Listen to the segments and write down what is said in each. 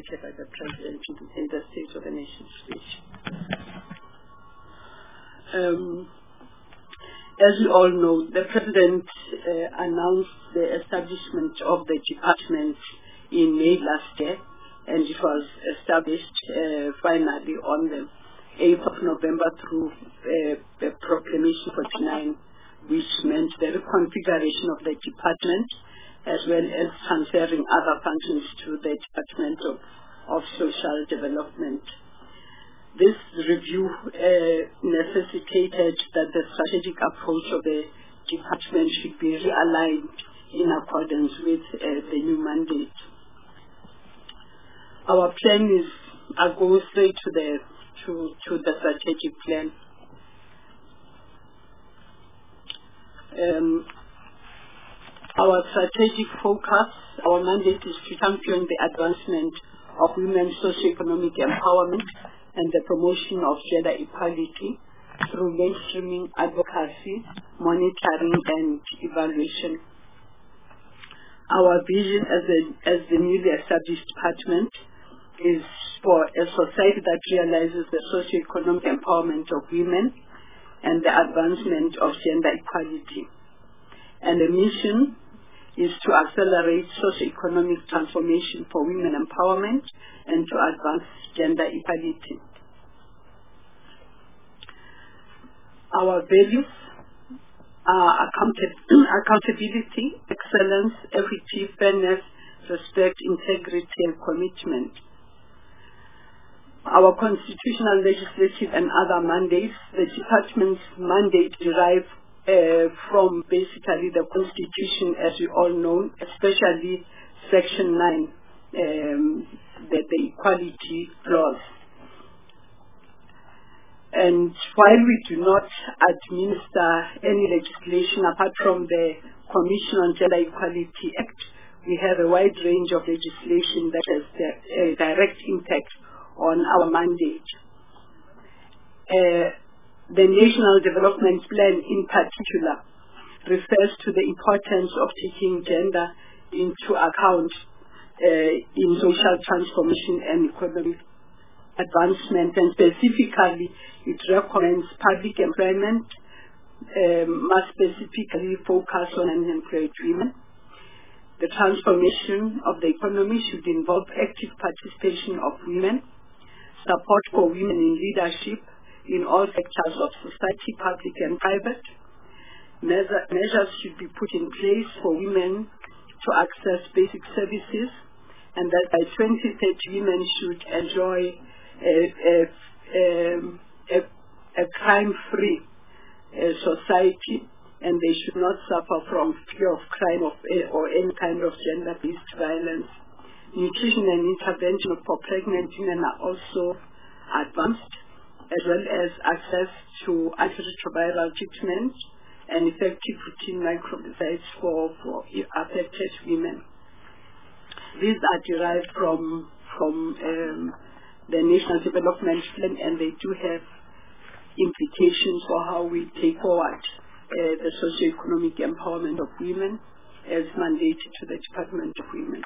stated by the President in the State of the Nation speech. As you all know, the President announced the establishment of the department in May last year, and it was established finally on the 8th of November through the Proclamation 49, which meant the reconfiguration of the department as well as transferring other functions to the Department of Social Development. This review necessitated that the strategic approach of the department should be realigned in accordance with the new mandate. Our plan is, I'll go straight to the strategic plan. Our strategic focus, our mandate is to champion the advancement of women's socio-economic empowerment and the promotion of gender equality through mainstreaming advocacy, monitoring, and evaluation. Our vision as the newly established department is for a society that realizes the socio-economic empowerment of women and the advancement of gender equality. And the mission is to accelerate socio-economic transformation for women empowerment and to advance gender equality. Our values are accountability, excellence, equity, fairness, respect, integrity, and commitment. Our constitutional, legislative, and other mandates, the department's mandate derive from basically the Constitution, as you all know, especially Section 9, the equality clause. And while we do not administer any legislation apart from the Commission on Gender Equality Act, we have a wide range of legislation that has a direct impact on our mandate. The National Development Plan in particular refers to the importance of taking gender into account in social transformation and economic advancement, and specifically it recommends public employment must specifically focus on unemployed women. The transformation of the economy should involve active participation of women, support for women in leadership in all sectors of society, public and private. Measures should be put in place for women to access basic services, and that by 2030 women should enjoy a crime-free society, and they should not suffer from fear of crime or any kind of gender-based violence. Nutrition and intervention for pregnant women are also advanced, as well as access to antiretroviral treatment and effective routine microbicides for affected women. These are derived from the National Development Plan, and they do have implications for how we take forward the socio-economic empowerment of women as mandated to the Department of Women.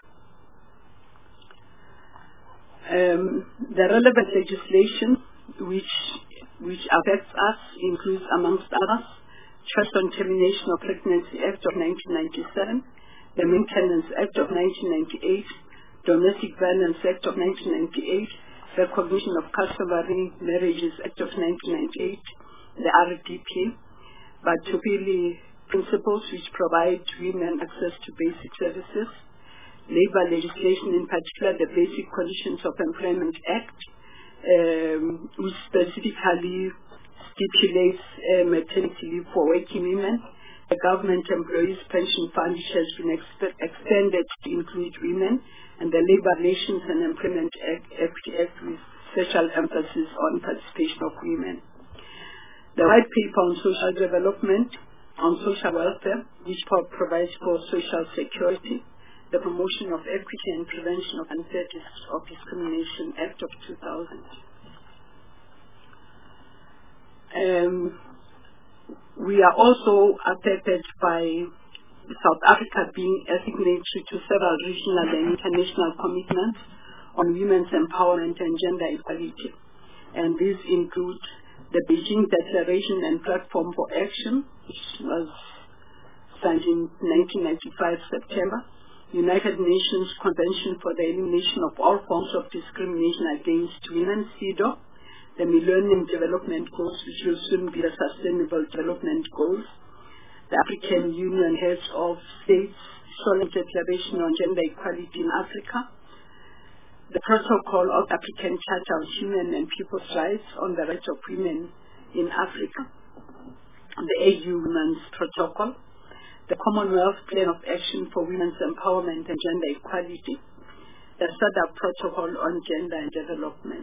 The relevant legislation which affects us includes, amongst others, Trust on Termination of Pregnancy Act of 1997, the Maintenance Act of 1998, Domestic Violence Act of 1998, Recognition of Customary Marriages Act of 1998, the RDP, but really principles which provide women access to basic services, labor legislation, in particular the Basic Conditions of Employment Act, which specifically stipulates maternity leave for working women. The Government Employees Pension Fund, which has been extended to include women, and the Labor Relations and Employment Equity Act with special emphasis on participation of women. The White Paper on Social Development, on Social Welfare, which provides for social security, the Promotion of Equity and Prevention of Unfair Discrimination Act of 2000. We are also affected by South Africa being a signatory to several regional and international commitments on women's empowerment and gender equality. And these include the Beijing Declaration and Platform for Action, which was signed in 1995 September, United Nations Convention for the Elimination of All Forms of Discrimination Against Women, CEDAW, the Millennium Development Goals, which will soon be the Sustainable Development Goals, the African Union Heads of States Solemn Declaration on Gender Equality in Africa, the Protocol of African Charter on Human and People's Rights on the Rights of Women in Africa, the AU Women's Protocol, the Commonwealth Plan of Action for Women's Empowerment and Gender Equality, the SADC Protocol on Gender and Development.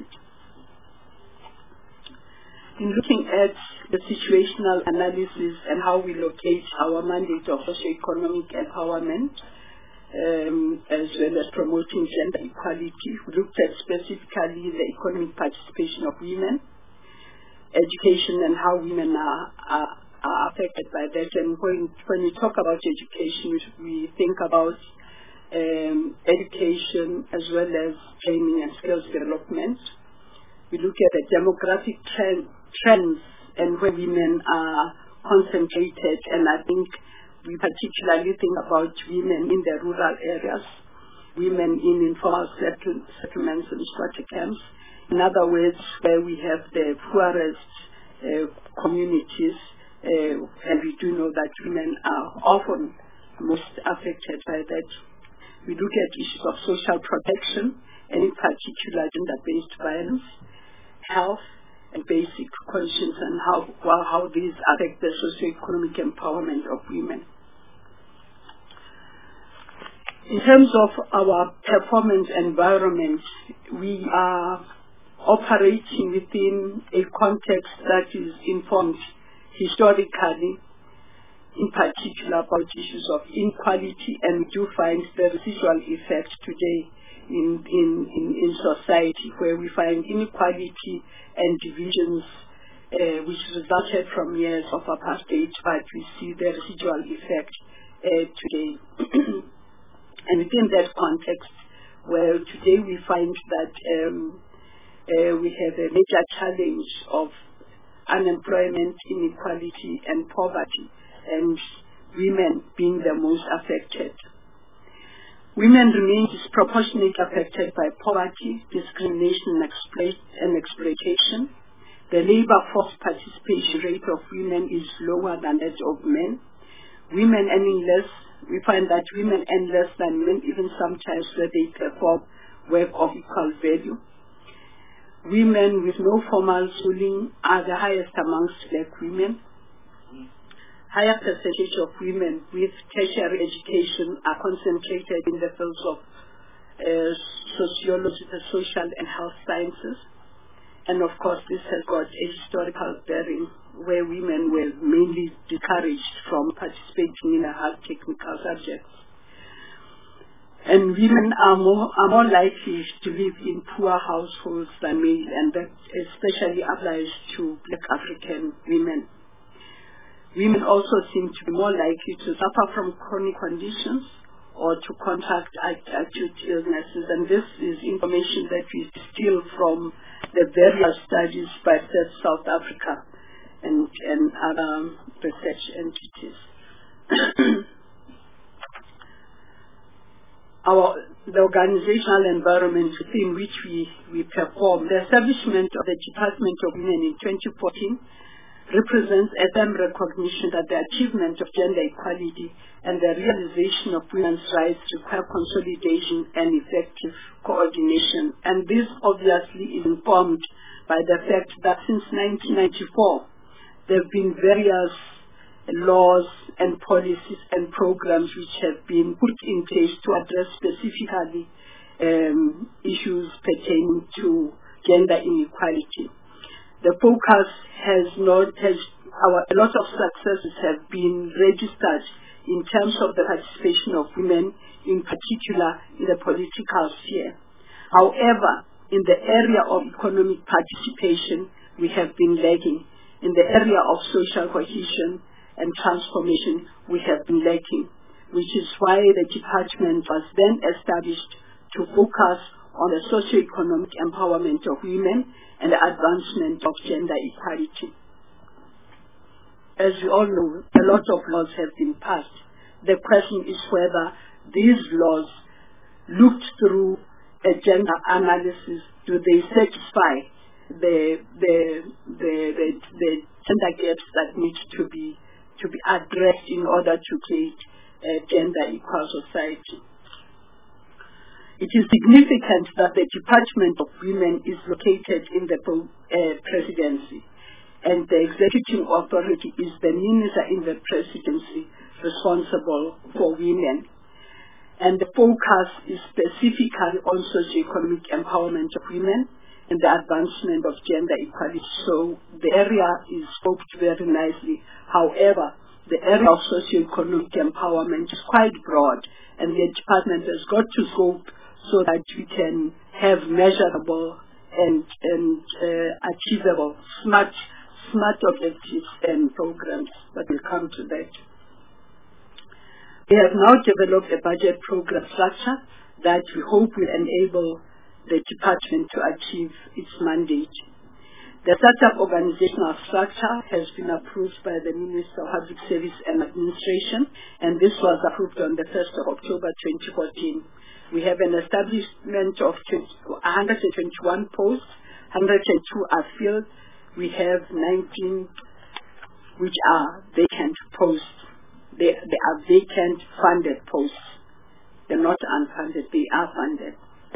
In looking at the situational analysis and how we locate our mandate of socioeconomic empowerment, as well as promoting gender equality, we looked at specifically the economic participation of women, education and how women are affected by that. And when we talk about education, we think about education as well as training and skills development. We look at the demographic trends and where women are concentrated, and I think we particularly think about women in the rural areas, women in informal settlements and squatter camps. In other words, where we have the poorest communities, and we do know that women are often most affected by that. We look at issues of social protection, and in particular gender-based violence, health, and basic conditions, and how these affect the socioeconomic empowerment of women. In terms of our performance environment, we are operating within a context that is informed historically, in particular about issues of inequality, and we do find the residual effect today in society, where we find inequality and divisions which resulted from years of apartheid, but we see the residual effect today. And within that context, where today we find that we have a major challenge of unemployment, inequality, and poverty, and women being the most affected. Women remain disproportionately affected by poverty, discrimination, and exploitation. The labor force participation rate of women is lower than that of men. Women earning less, we find that women earn less than men, even sometimes where they perform work of equal value. Women with no formal schooling are the highest amongst black women. Higher percentage of women with tertiary education are concentrated in the fields of sociology, the social and health sciences. And of course, this has got a historical bearing where women were mainly discouraged from participating in the hard technical subjects. And women are more likely to live in poor households than men, and that especially applies to black African women. Women also seem to be more likely to suffer from chronic conditions or to contract acute illnesses, and this is information that we steal from the various studies by South Africa and other research entities. The organizational environment within which we perform, the establishment of the Department of Women in 2014 represents a firm recognition that the achievement of gender equality and the realization of women's rights require consolidation and effective coordination. And this obviously is informed by the fact that since 1994, there have been various laws and policies and programs which have been put in place to address specifically issues pertaining to gender inequality. The focus a lot of successes have been registered in terms of the participation of women, in particular in the political sphere. However, in the area of economic participation, we have been lagging. In the area of social cohesion and transformation, we have been lacking, which is why the department was then established to focus on the socio-economic empowerment of women and the advancement of gender equality. As we all know, a lot of laws have been passed. The question is whether these laws, looked through a gender analysis, do they satisfy the gender gaps that need to be addressed in order to create a gender equal society. It is significant that the Department of Women is located in the presidency, and the executive authority is the minister in the presidency responsible for women. And the focus is specifically on socio-economic empowerment of women and the advancement of gender equality. So the area is scoped very nicely. However, the area of socio-economic empowerment is quite broad, and the department has got to scope so that we can have measurable and achievable smart objectives and programs that will come to that. We have now developed a budget program structure that we hope will enable the department to achieve its mandate. The startup organizational structure has been approved by the Minister of Public Service and Administration, and this was approved on the 1st of October 2014. We have an establishment of 121 posts, 102 are filled. We have 19 which are vacant posts. They are vacant funded posts. They're not unfunded, they are funded.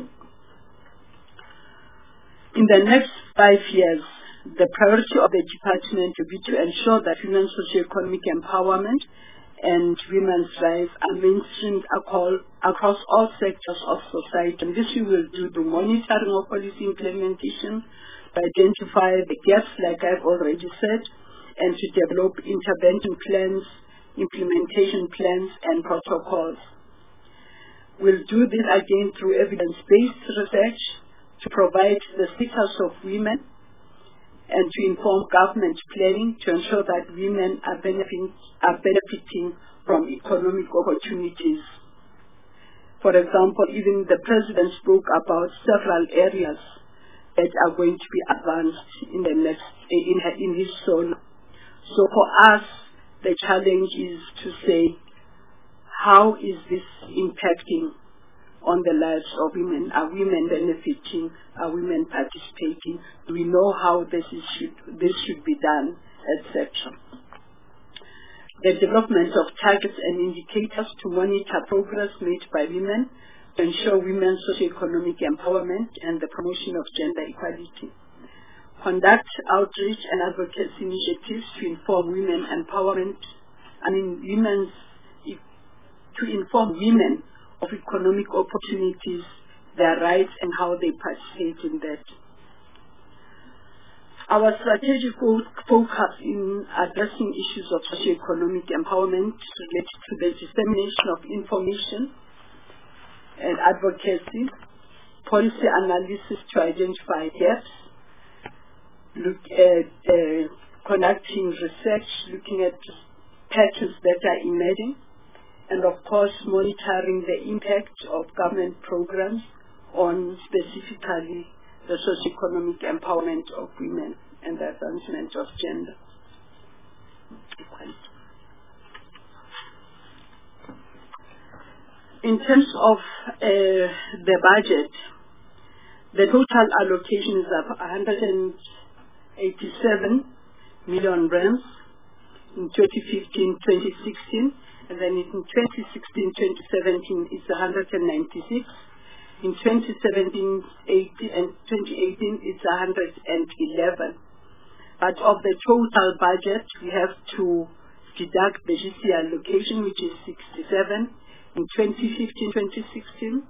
In the next 5 years, the priority of the department will be to ensure that women's socio-economic empowerment and women's rights are mainstreamed across all sectors of society. And this we will do through monitoring of policy implementation, to identify the gaps, like I've already said, and to develop intervention plans, implementation plans, and protocols. We'll do this again through evidence-based research to provide the status of women and to inform government planning to ensure that women are benefiting from economic opportunities. For example, even the President spoke about several areas that are going to be advanced in the next in his zone. So for us, the challenge is to say, how is this impacting on the lives of women? Are women benefiting? Are women participating? Do we know how this should be done, etc.? The development of targets and indicators to monitor progress made by women to ensure women's socio-economic empowerment and the promotion of gender equality. Conduct outreach and advocacy initiatives to inform women empowerment, to inform women of economic opportunities, their rights, and how they participate in that. Our strategic focus in addressing issues of socio-economic empowerment relates to the dissemination of information and advocacy, policy analysis to identify gaps, look at conducting research, looking at patterns that are emerging, and of course monitoring the impact of government programs on specifically the socio-economic empowerment of women and the advancement of gender equality. In terms of the budget, the total allocation is of 187 million rands in 2015-2016, and then in 2016-2017 it's 196. In 2017-18 and 2018 it's 111. But of the total budget, we have to deduct the GC allocation, which is 67 in 2015-2016,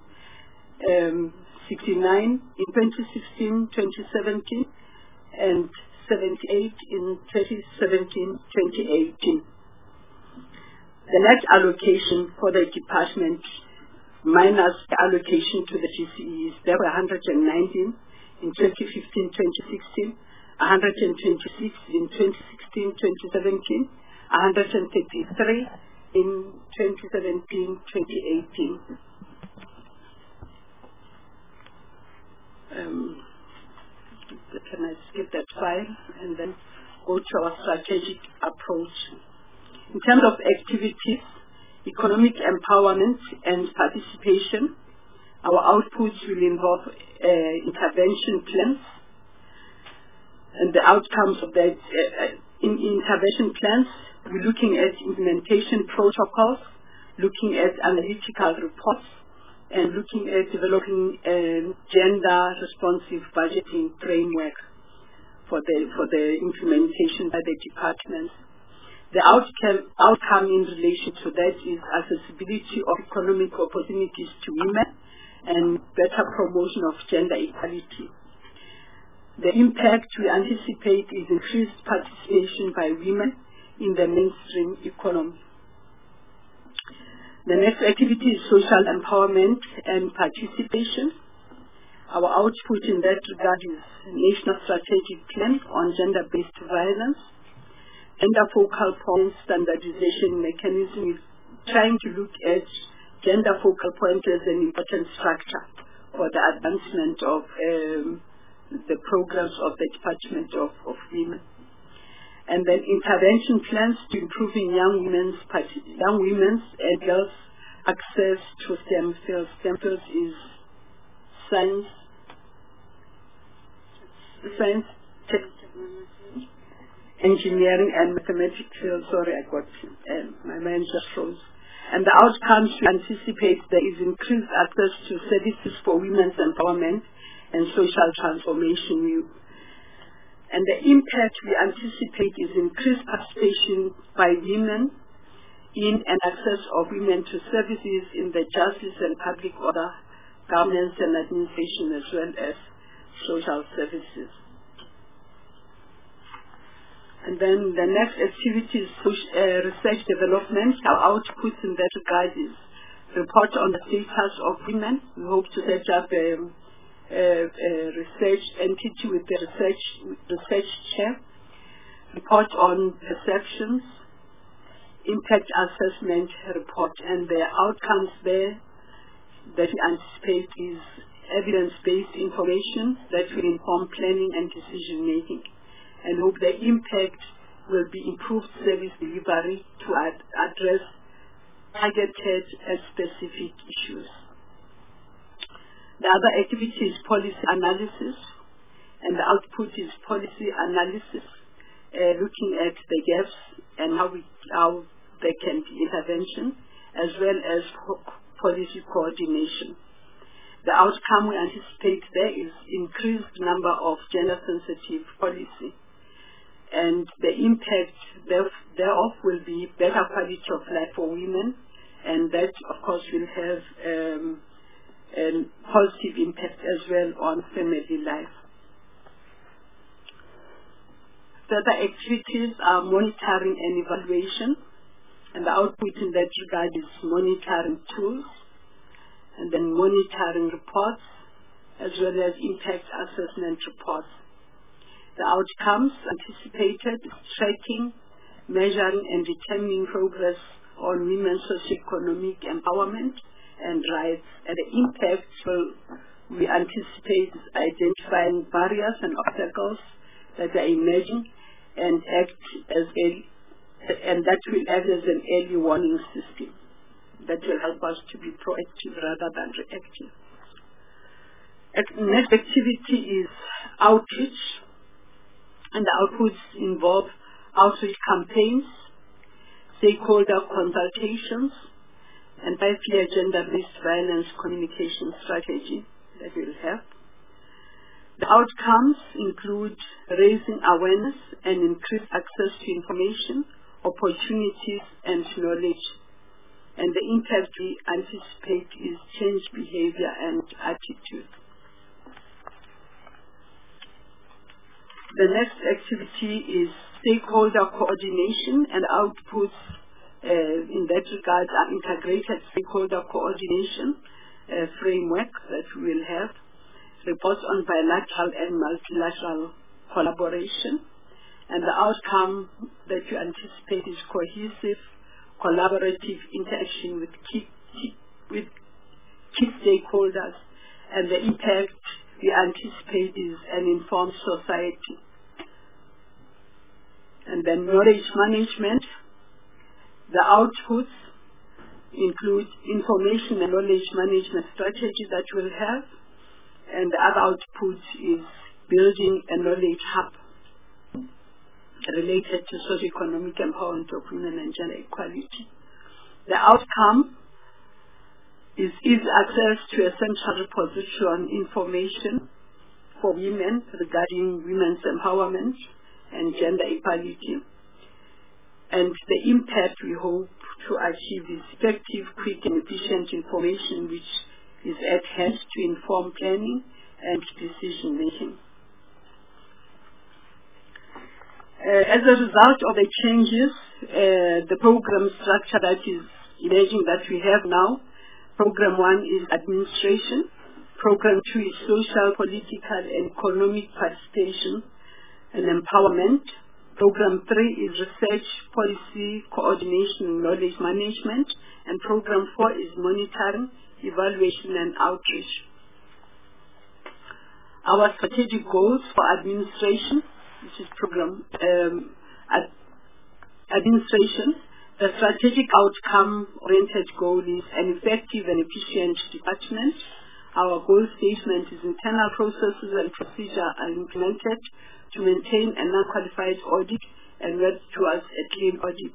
69 in 2016-2017, and 78 in 2017-2018. The net allocation for the department minus the allocation to the GCE is there were 119 in 2015-2016, 126 in 2016-2017, 133 in 2017-2018. can I skip that file and then go to our strategic approach. In terms of activities, economic empowerment and participation, our outputs will involve intervention plans, and the outcomes of that in intervention plans, we're looking at implementation protocols, looking at analytical reports, and looking at developing a gender-responsive budgeting framework for the implementation by the departments. The outcome in relation to that is accessibility of economic opportunities to women and better promotion of gender equality. The impact we anticipate is increased participation by women in the mainstream economy. The next activity is social empowerment and participation. Our output in that regard is National Strategic Plan on Gender-Based Violence. Gender focal point standardization mechanism is trying to look at gender focal point as an important structure for the advancement of the programs of the Department of Women. And then intervention plans to improving young women's and girls' access to STEM fields. STEM fields is science, engineering, and mathematics fields. Sorry, I got my mind just froze. And the outcomes we anticipate there is increased access to services for women's empowerment and social transformation. And the impact we anticipate is increased participation by women in and access of women to services in the justice and public order, governance and administration, as well as social services. And then the next activity is research development. Our output in that regard is report on the status of women. We hope to set up a research entity with the research chair, report on perceptions, impact assessment report, and the outcomes there that we anticipate is evidence-based information that will inform planning and decision making, and hope the impact will be improved service delivery to address targeted and specific issues. The other activity is policy analysis, and the output is policy analysis, looking at the gaps and how there can be intervention, as well as policy coordination. The outcome we anticipate there is increased number of gender-sensitive policy, and the impact thereof will be better quality of life for women, and that, of course, will have a positive impact as well on family life. Further activities are monitoring and evaluation, and the output in that regard is monitoring tools, and then monitoring reports, as well as impact assessment reports. The outcomes anticipated is tracking, measuring, and determining progress on women's socioeconomic empowerment and rights, and the impact we anticipate is identifying barriers and obstacles that are emerging and that will act as an early warning system that will help us to be proactive rather than reactive. Next activity is outreach, and the outputs involve outreach campaigns, stakeholder consultations, and 5-year gender-based violence communication strategy that we'll have. The outcomes include raising awareness and increased access to information, opportunities, and knowledge. And the impact we anticipate is change behavior and attitude. The next activity is stakeholder coordination, and outputs in that regard are integrated stakeholder coordination framework that we will have, reports on bilateral and multilateral collaboration, and the outcome that you anticipate is cohesive, collaborative interaction with key stakeholders, and the impact we anticipate is an informed society. And then knowledge management. The outputs include information and knowledge management strategy that we'll have, and the other output is building a knowledge hub related to socio-economic empowerment of women and gender equality. The outcome is easy access to a central repository on information for women regarding women's empowerment and gender equality. And the impact we hope to achieve is effective, quick, and efficient information which is at hand to inform planning and decision making. As a result of the changes, the program structure that is emerging that we have now, Program 1 is administration, Program 2 is social, political, and economic participation and empowerment, Program 3 is research, policy, coordination, and knowledge management, and Program 4 is monitoring, evaluation, and outreach. Our strategic goals for administration, which is program administration, the strategic outcome-oriented goal is an effective and efficient department. Our goal statement is internal processes and procedures are implemented to maintain a non-qualified audit and work towards a clean audit.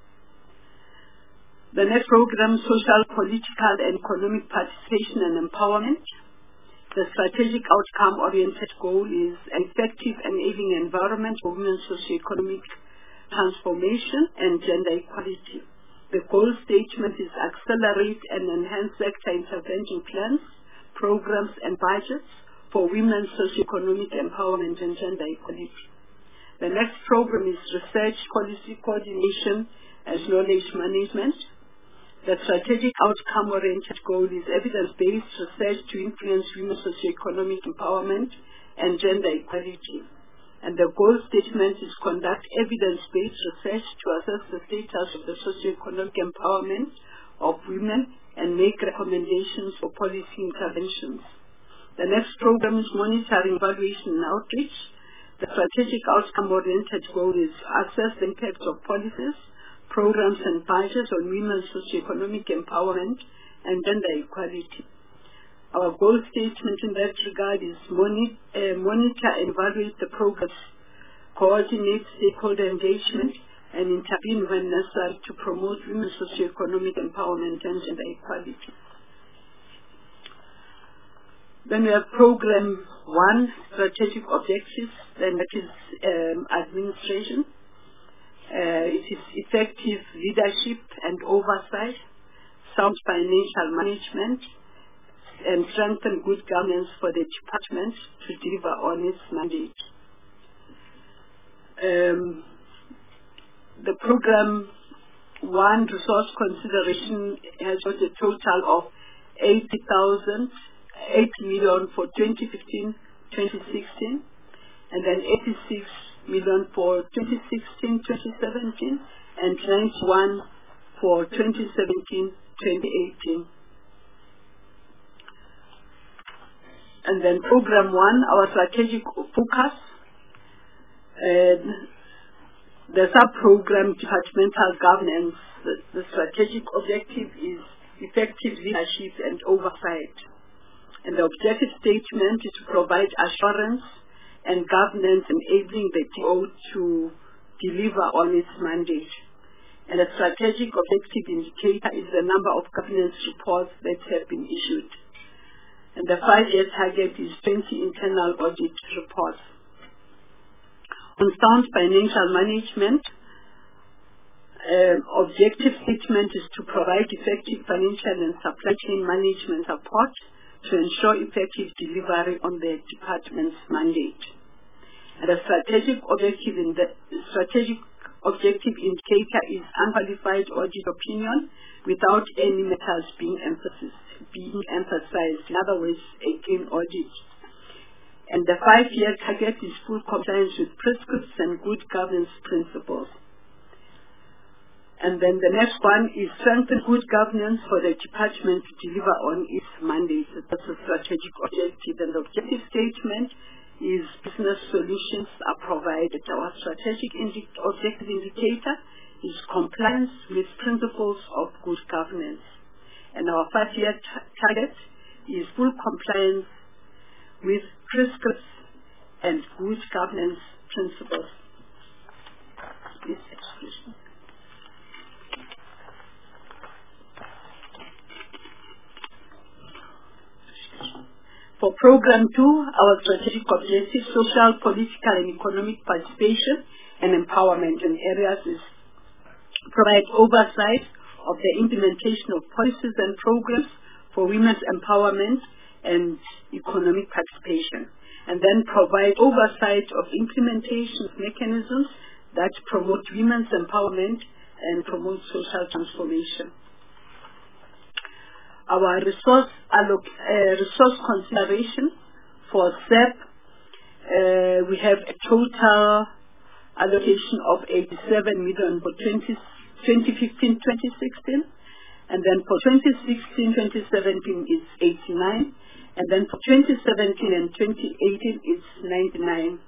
The next program, social, political, and economic participation and empowerment. The strategic outcome-oriented goal is an effective enabling environment for women's socio-economic transformation and gender equality. The goal statement is accelerate and enhance sector intervention plans, programs, and budgets for women's socio-economic empowerment and gender equality. The next program is research, policy coordination, and knowledge management. The strategic outcome-oriented goal is evidence-based research to influence women's socio-economic empowerment and gender equality. And the goal statement is conduct evidence-based research to assess the status of the socio-economic empowerment of women and make recommendations for policy interventions. The next program is monitoring, evaluation, and outreach. The strategic outcome-oriented goal is assess the impact of policies, programs, and budgets on women's socio-economic empowerment and gender equality. Our goal statement in that regard is monitor and evaluate the progress, coordinate stakeholder engagement, and intervene when necessary to promote women's socio-economic empowerment and gender equality. Then we have Program 1, Strategic Objectives, then that is administration. It is effective leadership and oversight, sound financial management, and strengthen good governance for the department to deliver on its mandate. The Program 1 resource consideration has got a total of 8 million for 2015-2016, and then 86 million for 2016-2017, and 91 for 2017-2018. And then Program 1, our strategic focus. The sub-program departmental governance, the strategic objective is effective leadership and oversight. And the objective statement is to provide assurance and governance enabling the DO to deliver on its mandate. And the strategic objective indicator is the number of governance reports that have been issued. And the 5-year target is 20 internal audit reports. On sound financial management, objective statement is to provide effective financial and supply chain management support to ensure effective delivery on the department's mandate. And the strategic objective indicator is unqualified audit opinion without any matters being emphasized. In other words, a clean audit. And the 5-year target is full compliance with prescripts and good governance principles. And then the next one is strengthen good governance for the department to deliver on its mandates. That's a strategic objective. And the objective statement is business solutions are provided. Our strategic objective indicator is compliance with principles of good governance. And our 5-year target is full compliance with prescripts and good governance principles. For Program 2, our strategic objective, social, political, and economic participation and empowerment in areas is provide oversight of the implementation of policies and programs for women's empowerment and economic participation, and then provide oversight of implementation mechanisms that promote women's empowerment and promote social transformation. Our resource consideration for SEP, we have a total allocation of 87 million for 2015-2016, and then for 2016-2017 it's 89, and then for 2017 and 2018 it's 99.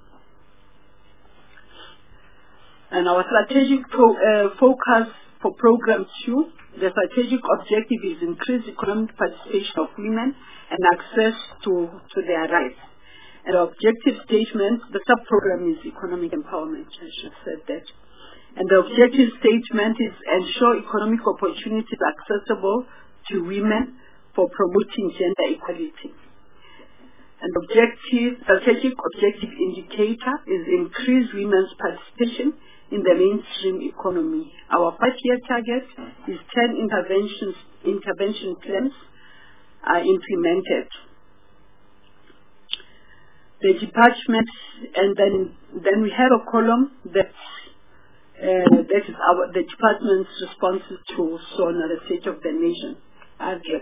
And our strategic focus for Program 2, the strategic objective is increase economic participation of women and access to their rights. And the objective statement, the sub-program is economic empowerment, I should have said that. And the objective statement is ensure economic opportunities accessible to women for promoting gender equality. And the strategic objective indicator is increase women's participation in the mainstream economy. Our 5-year target is 10 intervention plans are implemented. The department, and then we have a column that is the department's responses to SONA, the State of the Nation address.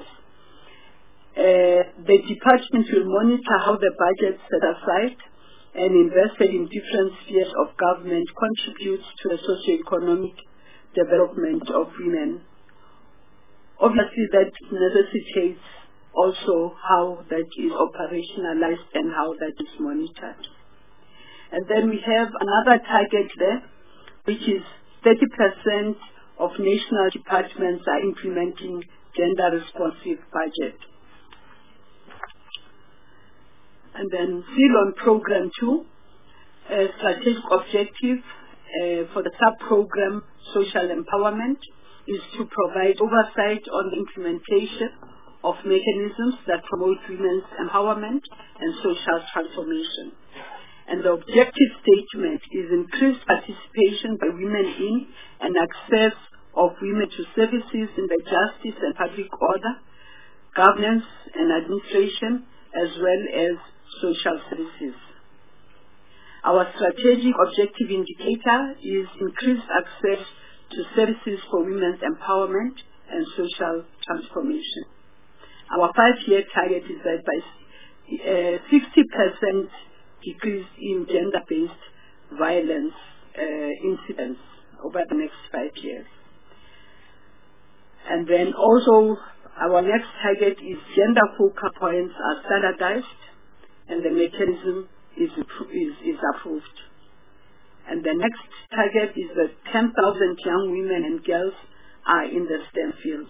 The department will monitor how the budget set aside and invested in different spheres of government contributes to the socio-economic development of women. Obviously, that necessitates also how that is operationalized and how that is monitored. And then we have another target there, which is 30% of national departments are implementing gender-responsive budget. And then still on Program 2, strategic objective for the sub-program social empowerment is to provide oversight on the implementation of mechanisms that promote women's empowerment and social transformation. And the objective statement is increased participation by women in and access of women to services in the justice and public order, governance and administration, as well as social services. Our strategic objective indicator is increased access to services for women's empowerment and social transformation. Our 5-year target is that by 60% decrease in gender-based violence incidents over the next 5 years. And then also our next target is gender focal points are standardized and the mechanism is approved. And the next target is that 10,000 young women and girls are in the STEM fields.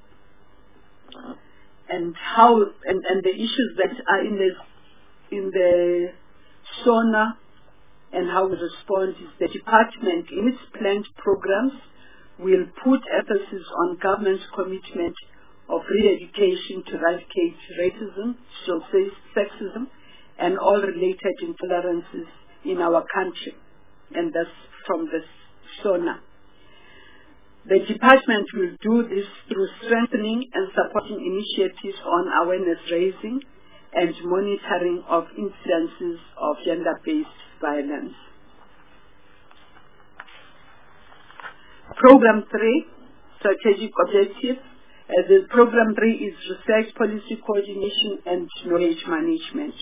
And the issues that are in the SONA and how we respond is the department in its planned programs will put emphasis on government's commitment of re-education to eradicate racism, sexism, and all related intolerances in our country, and that's from the SONA. The department will do this through strengthening and supporting initiatives on awareness raising and monitoring of incidences of gender-based violence. Program 3, strategic objective. The Program 3 is research, policy coordination, and knowledge management.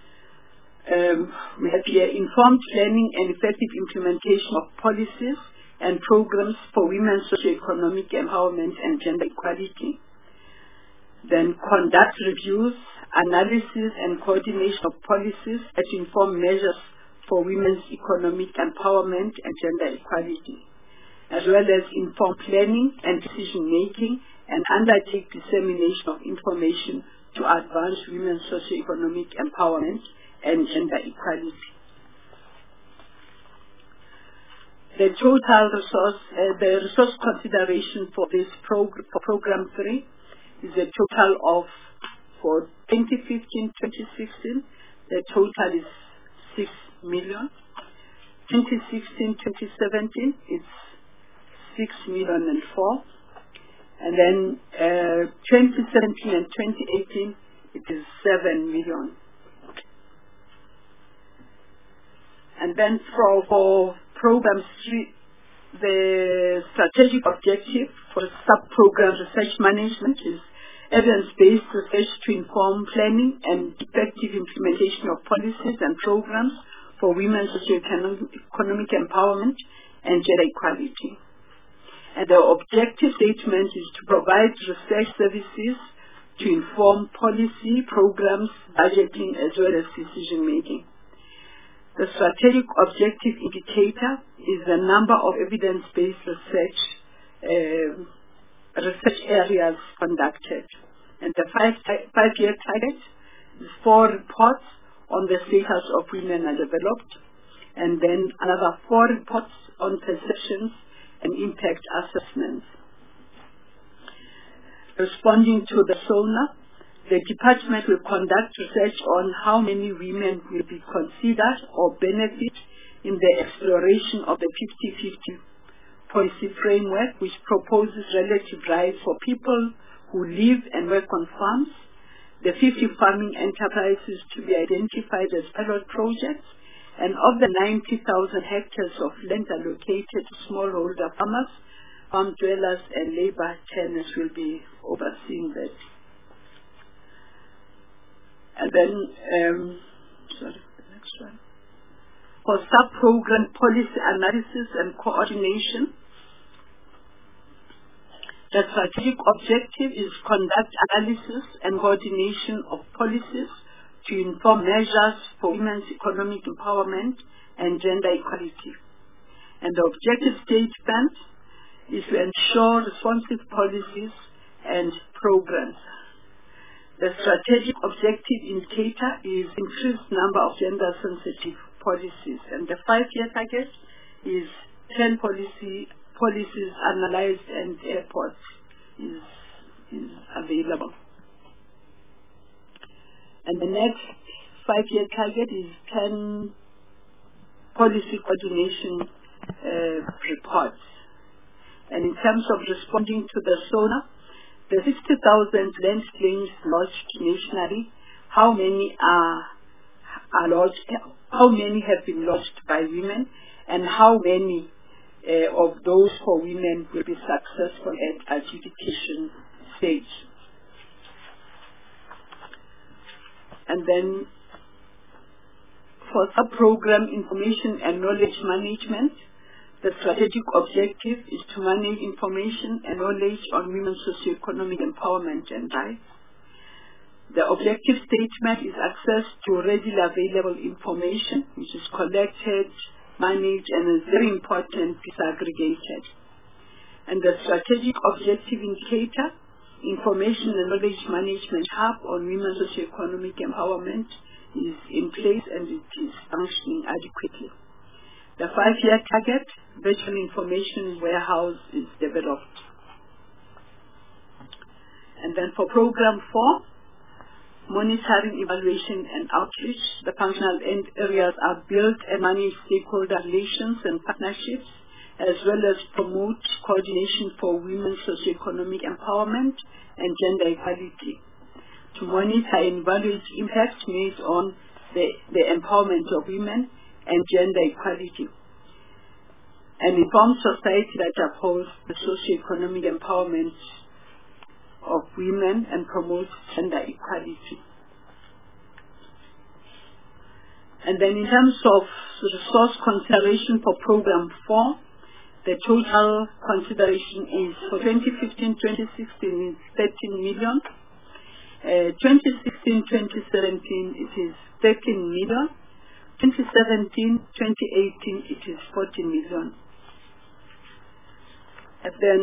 We have here informed planning and effective implementation of policies and programs for women's socio-economic empowerment and gender equality. Then conduct reviews, analysis and coordination of policies that inform measures for women's economic empowerment and gender equality, as well as inform planning and decision-making and undertake dissemination of information to advance women's socio-economic empowerment and gender equality. The total resource, the resource consideration for this for Program 3 is a total of, for 2015-2016, the total is 6 million. 2016-2017, it's 6,000,004. And then 2017 and 2018, it is 7 million. And then for Program 3, the strategic objective for sub-program research management is evidence-based research to inform planning and effective implementation of policies and programs for women's socio-economic empowerment and gender equality. And the objective statement is to provide research services to inform policy, programs, budgeting, as well as decision-making. The strategic objective indicator is the number of evidence-based research areas conducted. And the five-year target is 4 reports on the status of women undeveloped, and then another 4 reports on perceptions and impact assessments. Responding to the SONA, the department will conduct research on how many women will be considered or benefit in the exploration of the 50-50 policy framework, which proposes relative rights for people who live and work on farms, the 50 farming enterprises to be identified as pilot projects, and of the 90,000 hectares of land allocated to smallholder farmers, farm dwellers and labor tenants will be overseeing that. And then, the next one. For sub-program policy analysis and coordination, the strategic objective is conduct analysis and coordination of policies to inform measures for women's economic empowerment and gender equality. And the objective statement is to ensure responsive policies and programs. The strategic objective indicator is increased number of gender-sensitive policies, and the 5-year target is 10 policies analyzed and airports is available. And the next 5-year target is 10 policy coordination reports. And in terms of responding to the SONA, the 60,000 land claims lodged nationally, how many are lodged? How many have been lodged by women, and how many of those for women will be successful at adjudication stage? And then for sub-program information and knowledge management, the strategic objective is to manage information and knowledge on women's socio-economic empowerment and rights. The objective statement is access to readily available information, which is collected, managed, and is very important, disaggregated. And the strategic objective indicator, information and knowledge management hub on women's socio-economic empowerment, is in place and it is functioning adequately. The 5-year target, virtual information warehouse, is developed. And then for Program 4, monitoring, evaluation, and outreach, the functional areas are built and manage stakeholder relations and partnerships, as well as promote coordination for women's socio-economic empowerment and gender equality, to monitor and evaluate impact made on the empowerment of women and gender equality, and inform society that upholds the socio-economic empowerment of women and promotes gender equality. And then in terms of resource consideration for Program 4, The total consideration is for 2015-2016 is 13 million. 2016-2017 it is 13 million. 2017-2018 it is 14 million. And then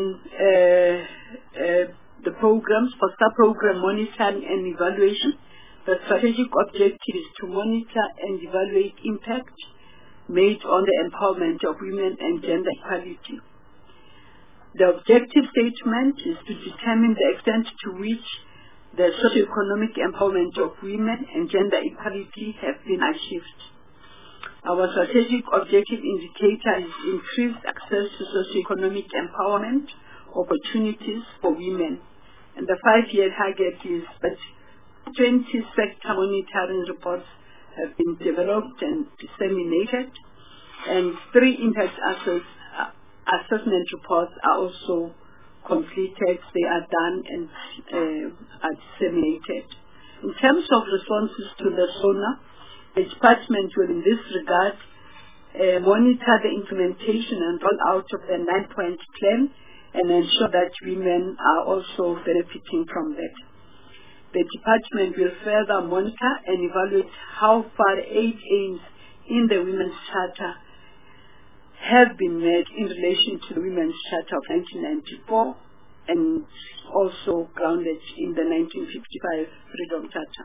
the programs for sub-program monitoring and evaluation. The strategic objective is to monitor and evaluate impact made on the empowerment of women and gender equality. The objective statement is to determine the extent to which the socio-economic empowerment of women and gender equality have been achieved. Our strategic objective indicator is increased access to socio-economic empowerment opportunities for women. And the 5-year target is that 20 sector monitoring reports have been developed and disseminated, and 3 impact assessment reports are also completed. They are done and are disseminated. In terms of responses to the SONA, the department will in this regard monitor the implementation and rollout of the 9-point plan and ensure that women are also benefiting from that. The department will further monitor and evaluate how far 8 aims in the Women's Charter have been made in relation to the Women's Charter of 1994 and also grounded in the 1955 Freedom Charter.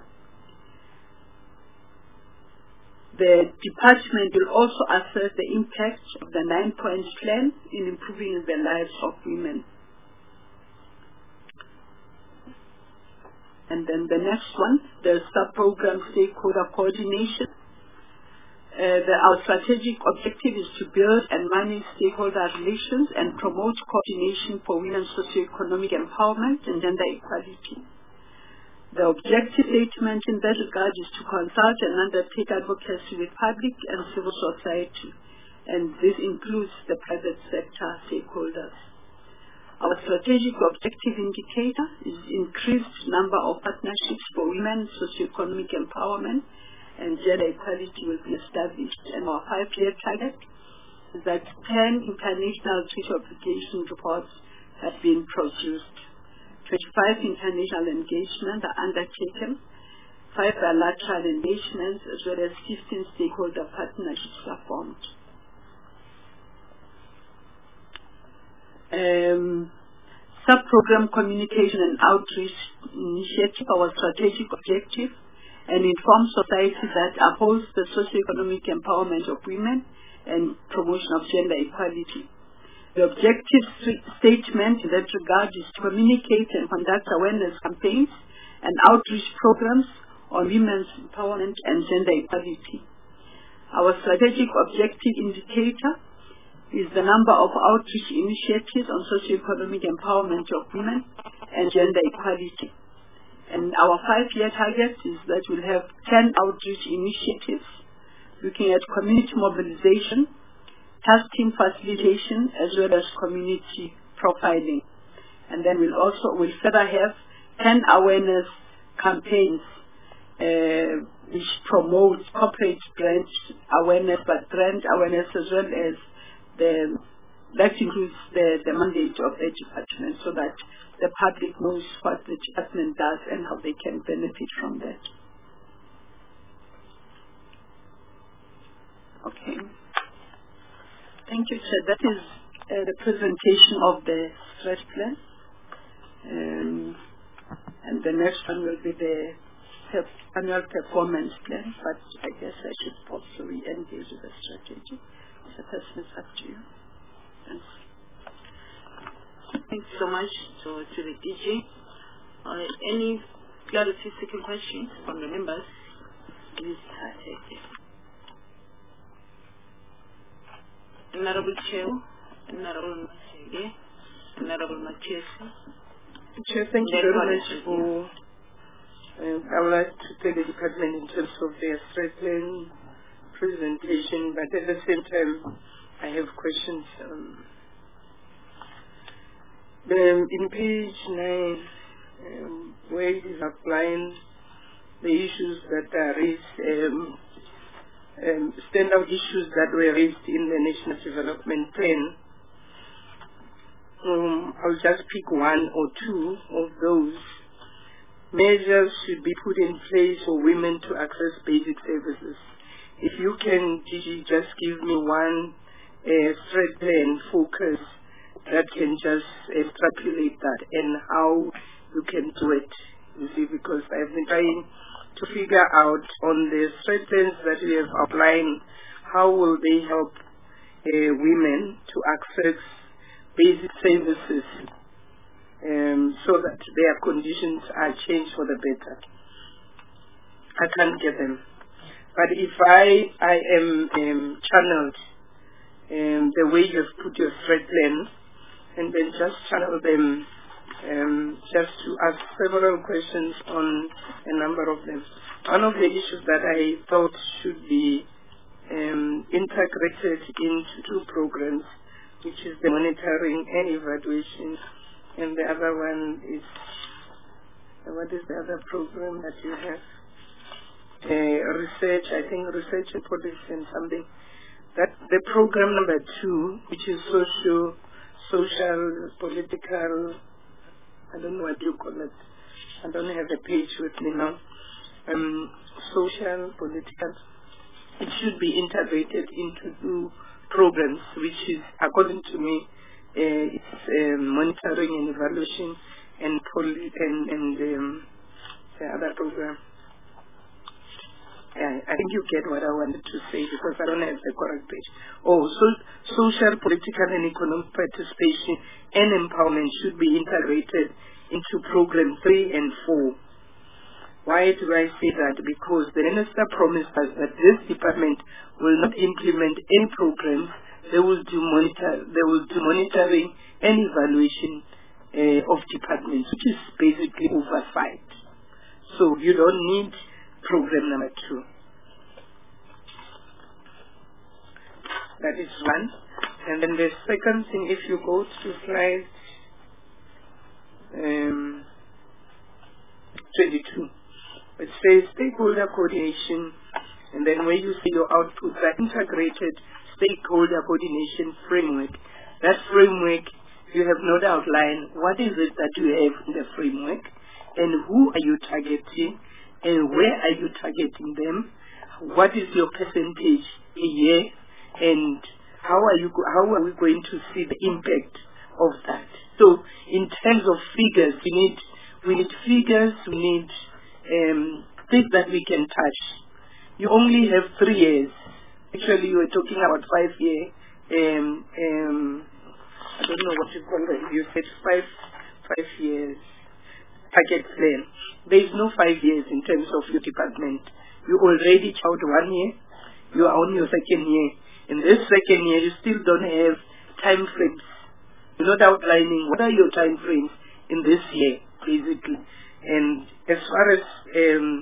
The department will also assess the impact of the 9-point plan in improving the lives of women. And then the next one, the sub-program stakeholder coordination. Our strategic objective is to build and manage stakeholder relations and promote coordination for women's socio-economic empowerment and gender equality. The objective statement in that regard is to consult and undertake advocacy with public and civil society, and this includes the private sector stakeholders. Our strategic objective indicator is increased number of partnerships for women's socio-economic empowerment and gender equality will be established. And our 5-year target is that 10 international treaty obligation reports have been produced. 25 international engagements are undertaken, 5 bilateral engagements, as well as 15 stakeholder partnerships are formed. Sub-program communication and outreach initiative, our strategic objective, and inform society that upholds the socio-economic empowerment of women and promotion of gender equality. The objective statement in that regard is to communicate and conduct awareness campaigns and outreach programs on women's empowerment and gender equality. Our strategic objective indicator is the number of outreach initiatives on socio-economic empowerment of women and gender equality. And our 5-year target is that we'll have 10 outreach initiatives looking at community mobilization, task team facilitation, as well as community profiling. And then we'll further have 10 awareness campaigns which promote corporate brand awareness, but brand awareness as well as that includes the mandate of the department, so that the public knows what the department does and how they can benefit from that. Okay. Thank you, Chair. That is the presentation of the stretch plan. And the next one will be the annual performance plan, but I guess I should also re-engage with the strategy. So it's up to you. Thanks. Thanks so much to the DG. Any clarity-seeking questions from the members? Please take it. Honorable Chair, Honorable Machege, Honorable Machesi. Chair, thank you very much for. I would like to thank the department in terms of their straight plan presentation, but at the same time, I have questions. In page 9, where it is applying the issues that are raised, standout issues that were raised in the National Development Plan, I'll just pick one or two of those. Measures should be put in place for women to access basic services. If you can, Gigi, just give me one straight plan focus that can just extrapolate that and how you can do it. You see, because I've been trying to figure out on the straight plans that we have outlined, how will they help women to access basic services so that their conditions are changed for the better. I can't get them. But if I am channeled the way you've put your straight plan, and then just channel them just to ask several questions on a number of them. One of the issues that I thought should be integrated into two programs, which is the monitoring and evaluation, and the other one is, what is the other program that you have? Research, I think research and policy and something. That the program number 2, which is social, political, I don't know what you call it. I don't have the page with me now. Social, political. It should be integrated into two programs, which is, according to me, it's monitoring and evaluation and the other program. I think you get what I wanted to say because I don't have the correct page. Social, political, and economic participation and empowerment should be integrated into program 3 and 4. Why do I say that? Because the minister promised us that this department will not implement any programs. They will do monitoring and evaluation of departments, which is basically oversight. So you don't need program number 2. That is one. And then the second thing, if you go to slide 22, it says stakeholder coordination, and then where you see your outputs are integrated stakeholder coordination framework. That framework, you have not outlined what is it that you have in the framework, and who are you targeting, and where are you targeting them? What is your percentage a year, and how are we going to see the impact of that? So, in terms of figures, we need figures. We need things that we can touch. You only have 3 years. Actually, you were talking about 5 year. I don't know what you call it. You said 5 years target plan. There is no 5 years in terms of your department. You already out 1 year. You are on your 2nd year. In this 2nd year, you still don't have time frames. You're not outlining what are your time frames in this year, basically. And as far as 5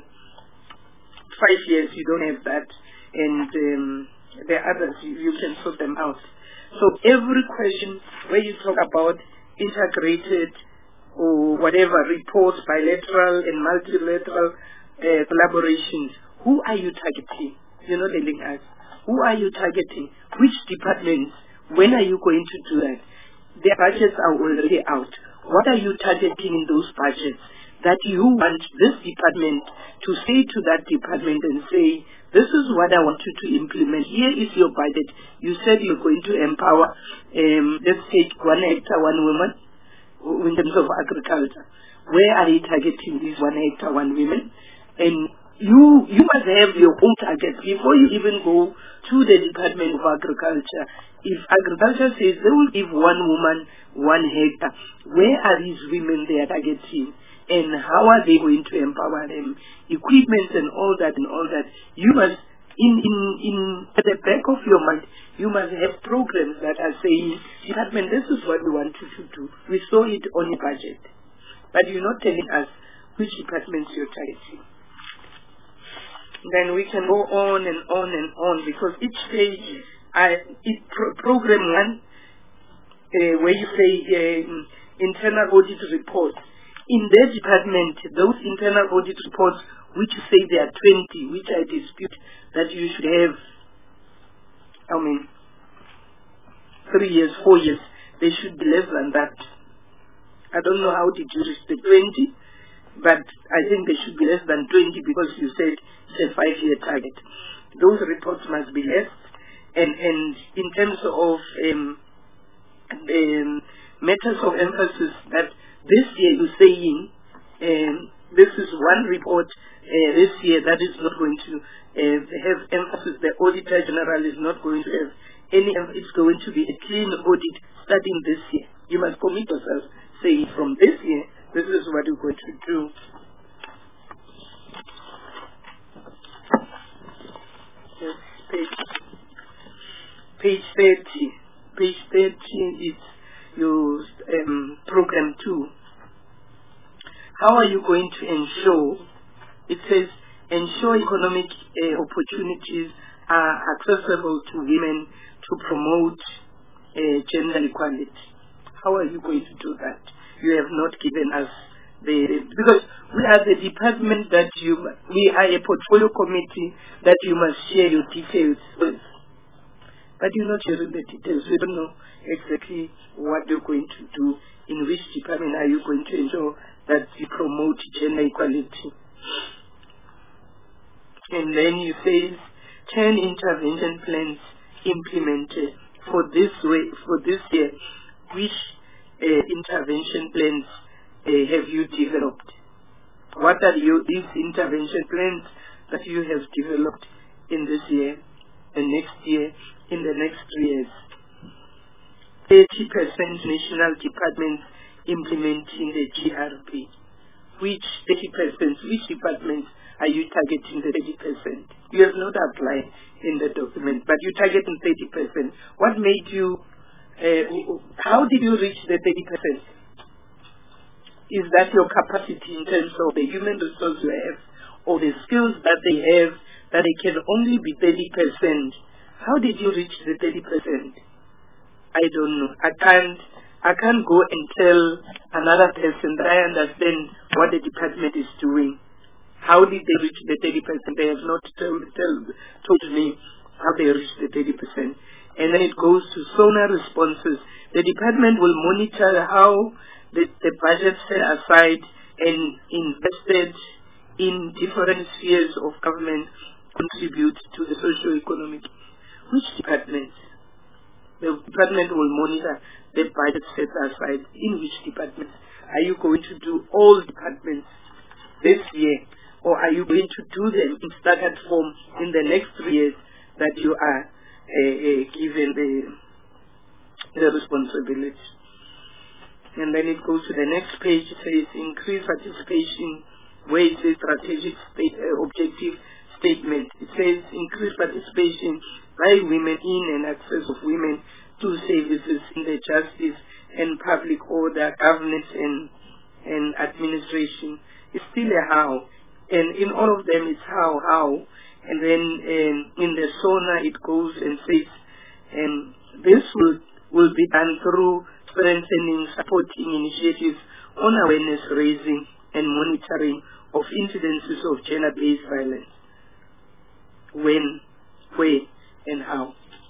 years, you don't have that. And the others, you can sort them out. So every question where you talk about integrated or whatever, reports, bilateral and multilateral collaborations, who are you targeting? You're not telling us. Who are you targeting? Which departments? When are you going to do that? Their budgets are already out. What are you targeting in those budgets that you want this department to say to that department and say, this is what I want you to implement. Here is your budget. You said you're going to empower, let's take 1 hectare, 1 woman in terms of agriculture. Where are you targeting these 1 hectare, 1 women? And you must have your own targets before you even go to the Department of Agriculture. If agriculture says they will give 1 woman 1 hectare, where are these women they are targeting? And how are they going to empower them? Equipment and all that. You must, at the back of your mind, you must have programs that are saying, department, this is what we want you to do. We saw it on the budget. But you're not telling us which departments you're targeting. Then we can go on and on and on, because each page, program 1, where you say internal audit reports. In their department, those internal audit reports, which say there are 20, which I dispute that you should have, 3 years, 4 years. they should be less than that. I don't know how did you reach the 20, but I think they should be less than 20 because you said it's a 5-year target. Those reports must be less. And in terms of matters of emphasis, that this year you're saying this is one report this year that is not going to have emphasis. The Auditor General is not going to have any, it's going to be a clean audit starting this year. You must commit yourself, say from this year, this is what you're going to do. Yes, page 30. Page 30 is your program 2. How are you going to ensure, it says, ensure economic opportunities are accessible to women to promote gender equality? How are you going to do that? You have not given us because we are the department that we are a portfolio committee that you must share your details with. But you're not sharing the details. We don't know exactly what you're going to do. In which department are you going to ensure that you promote gender equality? And then you say 10 intervention plans implemented for this year. Which intervention plans have you developed? What are these intervention plans that you have developed in this year, the next year, in the next 3 years? 30% national departments implementing the GRP. Which 30%, which departments are you targeting the 30%? You have not applied in the document, but you're targeting 30%. What made you, how did you reach the 30%? Is that your capacity in terms of the human resource you have, or the skills that they have, that they can only be 30%? How did you reach the 30%? I don't know. I can't go and tell another person that I understand what the department is doing. How did they reach the 30%? They have not told me how they reached the 30%. And then it goes to SONA responses. The department will monitor how the budget set aside and invested in different spheres of government contribute to the socio-economic. Which department? The department will monitor the budget set aside. In which department? Are you going to do all departments this year, or are you going to do them in staggered form in the next 3 years that you are given the responsibility? And then it goes to the next page. It says increase participation, where it says strategic objective statement. It says increase participation by women in and access of women to services in the justice and public order, governance and administration. It's still a how. And in all of them it's how. And then in the SONA it goes and says this will be done through strengthening, supporting initiatives on awareness raising and monitoring of incidences of gender-based violence. When, where, and how.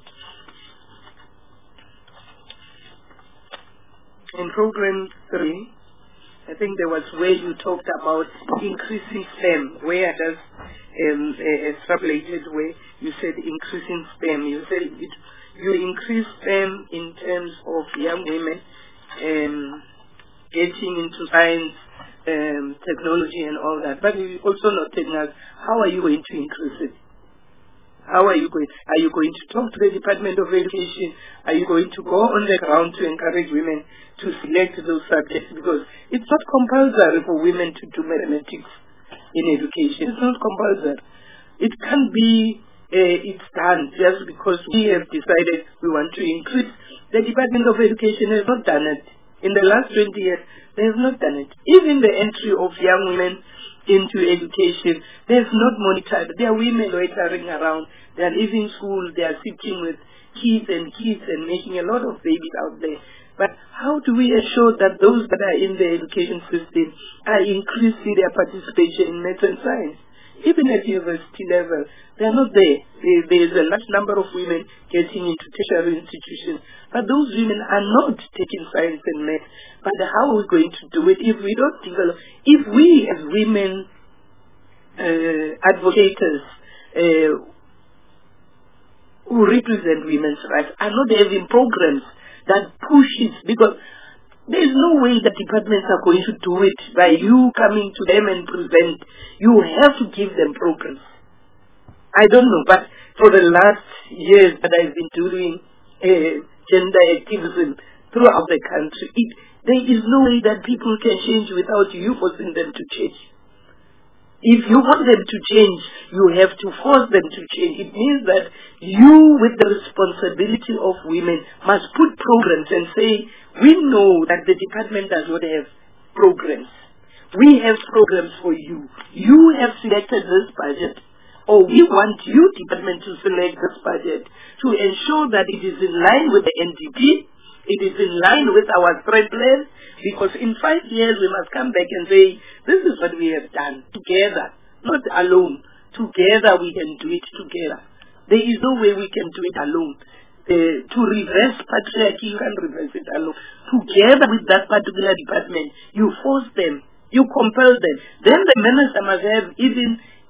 In program 3, I think there was where you talked about increasing STEM, where I just extrapolated where you said increasing STEM. You said you increase STEM in terms of young women getting into science, technology and all that. But you also not telling us how are you going to increase it? How are you going? Are you going to talk to the Department of Education? Are you going to go on the ground to encourage women to select those subjects? Because it's not compulsory for women to do mathematics in education. It's not compulsory. It can't be it's done just because we have decided we want to increase. The Department of Education has not done it. In the last 20 years, they have not done it. Even the entry of young women into education, they have not monitored. There are women loitering around. They are leaving school. They are sitting with kids and making a lot of babies out there. But how do we assure that those that are in the education system are increasing their participation in math and science? even at university level, they are not there. There is a large number of women getting into tertiary institutions, but those women are not taking science and math. But how are we going to do it if we don't develop? If we as women advocates who represent women's rights are not having programs that push it, because there is no way that departments are going to do it by you coming to them and present. You have to give them programs. I don't know, but for the last years that I've been doing gender activism throughout the country, there is no way that people can change without you forcing them to change. If you want them to change, you have to force them to change. It means that you, with the responsibility of women, must put programs and say, we know that the department does not have programs. We have programs for you. You have selected this budget, or we want you, department, to select this budget to ensure that it is in line with the NDP, it is in line with our threat plan, because in 5 years we must come back and say, this is what we have done together, not alone. Together we can do it together. There is no way we can do it alone. To reverse patriarchy, you can't reverse it alone. Together with that particular department, you force them, you compel them. Then the minister must have even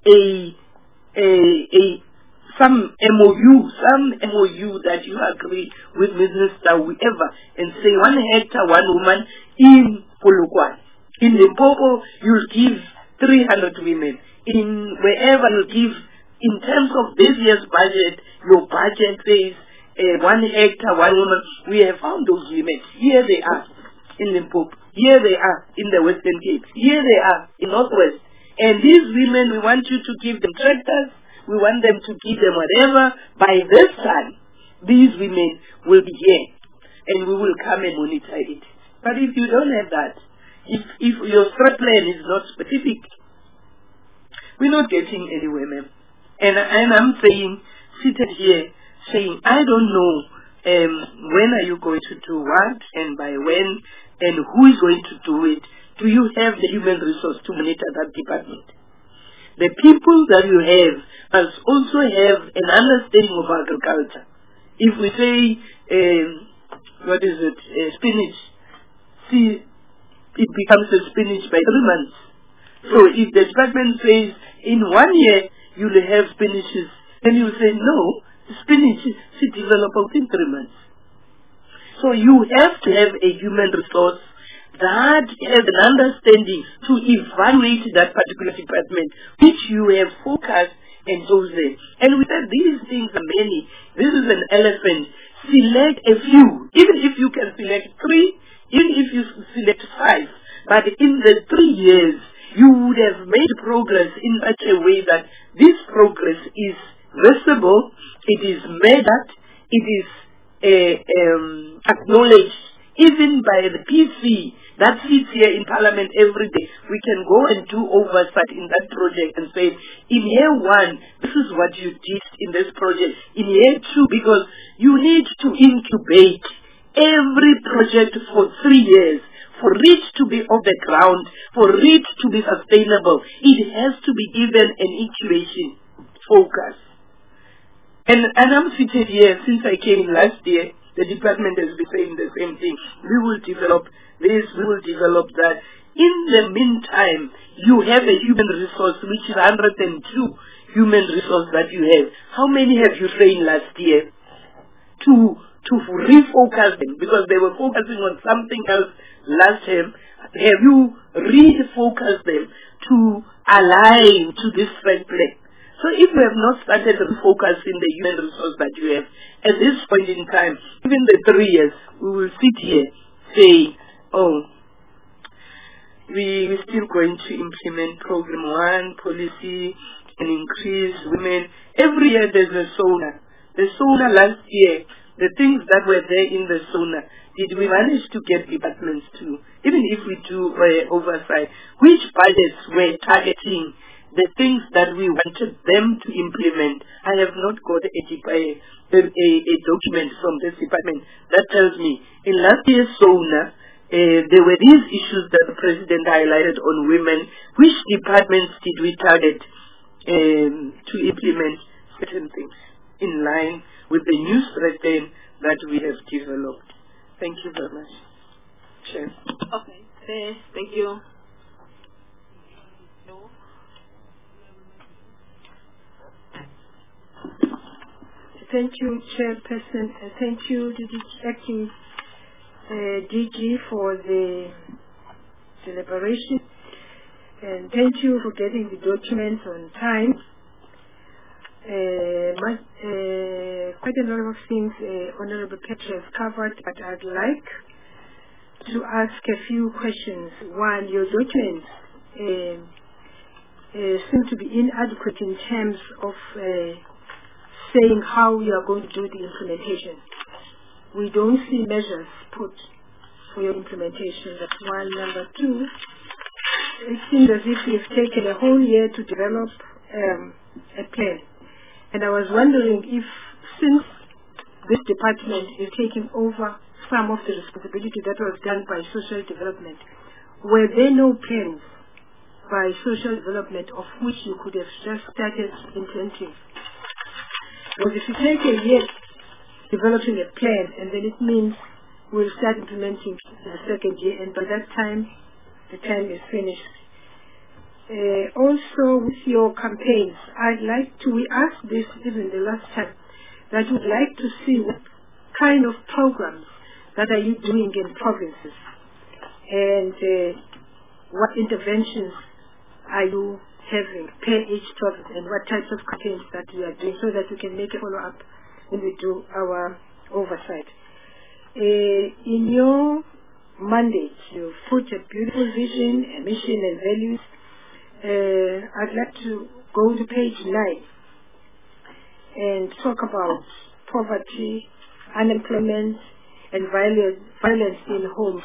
some MOU that you agree with Minister whoever, and say 1 hectare, 1 woman in Polokwane. In Limpopo, you'll give 300 women. In wherever you give, in terms of this year's budget, your budget says 1 hectare, 1 woman. We have found those women. Here they are in Limpopo. Here they are in the Western Cape. Here they are in Northwest. And these women, we want you to give them tractors. We want them to give them whatever. By this time, these women will be here, and we will come and monitor it. But if you don't have that, if your threat plan is not specific, we're not getting anywhere, ma'am. And I'm saying, seated here, saying, I don't know when are you going to do what, and by when, and who is going to do it. Do you have the human resource to monitor that department? The people that you have must also have an understanding of agriculture. If we say, spinach, see, it becomes a spinach by 3 months. So if the department says, in 1 year, you'll have spinaches, then you say, no, spinach should develop within 3 months. So you have to have a human resource that has an understanding to evaluate that particular department, which you have focused and chosen. And we said these things are many. This is an elephant. Select a few. Even if you can select 3, even if you select 5, but in the 3 years, you would have made progress in such a way that this progress is visible, it is measured, it is acknowledged, even by the PC that sits here in Parliament every day. We can go and do oversight in that project and say, in year 1, this is what you did in this project. In year 2, because you need to incubate every project for 3 years. For it to be off the ground, for it to be sustainable, it has to be given an incubation focus. And I'm seated here since I came last year. The department has been saying the same thing. We will develop this, we will develop that. In the meantime, you have a human resource, which is 102 human resource that you have. How many have you trained last year to refocus them? Because they were focusing on something else last time. Have you refocused them to align to this threat plan? So if we have not started refocusing the human resource that you have, at this point in time, even the 3 years, we will sit here, say, we're still going to implement program 1, policy, and increase women. Every year there's a SONA. The SONA last year, the things that were there in the SONA, did we manage to get departments to, even if we do oversight, which budgets were targeting the things that we wanted them to implement? I have not got a document from this department that tells me, in last year's SONA, there were these issues that the President highlighted on women. Which departments did we target? to implement certain things in line with the new strategy that we have developed. Thank you very much, Chair. Okay, thank you. Thank you, Chairperson. Thank you, Acting DG, for the deliberation. And thank you for getting the documents on time. Quite a lot of things Honorable Petra has covered, but I'd like to ask a few questions. One, your documents seem to be inadequate in terms of saying how you are going to do the implementation. We don't see measures put for your implementation. That's one. Number two, it seems as if you've taken a whole year to develop a plan. And I was wondering if, since this department is taking over some of the responsibility that was done by social development, were there no plans by social development of which you could have just started implementing? Because if you take a year developing a plan, and then it means we'll start implementing in the second year, and by that time, the time is finished. Also, with your campaigns, I'd like to, we asked this even the last time, that we'd like to see what kind of programs that are you doing in provinces, and what interventions are you having per each province, and what types of campaigns that we are doing, so that we can make a follow-up when we do our oversight. In your mandate, you put a beautiful vision, a mission, and values. I'd like to go to page 9 and talk about poverty, unemployment, and violence in homes.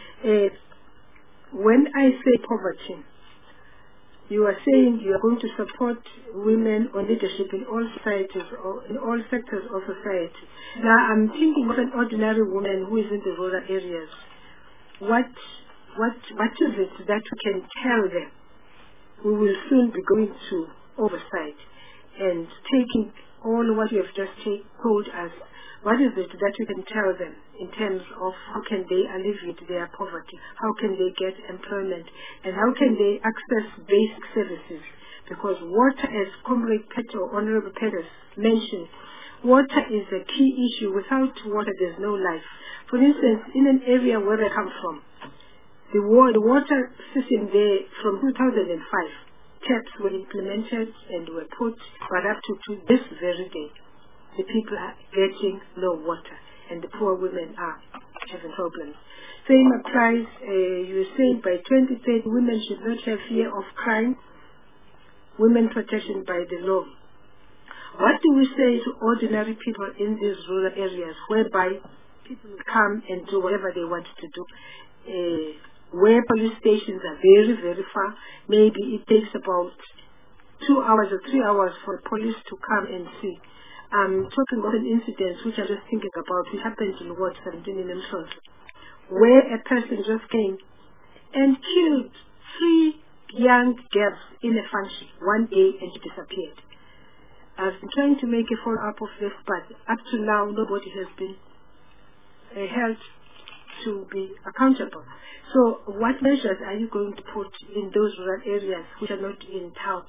When I say poverty, you are saying you are going to support women on leadership in all societies or in all sectors of society. Now, I'm thinking of an ordinary woman who is in the rural areas. What is it that we can tell them? We will soon be going to oversight and taking all what you have just told us. What is it that we can tell them in terms of how can they alleviate their poverty, how can they get employment, and how can they access basic services? Because water, as Comrade Petro, Honorable Peters mentioned, water is a key issue. Without water, there's no life. For instance, in an area where I come from, the water system there from 2005, taps were implemented and were put, but up to this very day, the people are getting no water, and the poor women are having problems. Same applies, you say by 2030, women should not have fear of crime, women protection by the law. What do we say to ordinary people in these rural areas, whereby people come and do whatever they want to do? Where police stations are very, very far, maybe it takes about 2 hours or 3 hours for the police to come and see. I'm talking about an incident which I'm just thinking about, which happened in Ward 17 in Mshoza, where a person just came and killed 3 young girls in a function one day, and she disappeared. I've been trying to make a follow-up of this, but up to now nobody has been held to be accountable. So what measures are you going to put in those rural areas which are not in town?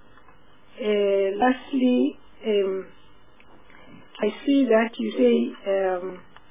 Lastly, I see that you say,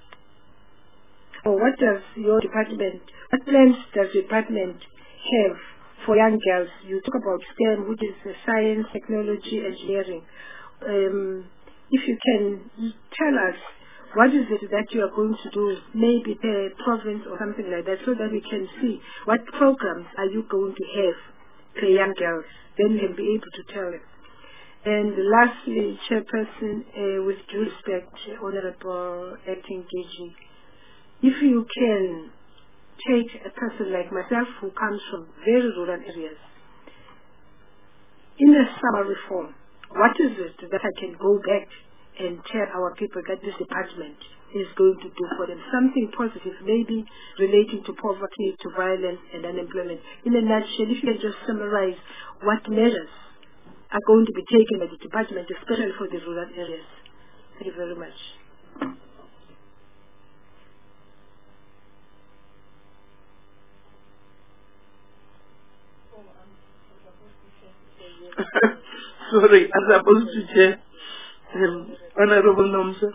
what plans does your department have for young girls? You talk about STEM, which is science, technology, engineering. If you can tell us, what is it that you are going to do, maybe per province or something like that, so that we can see what programs are you going to have for young girls? Then we can be able to tell them. And lastly, Chairperson, with due respect, Honorable Acting DG, if you can take a person like myself who comes from very rural areas, in a summer reform, what is it that I can go back and tell our people that this department is going to do for them? Something positive, maybe relating to poverty, to violence, and unemployment. In a nutshell, if you can just summarize what measures are going to be taken by the department, especially for the rural areas. Thank you very much. Sorry, I'm supposed to chair. Honorable Nomsa.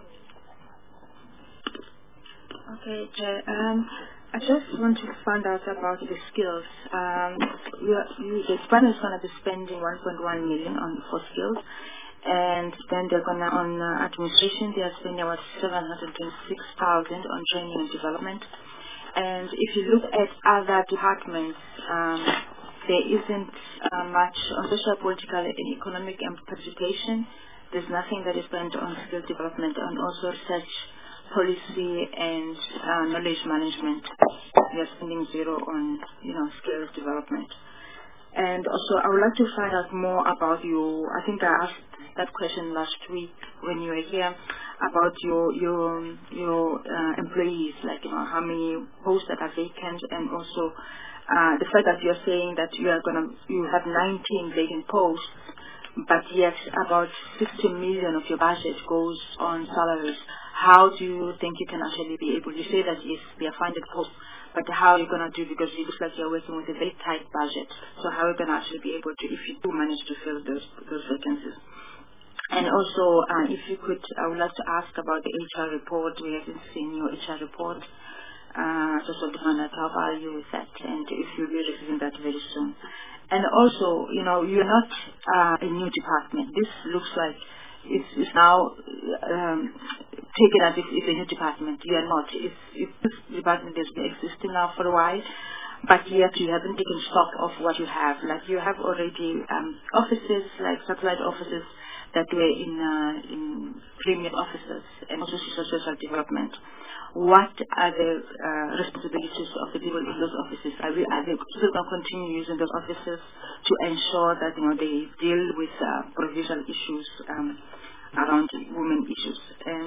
Okay, Chair. I just want to find out about the skills. The department is going to be spending 1.1 million for skills, and then they're going to, on administration, they are spending about 726,000 on training and development. And if you look at other departments, there isn't much on social, political, and economic education. There's nothing that is spent on skill development, and also research, policy, and knowledge management. We are spending zero on, skills development. And also, I would like to find out more about I think I asked that question last week when you were here, about your employees, like, how many posts that are vacant, and also the fact that you're saying that you have 19 vacant posts, but yet about 60 million of your budget goes on salaries. How do you think you can actually be able to say that yes, they are funded posts, but how are you going to do, because it looks like you're working with a very tight budget. So how are you going to actually be able to, if you do manage to fill those vacancies? And also, if you could, I would like to ask about the HR report. We haven't seen your HR report. Just want to find out how are you with that, and if you'll be receiving that very soon. And also, you're not a new department. This looks like it's now taken as if it's a new department. You are not. This department has been existing now for a while, but yet you haven't taken stock of what you have. Like, you have already offices, like satellite offices, that were in premium offices, and also social development. What are the responsibilities of the people in those offices? Are they still going to continue using those offices to ensure that they deal with provincial issues around women issues?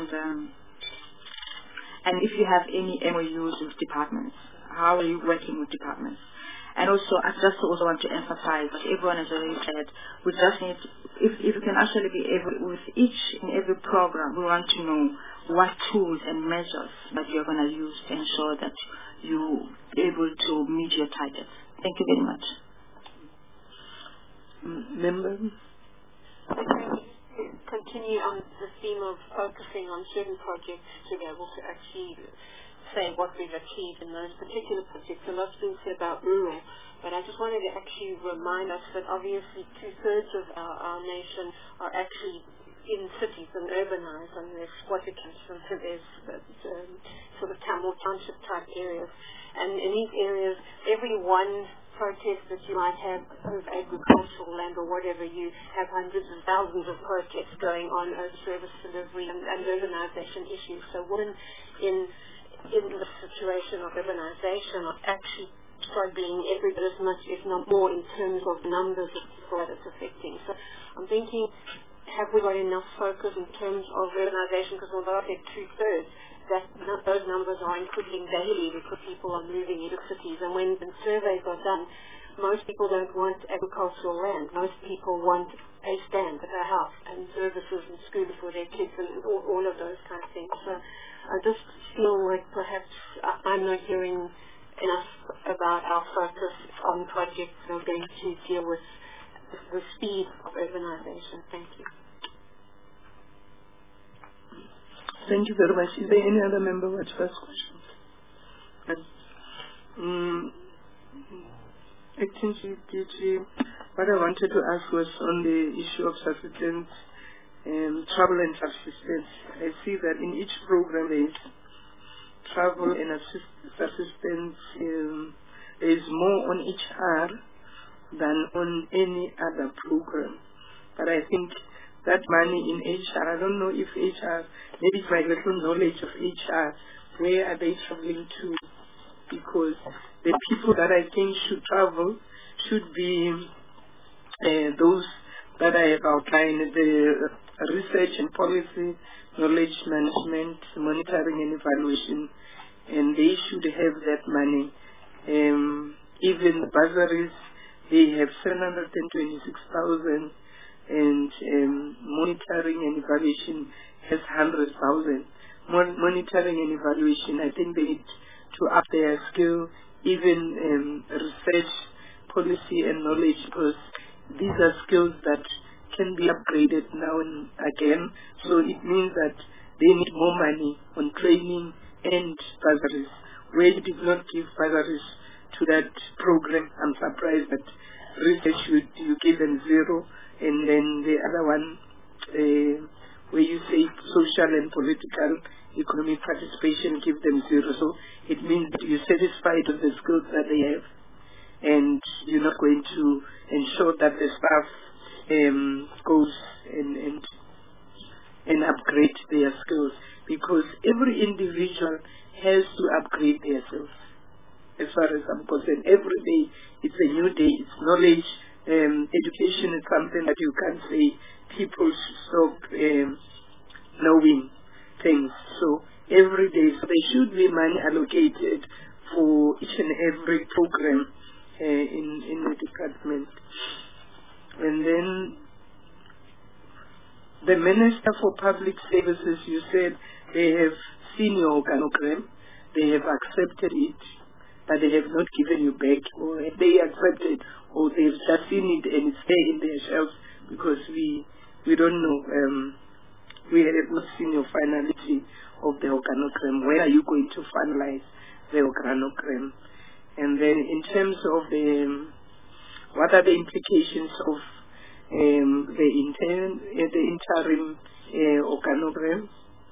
And if you have any MOUs with departments, how are you working with departments? And also, I just also want to emphasize what everyone has already said. We just need, if you can actually be able, with each and every program, we want to know what tools and measures that you're going to use to ensure that you're able to meet your targets. Thank you very much. Member? Continue on the theme of focusing on certain projects to be able to actually say what we've achieved in those particular projects. A lot's been said about rural, but I just wanted to actually remind us that obviously 2/3 of our nation are actually in cities and urbanized, and there's squatter catchments, and there's sort of more township type areas. And in these areas, every one protest that you might have of agricultural land or whatever, you have hundreds and thousands of protests going on over service delivery and urbanization issues. So women in the situation of urbanization are actually struggling every bit as much, if not more, in terms of numbers of people that it's affecting. So I'm thinking, have we got enough focus in terms of urbanization? Because although I said 2/3, those numbers are increasing daily because people are moving into cities. And when the surveys are done, most people don't want agricultural land. Most people want a stand, a house, and services and schools for their kids, and all of those kind of things. So I just feel like perhaps I'm not hearing enough about our focus on projects that are going to deal with the speed of urbanization. Thank you. Thank you very much. Is there any other member who has first questions? Acting Chief DG, what I wanted to ask was on the issue of subsistence, travel and subsistence. I see that in each program there is travel and subsistence. There is more on HR than on any other program. But I think that money in HR, I don't know if HR, maybe it's my little knowledge of HR, where are they traveling to? Because the people that I think should travel should be those that I have outlined, the research and policy, knowledge management, monitoring and evaluation, and they should have that money. Even the bursaries, they have 726,000 and monitoring and evaluation has 100,000. Monitoring and evaluation, I think they need to up their skill, even research, policy and knowledge, because these are skills that can be upgraded now and again. So it means that they need more money on training and bursaries. Where you did not give bursaries to that program, I'm surprised that research you give them 0, and then the other one where you say social and political economic participation, give them 0. So it means that you're satisfied with the skills that they have, and you're not going to ensure that the staff goes and upgrade their skills, because every individual has to upgrade their skills. As far as I'm concerned, every day it's a new day. It's knowledge. Education is something that you can't say people stop knowing things. So every day, so there should be money allocated for each and every program in the department. And then the Minister for Public Services, you said they have seen your organogram, they have accepted it, but they have not given you back, or they accepted, or they've just seen it and it's there in their shelves, because we don't know. We have not seen your finality of the organogram. Where are you going to finalize the organogram? And then in terms of what are the implications of the interim organogram?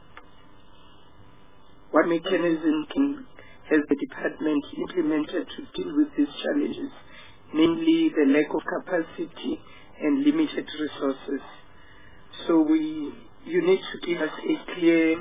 What mechanism has the department implemented to deal with these challenges, namely the lack of capacity and limited resources? So you need to give us a clear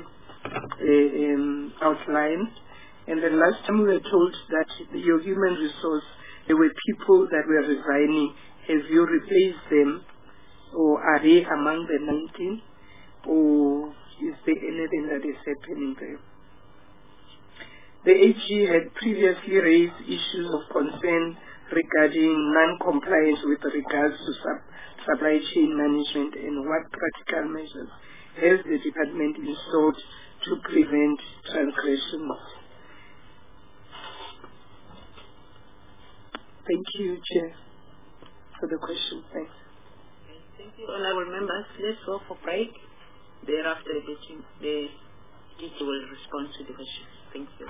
outline. And the last time we were told that your human resource, there were people that were resigning. Have you replaced them, or are they among the 19, or is there anything that is happening there? The AG had previously raised issues of concern regarding non-compliance with regards to supply chain management, and what practical measures has the department installed to prevent transgressions. Thank you, Chair, for the question. Thanks. Thank you, honorable members. Let's go for break. Thereafter, the DG will respond to the questions. Thank you.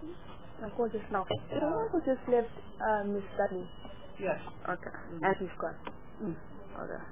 My call just now. Someone who just left Miss Dudley. Yes. Okay. As he's gone. Okay.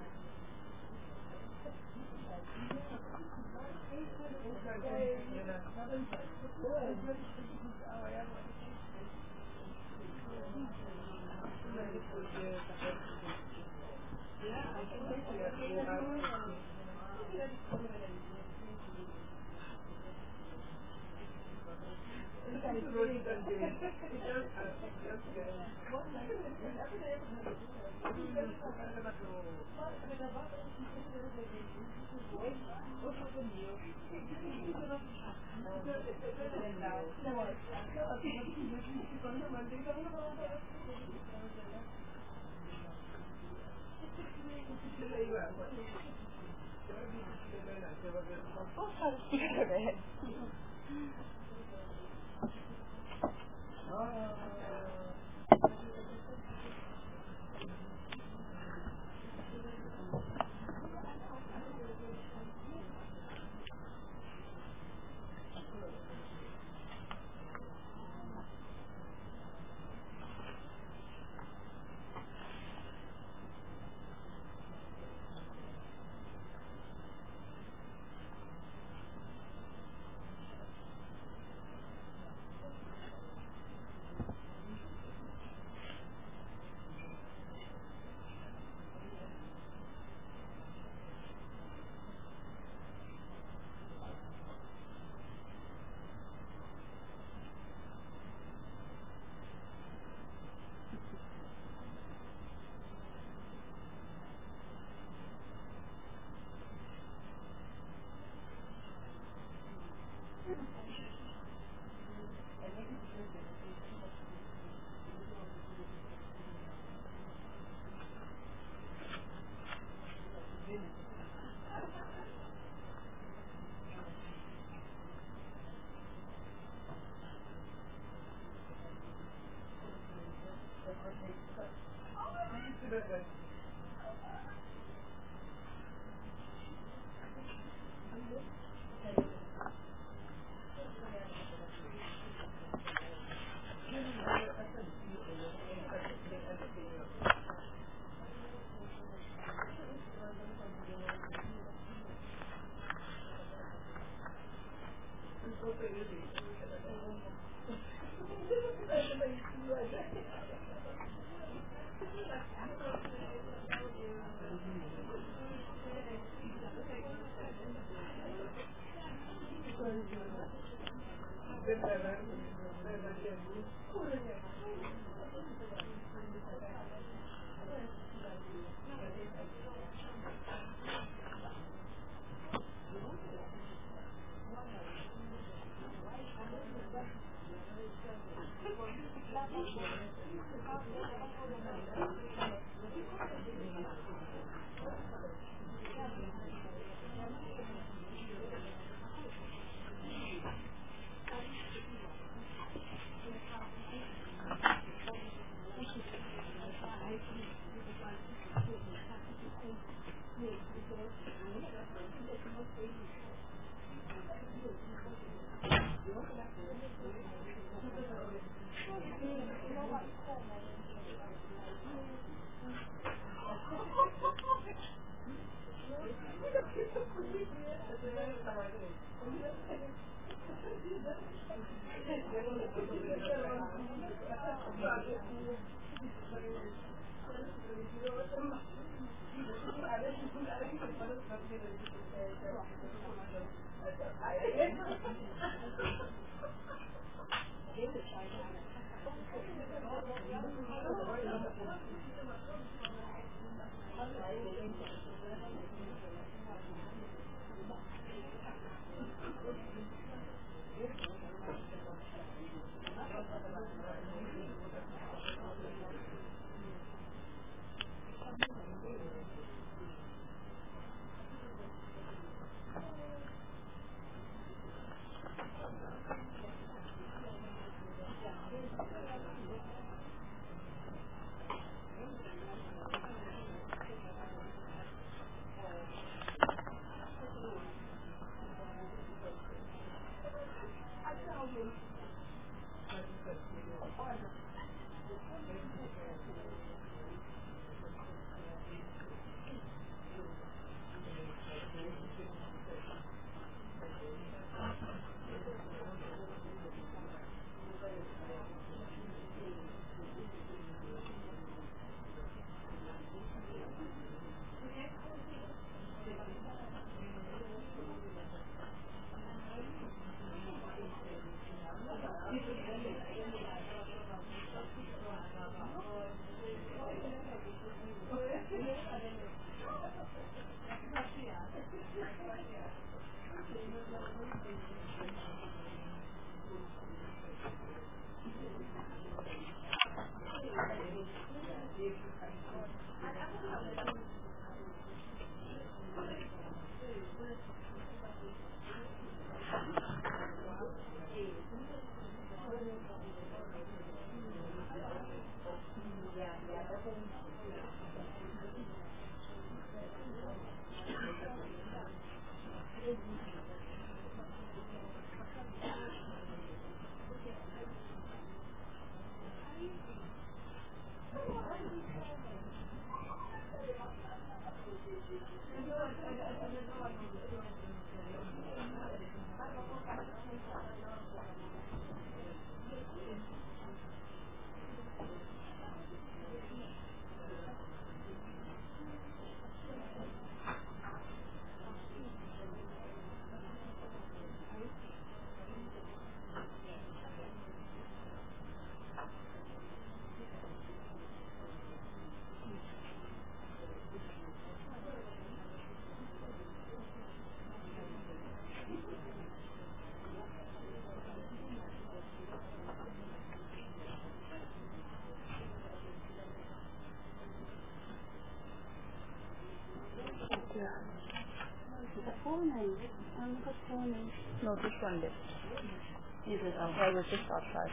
Yeah. The full name. The full name. No, this one left. Is it? Oh. I was just outside.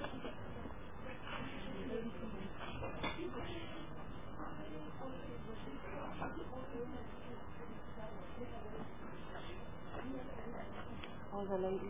Oh, the lady.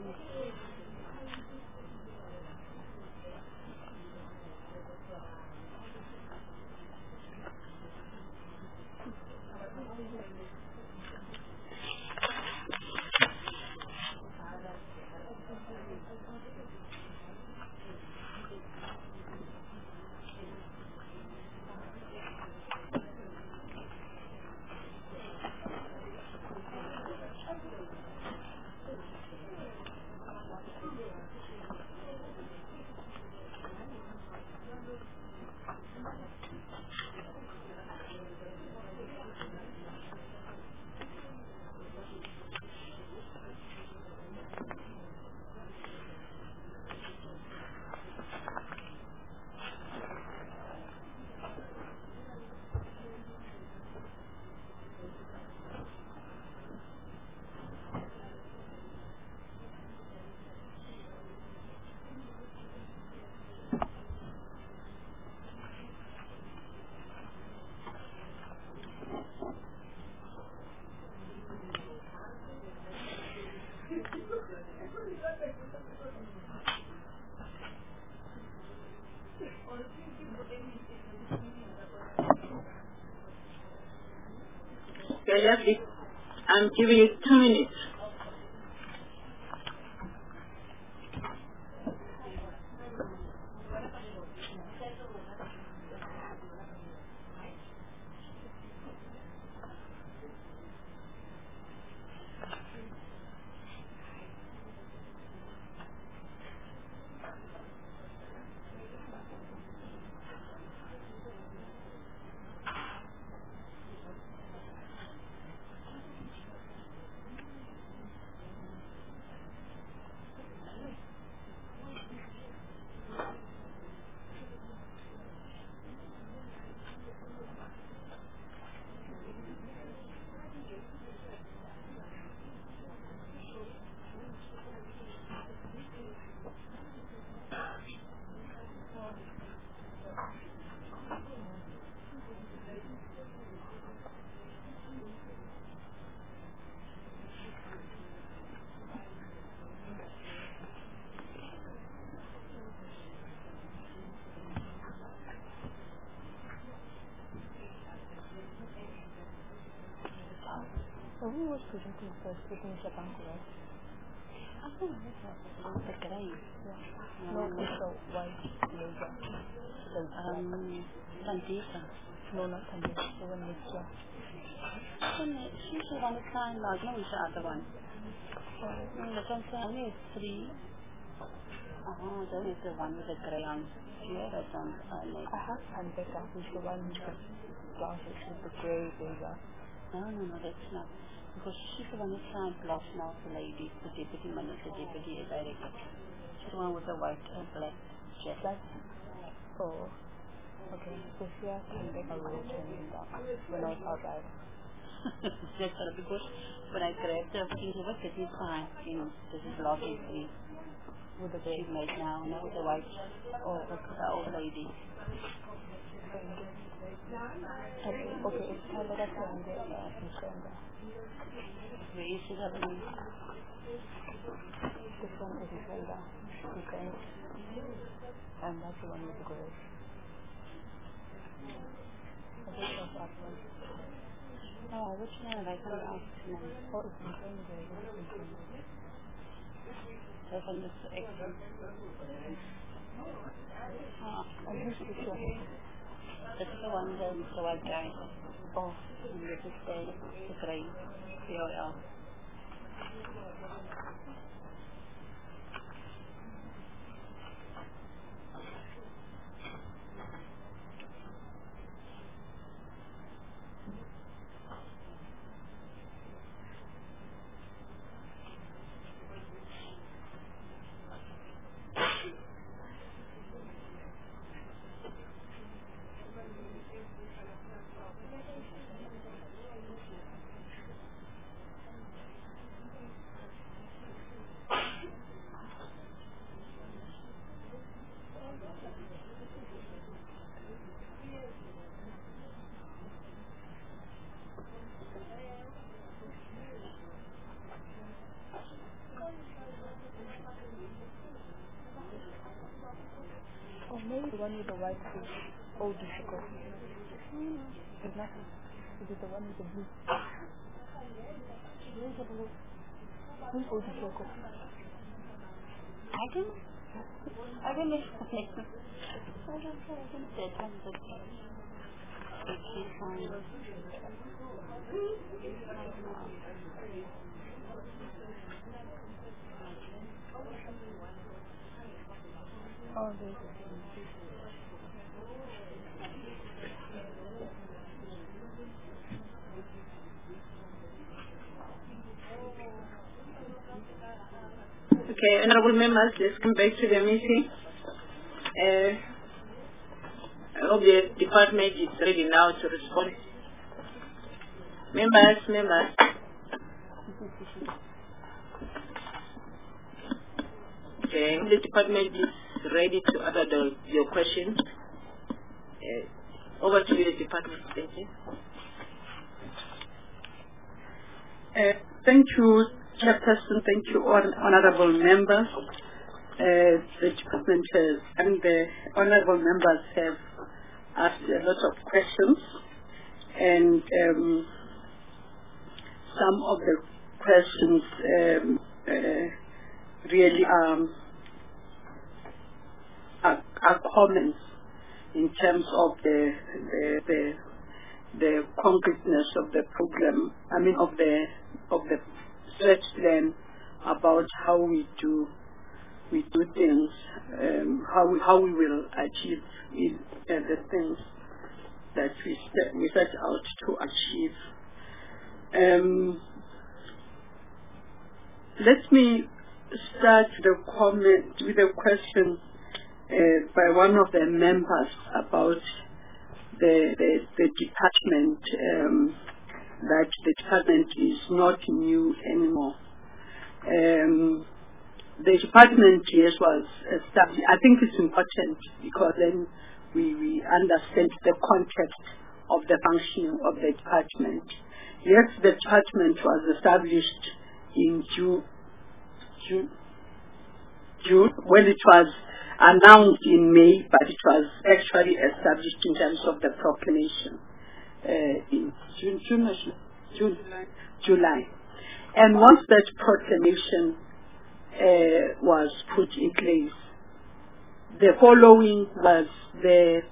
Okay, lovely. I'm giving you 2 minutes. So who was presenting first? Signature Bank, right? I think it was the grey. Yeah. No, it's the white blazer. Sandisa. No, not Sandisa. The one next year. She's the one that signed last. No, it's the other one. The one only is 3. That is the one with the grey on. Yeah, that's on leg. I have Rebecca, who's the one who's got glasses with the grey blazer. No, that's not. Because she's the one that signed last now, the lady, the deputy manager, the deputy director. She's the one with the white and black jacket. Oh, okay. So she has Rebecca wrote turning down when I was outside. That's all, because when I grabbed her, she said, what did you sign? This is login 3. With the She's made now, with the white, the old lady. Okay, it's kind of like in December. Where is it happening? This one is December. December. And that's the one with the grey. I think that's that one. Oh, which one have I come out tonight? Oh, it's December. That one is excellent. And who's this one? This is the one with the white guy. Oh. And this is the grey. COL. one with the white suit? Oh, difficult. There's nothing. Is it the one with the blue? Where's the blue? Who's Old Choco? I don't know. I don't know. I oh, there's Okay, honorable members, let's come back to the meeting. I hope the department is ready now to respond. Members. Okay, the department is ready to answer your questions. Over to you, the department. Thank you. Thank you, Chairperson. Thank you, honorable members. The department and the honorable members have asked a lot of questions, and some of the questions really are comments in terms of the concreteness of the program. I mean, of the stretch plan about how we do things, how we will achieve the things that we set out to achieve. Let me start the comment with a question by one of the members about the department, that the department is not new anymore. The department, yes, was established. I think it's important because then we understand the context of the functioning of the department. Yes, the department was established in June, when it was announced in May, but it was actually established in terms of the proclamation in July. And once that proclamation was put in place, the following was the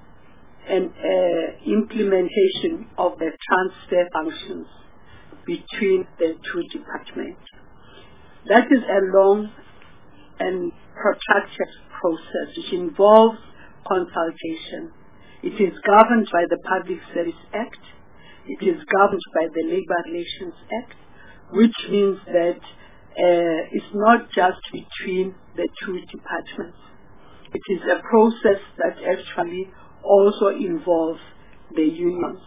implementation of the transfer functions between the two departments. That is a long and protracted process which involves consultation. It is governed by the Public Service Act. It is governed by the Labour Relations Act, which means that it's not just between the two departments. It is a process that actually also involves the unions.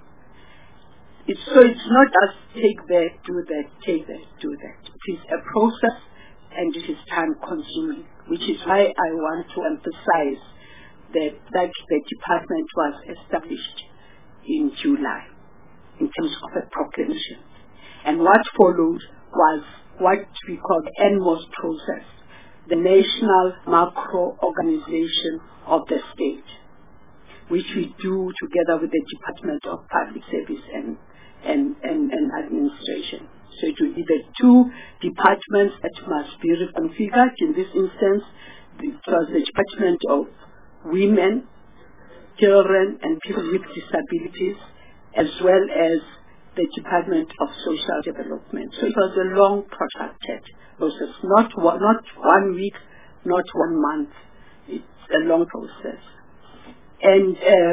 So it's not just take that, do that, take that, do that. It is a process and it is time consuming, which is why I want to emphasize that the department was established in July in terms of a proclamation. And what followed was what we call the NMOS process, the National Macro Organization of the State, which we do together with the Department of Public Service and Administration. So it will be the two departments that must be reconfigured. In this instance, it was the Department of Women, Children and People with Disabilities, as well as the Department of Social Development. So it was a long, protracted process, not 1 week, not 1 month. It's a long process. And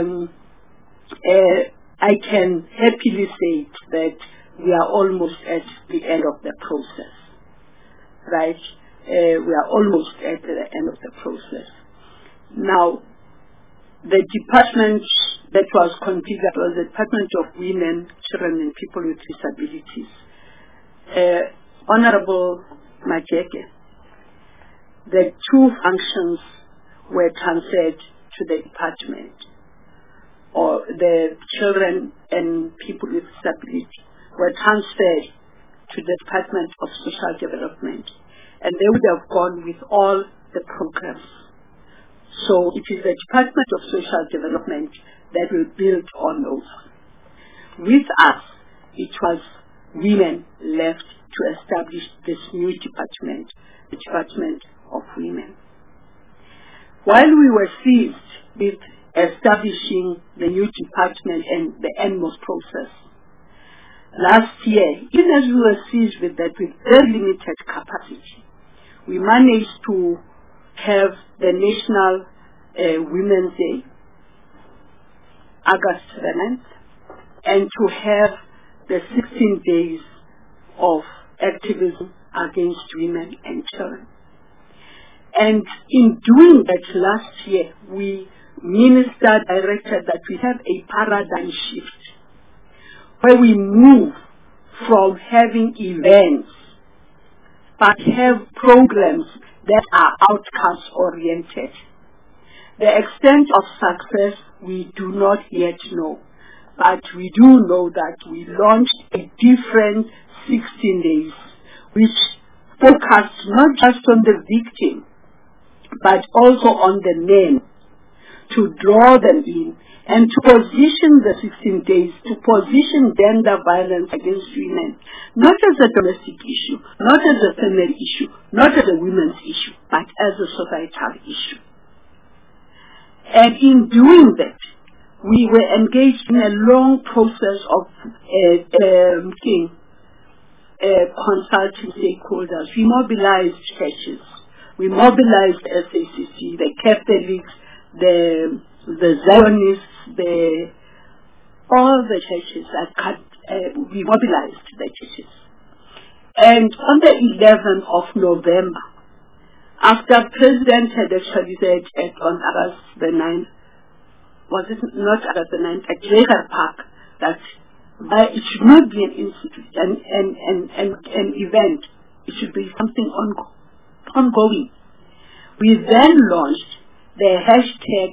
I can happily say that we are almost at the end of the process, right? We are almost at the end of the process. Now, the department that was configured was the Department of Women, Children and People with Disabilities. Honorable Majeke, the two functions were transferred to the department, or the Children and People with Disabilities were transferred to the Department of Social Development, and they would have gone with all the programs. So it is the Department of Social Development that will build on those. With us, it was women left to establish this new department, the Department of Women. While we were seized with establishing the new department and the NMOS process, last year, even as we were seized with that with very limited capacity, we managed to have the National Women's Day, August 7th, and to have the 16 days of activism against women and children. And in doing that last year, Minister directed that we have a paradigm shift where we move from having events but have programs that are outcomes oriented. The extent of success we do not yet know, but we do know that we launched a different 16 days which focused not just on the victim but also on the men, to draw them in and to position the 16 days, to position gender violence against women, not as a domestic issue, not as a family issue, not as a women's issue, but as a societal issue. And in doing that, we were engaged in a long process of consulting stakeholders. We mobilized churches, we mobilized SACC, the Catholics, the Zionists, all the churches. We mobilized the churches. And on the 11th of November, after President had actually said on August the 9th, was it not August the 9th, at Jaeger Park, that it should not be an institute, an event, it should be something ongoing. We then launched the hashtag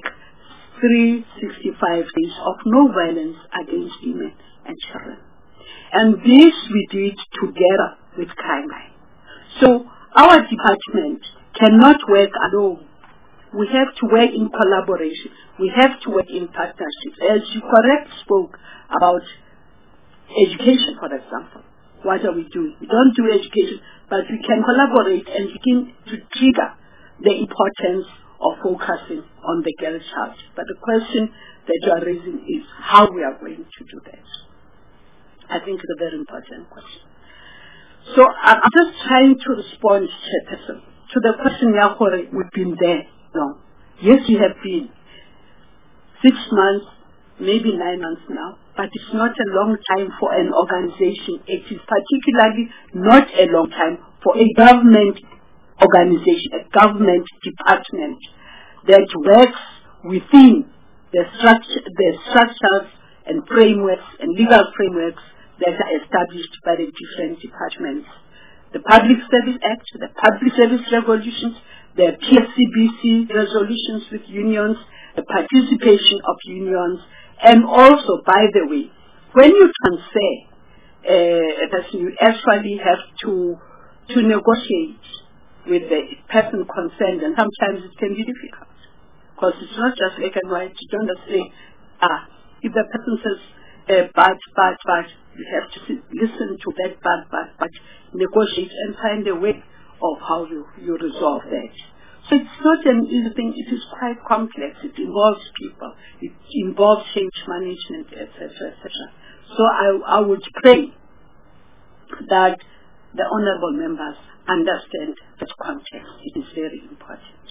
365 days of no violence against women and children. And this we did together with Crime Line. So our department cannot work alone. We have to work in collaboration. We have to work in partnership. As you spoke about education, for example. What are we doing? We don't do education, but we can collaborate and begin to trigger the importance of focusing on the girl child. But the question that you are raising is how we are going to do that. I think it's a very important question. So I'm just trying to respond, Chairperson, to the question, Yakore, we've been there long. Yes, we have been 6 months, maybe 9 months now, but it's not a long time for an organization. It is particularly not a long time for a government organization, a government department that works within the structures and frameworks and legal frameworks that are established by the different departments. The Public Service Act, the Public Service Regulations, the PSCBC resolutions with unions, the participation of unions, and also, by the way, when you transfer, you actually have to negotiate with the person concerned, and sometimes it can be difficult because it's not just black and white. You don't just say, if the person says but you have to listen to that but negotiate and find a way of how you resolve that. So it's not an easy thing. It is quite complex. It involves people. It involves change management, etc., etc. So I would pray that the honourable members understand that context. It is very important.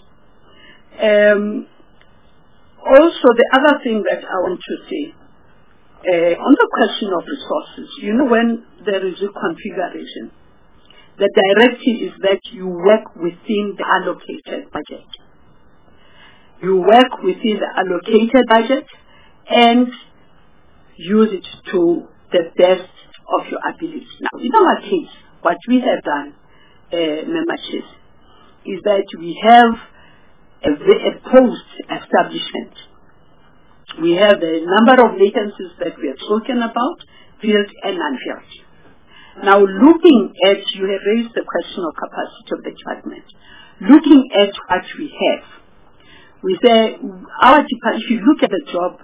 Also, the other thing that I want to say, on the question of resources, when there is a configuration, the directive is that you work within the allocated budget. You work within the allocated budget and use it to the best of your ability. Now, in our case, what we have done, membership, is that we have a post-establishment. We have a number of vacancies that we have spoken about, filled and unfilled. Now, looking at, you have raised the question of capacity of the department. Looking at what we have, We say if you look at the job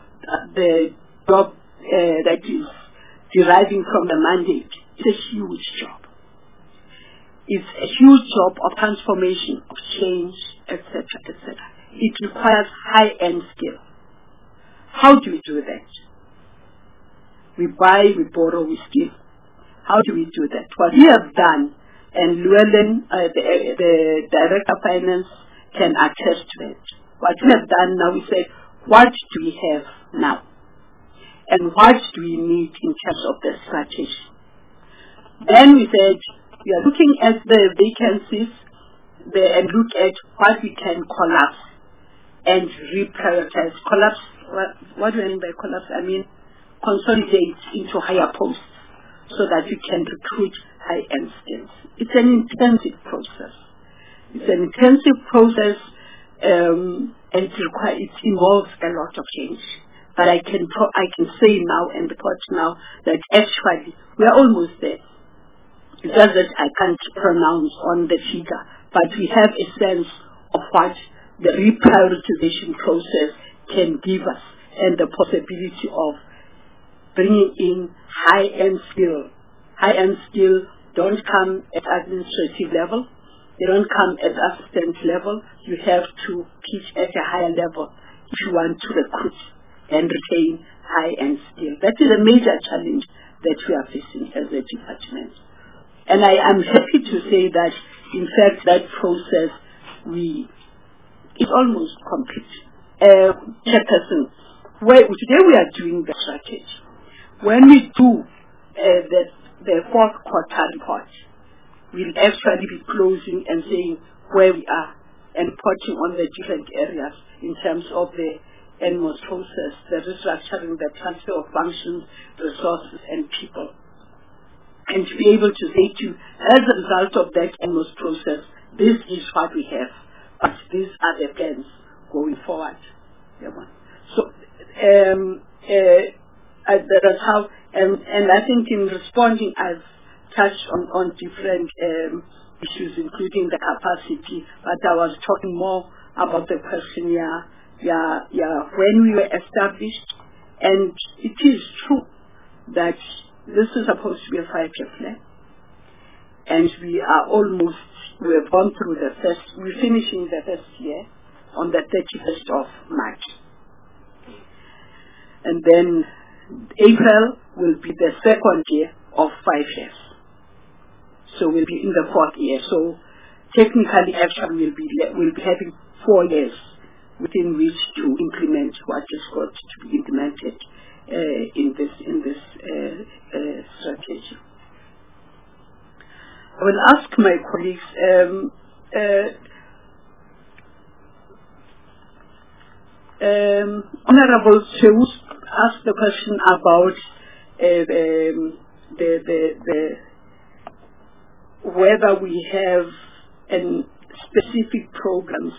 that is deriving from the mandate, it's a huge job. It's a huge job of transformation, of change, etc., etc. It requires high-end skill. How do we do that? We buy, we borrow, we steal. How do we do that? What we have done, and Llewellyn, the Director of Finance, can attest to it. What we have done now, we say, what do we have now? And what do we need in terms of the strategy? Then we said, we are looking at the vacancies and look at what we can collapse and reprioritize. Collapse, what do I mean by collapse? I mean consolidate into higher posts so that you can recruit high-end skills. It's an intensive process. And it involves a lot of change. But I can say now and report now that actually we are almost there. It's just that I can't pronounce on the figure, but we have a sense of what the reprioritization process can give us and the possibility of bringing in high-end skill. High-end skill don't come at administrative level. They don't come at assistant level. You have to pitch at a higher level if you want to recruit and retain high-end skill. That is a major challenge that we are facing as a department. And I am happy to say that, in fact, that process is almost complete. Chairperson, today we are doing the strategy. When we do the fourth quarter report, we'll actually be closing and saying where we are and reporting on the different areas in terms of the NMOS process, the restructuring, the transfer of functions, resources, and people. And to be able to say to you, as a result of that NMOS process, this is what we have, but these are the plans going forward. So, that is how, and I think in responding, I've touched on different issues, including the capacity, but I was talking more about the question, when we were established, and it is true that this is supposed to be a 5-year plan, and we have gone through we're finishing the first year on the 31st of March. And then April will be the second year of 5 years. So we'll be in the 4th year. So technically, actually, we'll be having 4 years within which to implement what is got to be implemented in this strategy. I will ask my colleagues. Honorable Cheus asked the question about whether we have specific programs,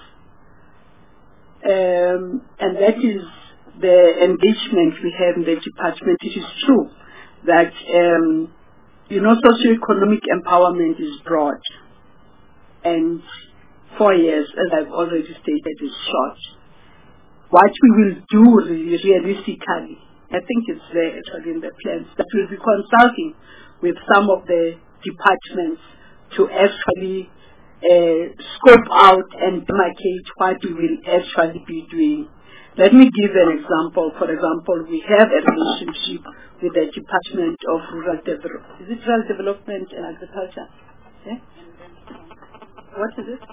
and that is the engagement we have in the department. It is true that socioeconomic empowerment is broad, and 4 years, as I've already stated, is short. What we will do realistically, I think it's there actually in the plans, that we'll be consulting with some of the departments to actually scope out and demarcate what we will actually be doing. Let me give an example. For example, we have a relationship with the Department of Rural Development. Is it Rural Development and Agriculture? Yeah? What is it?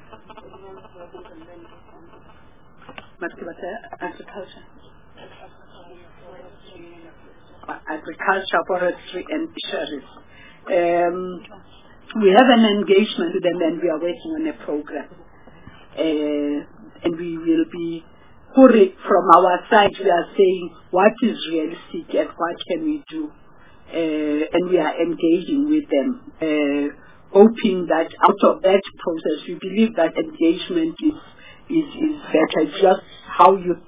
Agriculture. Agriculture, forestry, and fisheries. We have an engagement with them, and we are working on a program. And we will be, from our side, we are saying what is realistic and what can we do. And we are engaging with them, hoping that out of that process, we believe that engagement is better. Just how you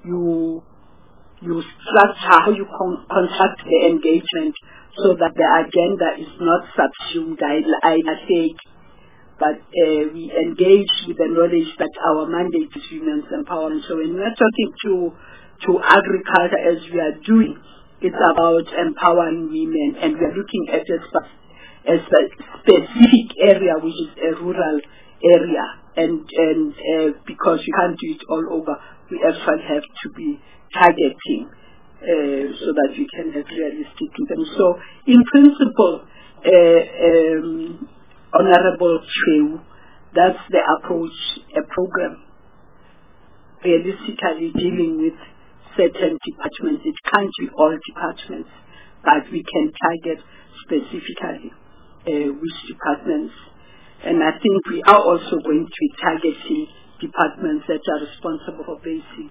structure, how you conduct the engagement, so that the agenda is not subsumed. I say but we engage with the knowledge that our mandate is women's empowerment. So when we are talking to agriculture, as we are doing, it's about empowering women, and we are looking at a specific area, which is a rural area, and because we can't do it all over, we actually have to be targeting so that we can have realistic income. So in principle, Honorable Chair, that's the approach, a program realistically dealing with certain departments. It can't be all departments, but we can target specifically which departments. And I think we are also going to be targeting departments that are responsible for basic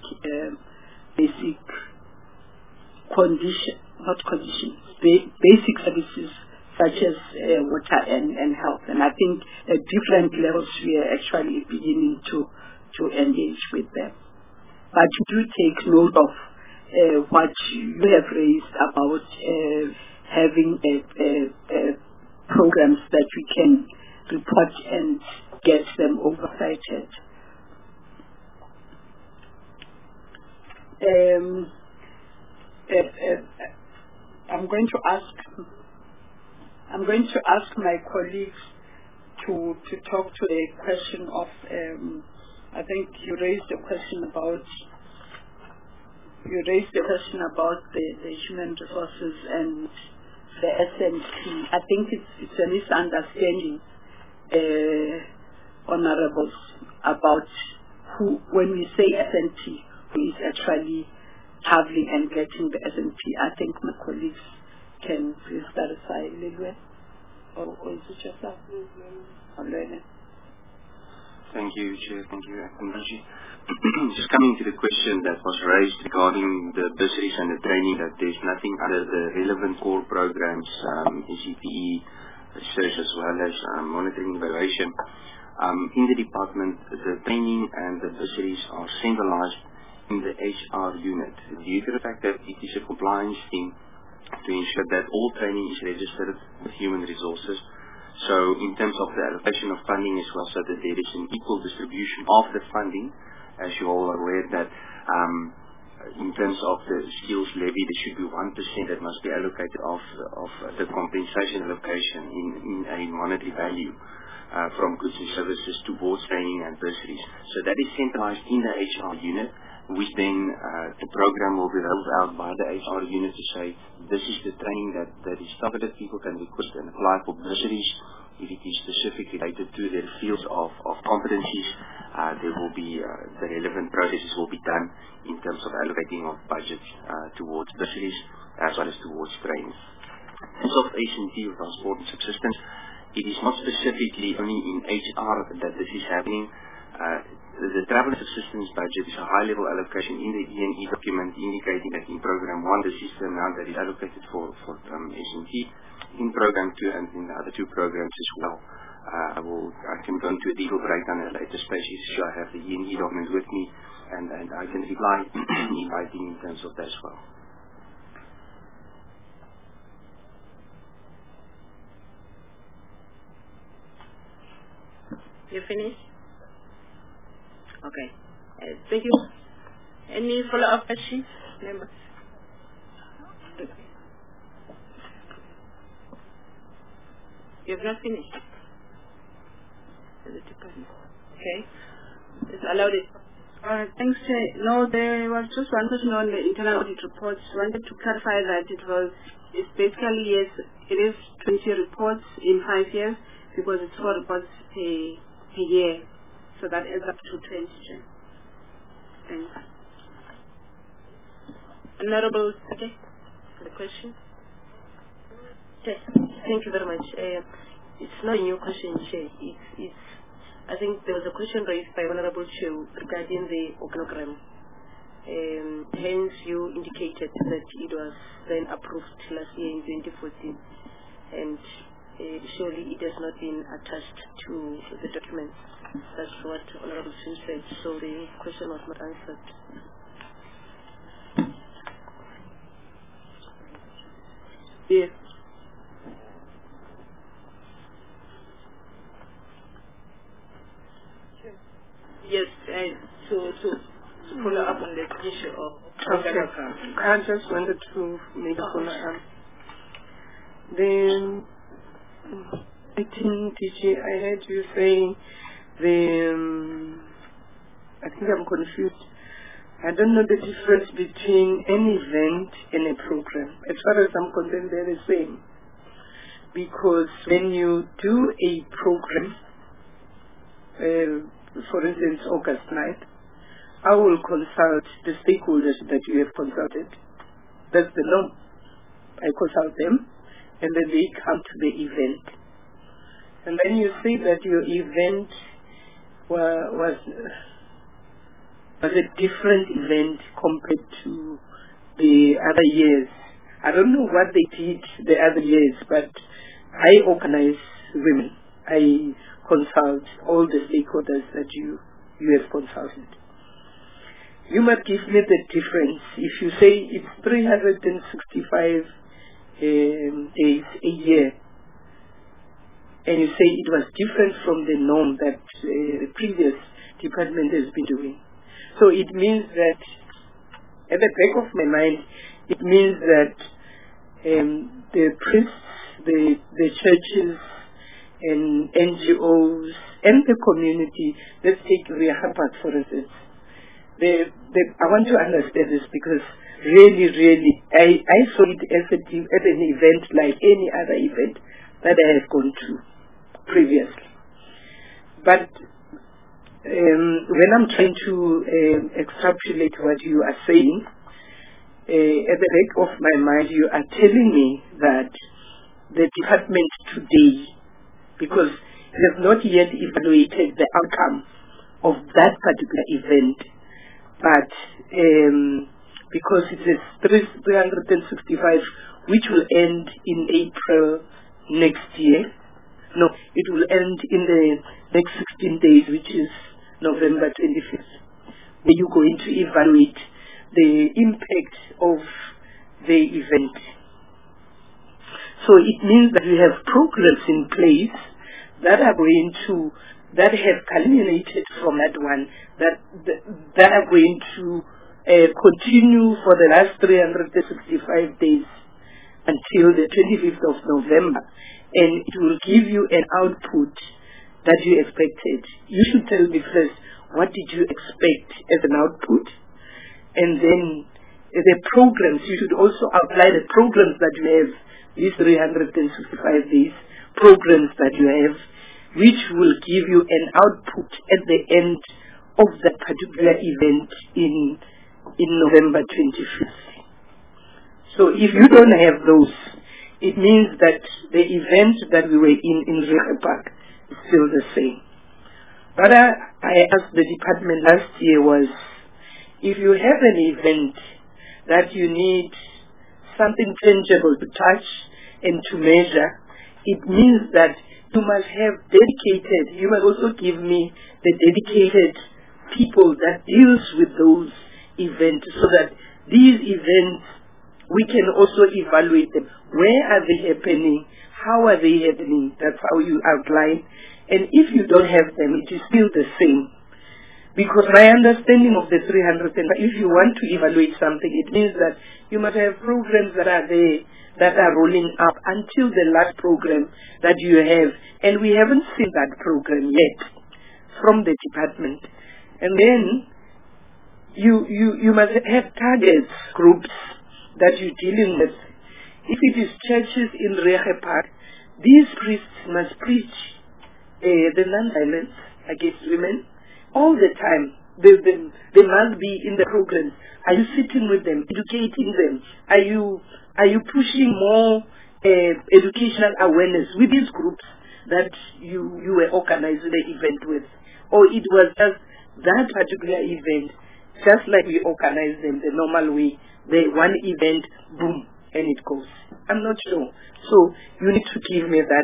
basic services such as water and health. And I think at different levels we are actually beginning to engage with them. But you do take note of what you have raised about having programs that we can report and get them oversighted. I'm going to ask my colleagues to talk to the question of I think you raised a question about the human resources and the SNP. I think it's a misunderstanding, honorables, about who, when we say SNP, who is actually traveling and getting the SNP. I think my colleagues can please clarify a little bit. Or is it yourself? Or Leonard? Thank you, Chair. Thank you, Akundaji. Just coming to the question that was raised regarding the bursaries and the training, that there's nothing other the relevant core programs, ECPE, research as well as monitoring evaluation. In the department, the training and the bursaries are centralized in the HR unit due to the fact that it is a compliance team to ensure that all training is registered with human resources. So in terms of the allocation of funding as well, so that there is an equal distribution of the funding, as you all are aware that in terms of the skills levy, there should be 1% that must be allocated of the compensation allocation in a monetary value from goods and services towards training and bursaries. So that is centralized in the HR unit, which then the program will be rolled out by the HR unit to say this is the training that is targeted. People can request and apply for bursaries. If it is specifically related to their fields of competencies, there will be the relevant processes will be done in terms of allocating of budgets towards bursaries as well as towards training. In terms of S&T, transport and subsistence, it is not specifically only in HR that this is happening. The travel and subsistence budget is a high-level allocation in the E&E document indicating that in Program 1 this is the amount that is allocated for S&T. In Program 2 and in the other two programs as well. I can go into a detailed breakdown at a later stage if I have the E&E document with me, and I can reply in writing in terms of that as well. You finished? Okay. Thank you. Any follow-up questions, members? You have not finished? Okay. It's allowed it. Thanks, Chair. No, there was just one question on the internal audit reports. I wanted to clarify that it's basically, yes, it is 20 reports in 5 years because it's 4 reports per year. So that adds up to 20, Chair. Thanks. Honorable Secretary, for the question. Yes, thank you very much. It's not a new question, Chair. I think there was a question raised by Honorable Chair regarding the organogram. Hence, you indicated that it was then approved last year in 2014, and surely it has not been attached to the documents. That's what Honorable Chair said. So the question was not answered. Yes. Okay. I just wanted to make a comment. Then, I think, DG, I heard you saying I think I'm confused. I don't know the difference between an event and a program. As far as I'm concerned, they're the same. Because when you do a program, for instance, August 9th, I will consult the stakeholders that you have consulted. That's the norm. I consult them, and then they come to the event. And then you say that your event was a different event compared to the other years. I don't know what they did the other years, but I organize women. I consult all the stakeholders that you have consulted. You must give me the difference. If you say it's 365 days a year, and you say it was different from the norm that the previous department has been doing. So it means that, at the back of my mind, it means that the priests, the churches, and NGOs, and the community, let's take Rehoboth for instance. I want to understand this because really, I saw it as an event like any other event that I have gone to previously. But when I'm trying to extrapolate what you are saying, at the back of my mind, you are telling me that the department today, because they have not yet evaluated the outcome of that particular event, but because it is 365, which will end in April next year. No, it will end in the next 16 days, which is November 25th. Where you're going to evaluate the impact of the event. So it means that we have programs in place that are going to, that have culminated from that one, that are going to continue for the last 365 days until the 25th of November. And it will give you an output that you expected. You should tell me first, what did you expect as an output? And then the programs, you should also apply the programs that you have, these 365 days, programs that you have, which will give you an output at the end of that particular event in November 25th. So if you don't have those, it means that the event that we were in Rehoboth is still the same. What I asked the department last year was, if you have an event that you need something tangible to touch and to measure, it means that you must have dedicated, you must also give me the dedicated people that deals with those events so that these events, we can also evaluate them. Where are they happening? How are they happening? That's how you outline. And if you don't have them, it is still the same. Because my understanding of the 300, if you want to evaluate something, it means that you must have programs that are there, that are rolling up until the last program that you have. And we haven't seen that program yet from the department. And then you must have targets, groups that you're dealing with. If it is churches in Rehoboth, these priests must preach the non-violence against women all the time. They must be in the programs. Are you sitting with them, educating them? Are you pushing more educational awareness with these groups that you were organizing the event with? Or it was just that particular event, just like we organize them the normal way, the one event, boom, and it goes. I'm not sure. So you need to give me that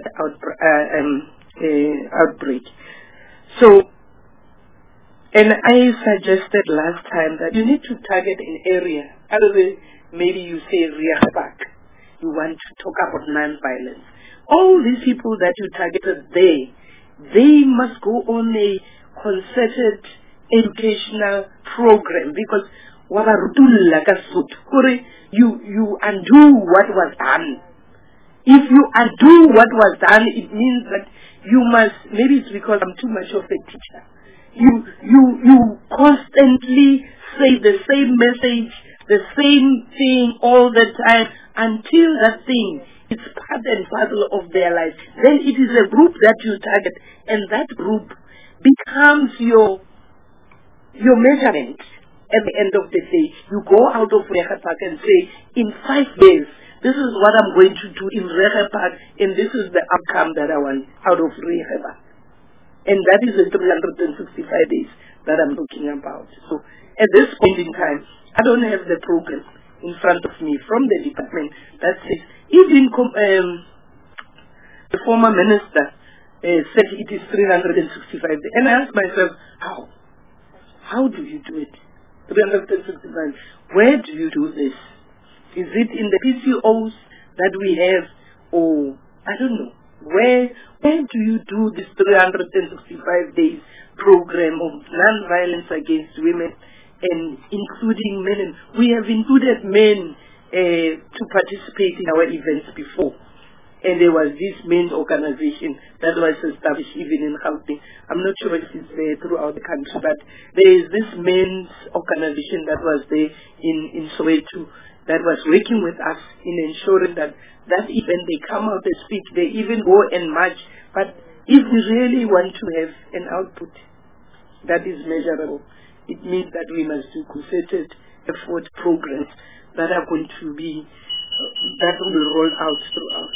outbreak. So, and I suggested last time that you need to target an area. Other than maybe you say Rehoboth, you want to talk about non-violence. All these people that you targeted there, they must go on a concerted educational program, because you undo what was done. If you undo what was done, it means that you must, maybe it's because I'm too much of a teacher. You constantly say the same message, the same thing all the time until that thing is part and parcel of their life. Then it is a group that you target, and that group becomes your measurement. At the end of the day, you go out of Reha Park and say, in 5 days, this is what I'm going to do in Reha Park, and this is the outcome that I want out of Reha Park. And that is the 365 days that I'm talking about. So at this point in time, I don't have the program in front of me from the department that says, even the former minister said it is 365 days. And I asked myself, how do you do it? 365. Where do you do this? Is it in the PCOs that we have, or I don't know? Where do you do this 365 days program of non-violence against women, and including men? We have included men to participate in our events before. And there was this men's organization that was established even in Gauteng. I'm not sure if it's there throughout the country, but there is this men's organization that was there in Soweto that was working with us in ensuring that event, they come out, they speak, they even go and march. But if we really want to have an output that is measurable, it means that we must do concerted effort programs that are going to be, that will roll out throughout.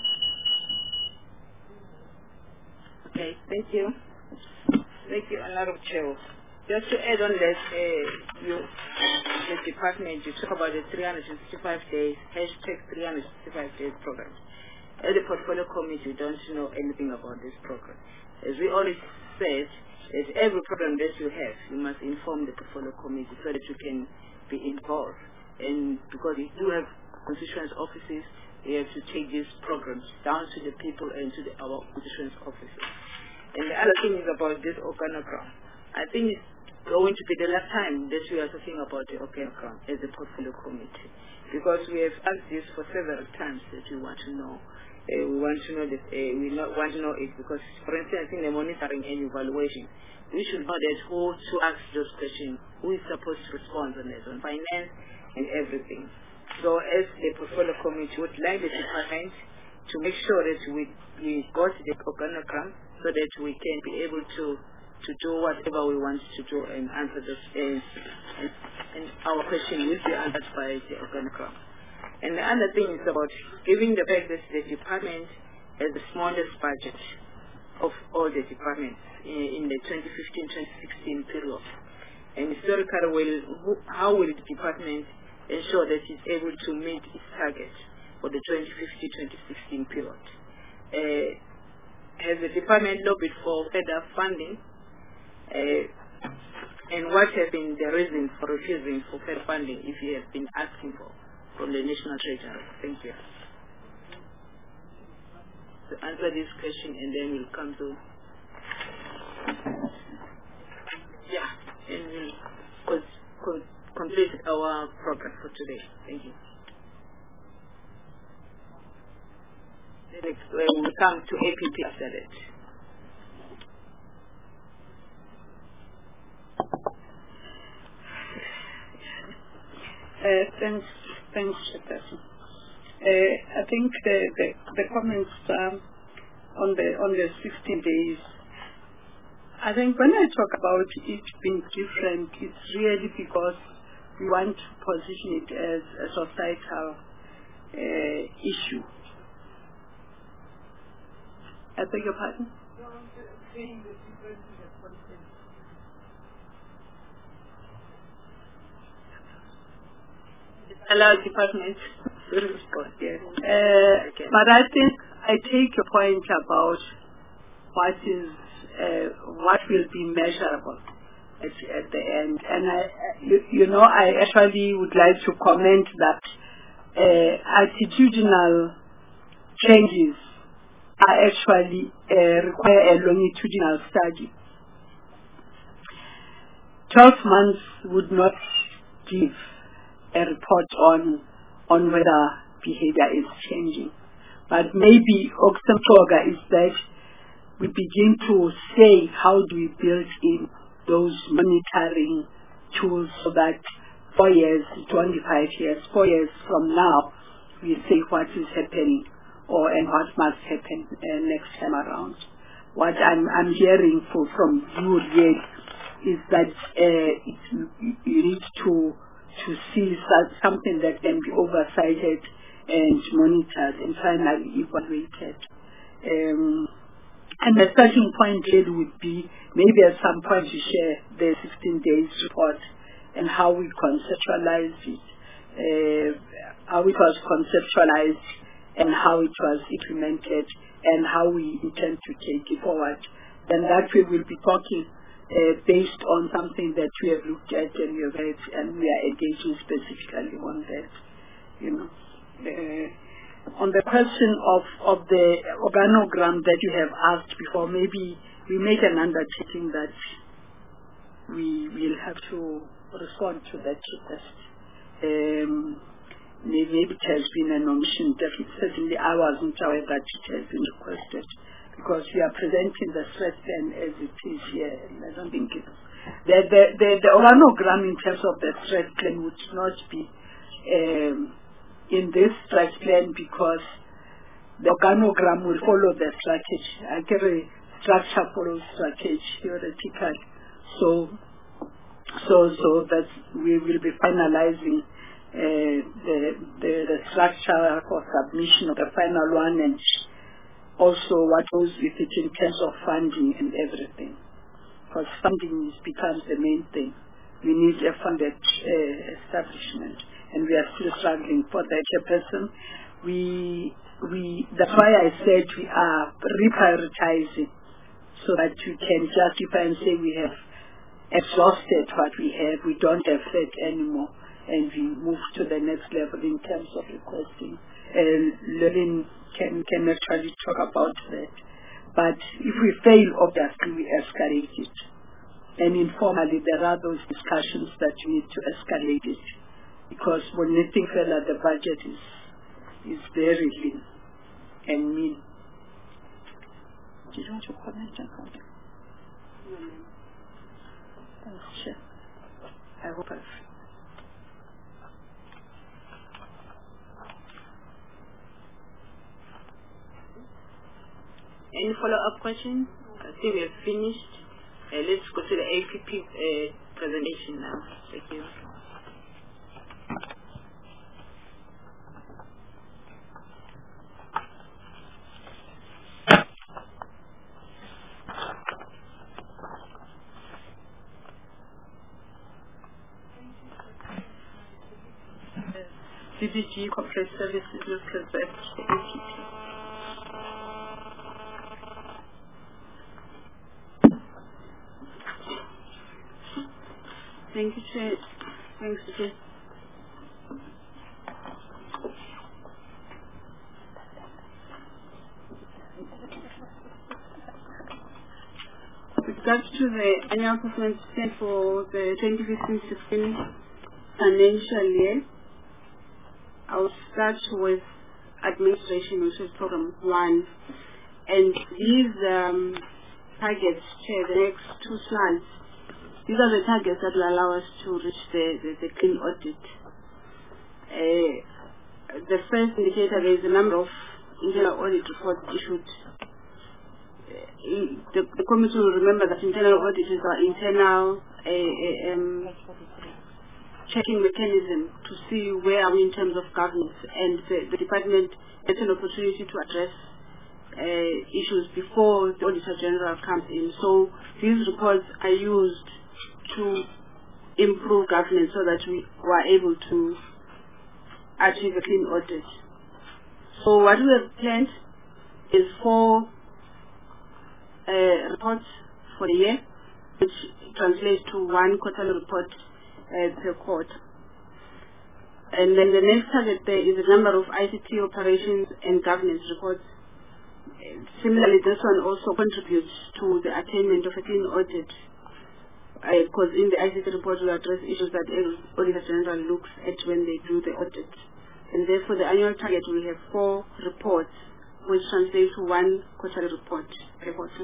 Okay, thank you. Thank you, Honorable Chair. Just to add on that, the department, you talk about the 365 days, hashtag 365 days program. As a portfolio committee, you don't know anything about this program. As we always said, as every program that you have, you must inform the portfolio committee so that you can be involved. And because we do have constituent offices, we have to take these programs down to the people and to our constituent offices. And the other thing is about this organogram. I think it's going to be the last time that we are talking about the organogram as a portfolio committee, because we have asked this for several times that we want to know. We want to know that want to know it because, for instance, in the monitoring and evaluation, we should know that who to ask those questions, who is supposed to respond on this, on finance and everything. So as a portfolio committee, we would like the department to make sure that we got the organogram so that we can be able to do whatever we want to do and answer this. And our question will be answered by the organogram. And the other thing is about giving the fact that the department has the smallest budget of all the departments in the 2015-2016 period. And historically, how will the department ensure that it's able to meet its target for the 2015-2016 period? Has the department lobbied for further funding? And what have been the reasons for refusing for further funding if you have been asking for from the National Treasury? Thank you. To answer this question, and then we'll come to and we'll complete our program for today. Thank you. Next, we'll come to APP after that. Thanks, Chairperson. I think the comments on the 16 days. I think when I talk about it being different, it's really because we want to position it as a societal issue. I beg your pardon? Allow department to respond. Yes. But I think I take your point about what will be measurable at the end, and I actually would like to comment that attitudinal changes are actually require a longitudinal study. 12 months would not give a report on whether behavior is changing. But maybe Oxentoga is that we begin to say how do we build in those monitoring tools so that 4 years, 25 years, 4 years from now, we say what is happening and what must happen next time around. What I'm hearing from you really is that you need to see something that can be oversighted and monitored and finally evaluated. And the starting point really would be maybe at some point to share the 16 days report and how we conceptualized it, how it was conceptualized and how it was implemented and how we intend to take it forward. Then that way we'll be talking based on something that we have looked at and we have read, and we are engaging specifically on that. On the question of the organogram that you have asked before, maybe we make an undertaking that we will have to respond to that request. Maybe it has been an omission. Certainly I wasn't aware that it has been requested because we are presenting the threat plan as it is here. And I don't think it's the organogram in terms of the threat plan would not be in this threat plan because the organogram will follow the strategy. I get a structure follows strategy theoretically. So that we will be finalizing the structure for submission of the final one and also what goes with it in terms of funding and everything. Because funding becomes the main thing. We need a funded establishment and we are still struggling for that person. That's why I said we are reprioritizing so that we can justify and say we have exhausted what we have, we don't have that anymore, and we move to the next level in terms of requesting. Levin can actually talk about that. But if we fail, obviously we escalate it. And informally there are those discussions that you need to escalate it. Because when anything fell at the budget is very lean and mean. Do you want to comment on that? Sure. I hope I've... Any follow-up questions? I think we have finished. Let's go to the APP presentation now. Thank you. CBG Corporate Services Workers Act, the APP. Thank you, Chair. Thanks, Chair. With regards to the annual performance plan for the 2015-16 financial year, I will start with administration, which is program 1. And these targets, Chair, the next 2 slides, these are the targets that will allow us to reach the clean audit. The first indicator is the number of internal audit reports issued. The committee will remember that internal audit is our internal checking mechanism to see where are we in terms of governance, and the department gets an opportunity to address issues before the Auditor General comes in. So these reports are used to improve governance so that we were able to achieve a clean audit. So what we have planned is 4 reports for the year, which translates to 1 quarterly report per quarter. And then the next target there is the number of ICT operations and governance reports. Similarly, this one also contributes to the attainment of a clean audit because in the ICT report we address issues that Auditor General looks at when they do the audit. And therefore the annual target we have 4 reports, which translates to 1 quarterly report per quarter.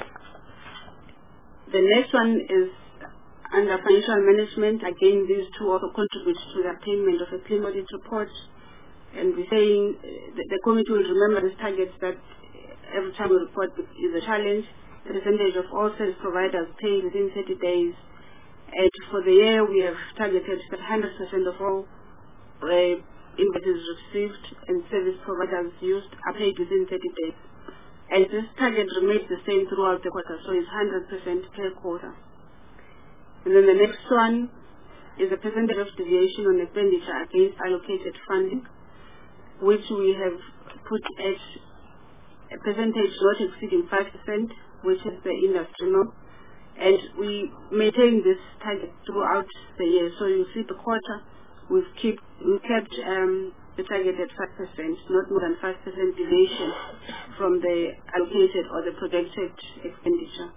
The next one is under financial management. Again, these 2 also contribute to the attainment of a clean audit report. And we're saying the committee will remember these targets that every time we report is a challenge. The percentage of all service providers paid within 30 days. And for the year, we have targeted that 100% of all invoices received and service providers used are paid within 30 days. And this target remains the same throughout the quarter, so it's 100% per quarter. And then the next one is a percentage of deviation on expenditure against allocated funding, which we have put at a percentage not exceeding 5%, which is the industry norm. And we maintain this target throughout the year. So you see the quarter, we kept the target at 5%, not more than 5% deviation from the allocated or the projected expenditure.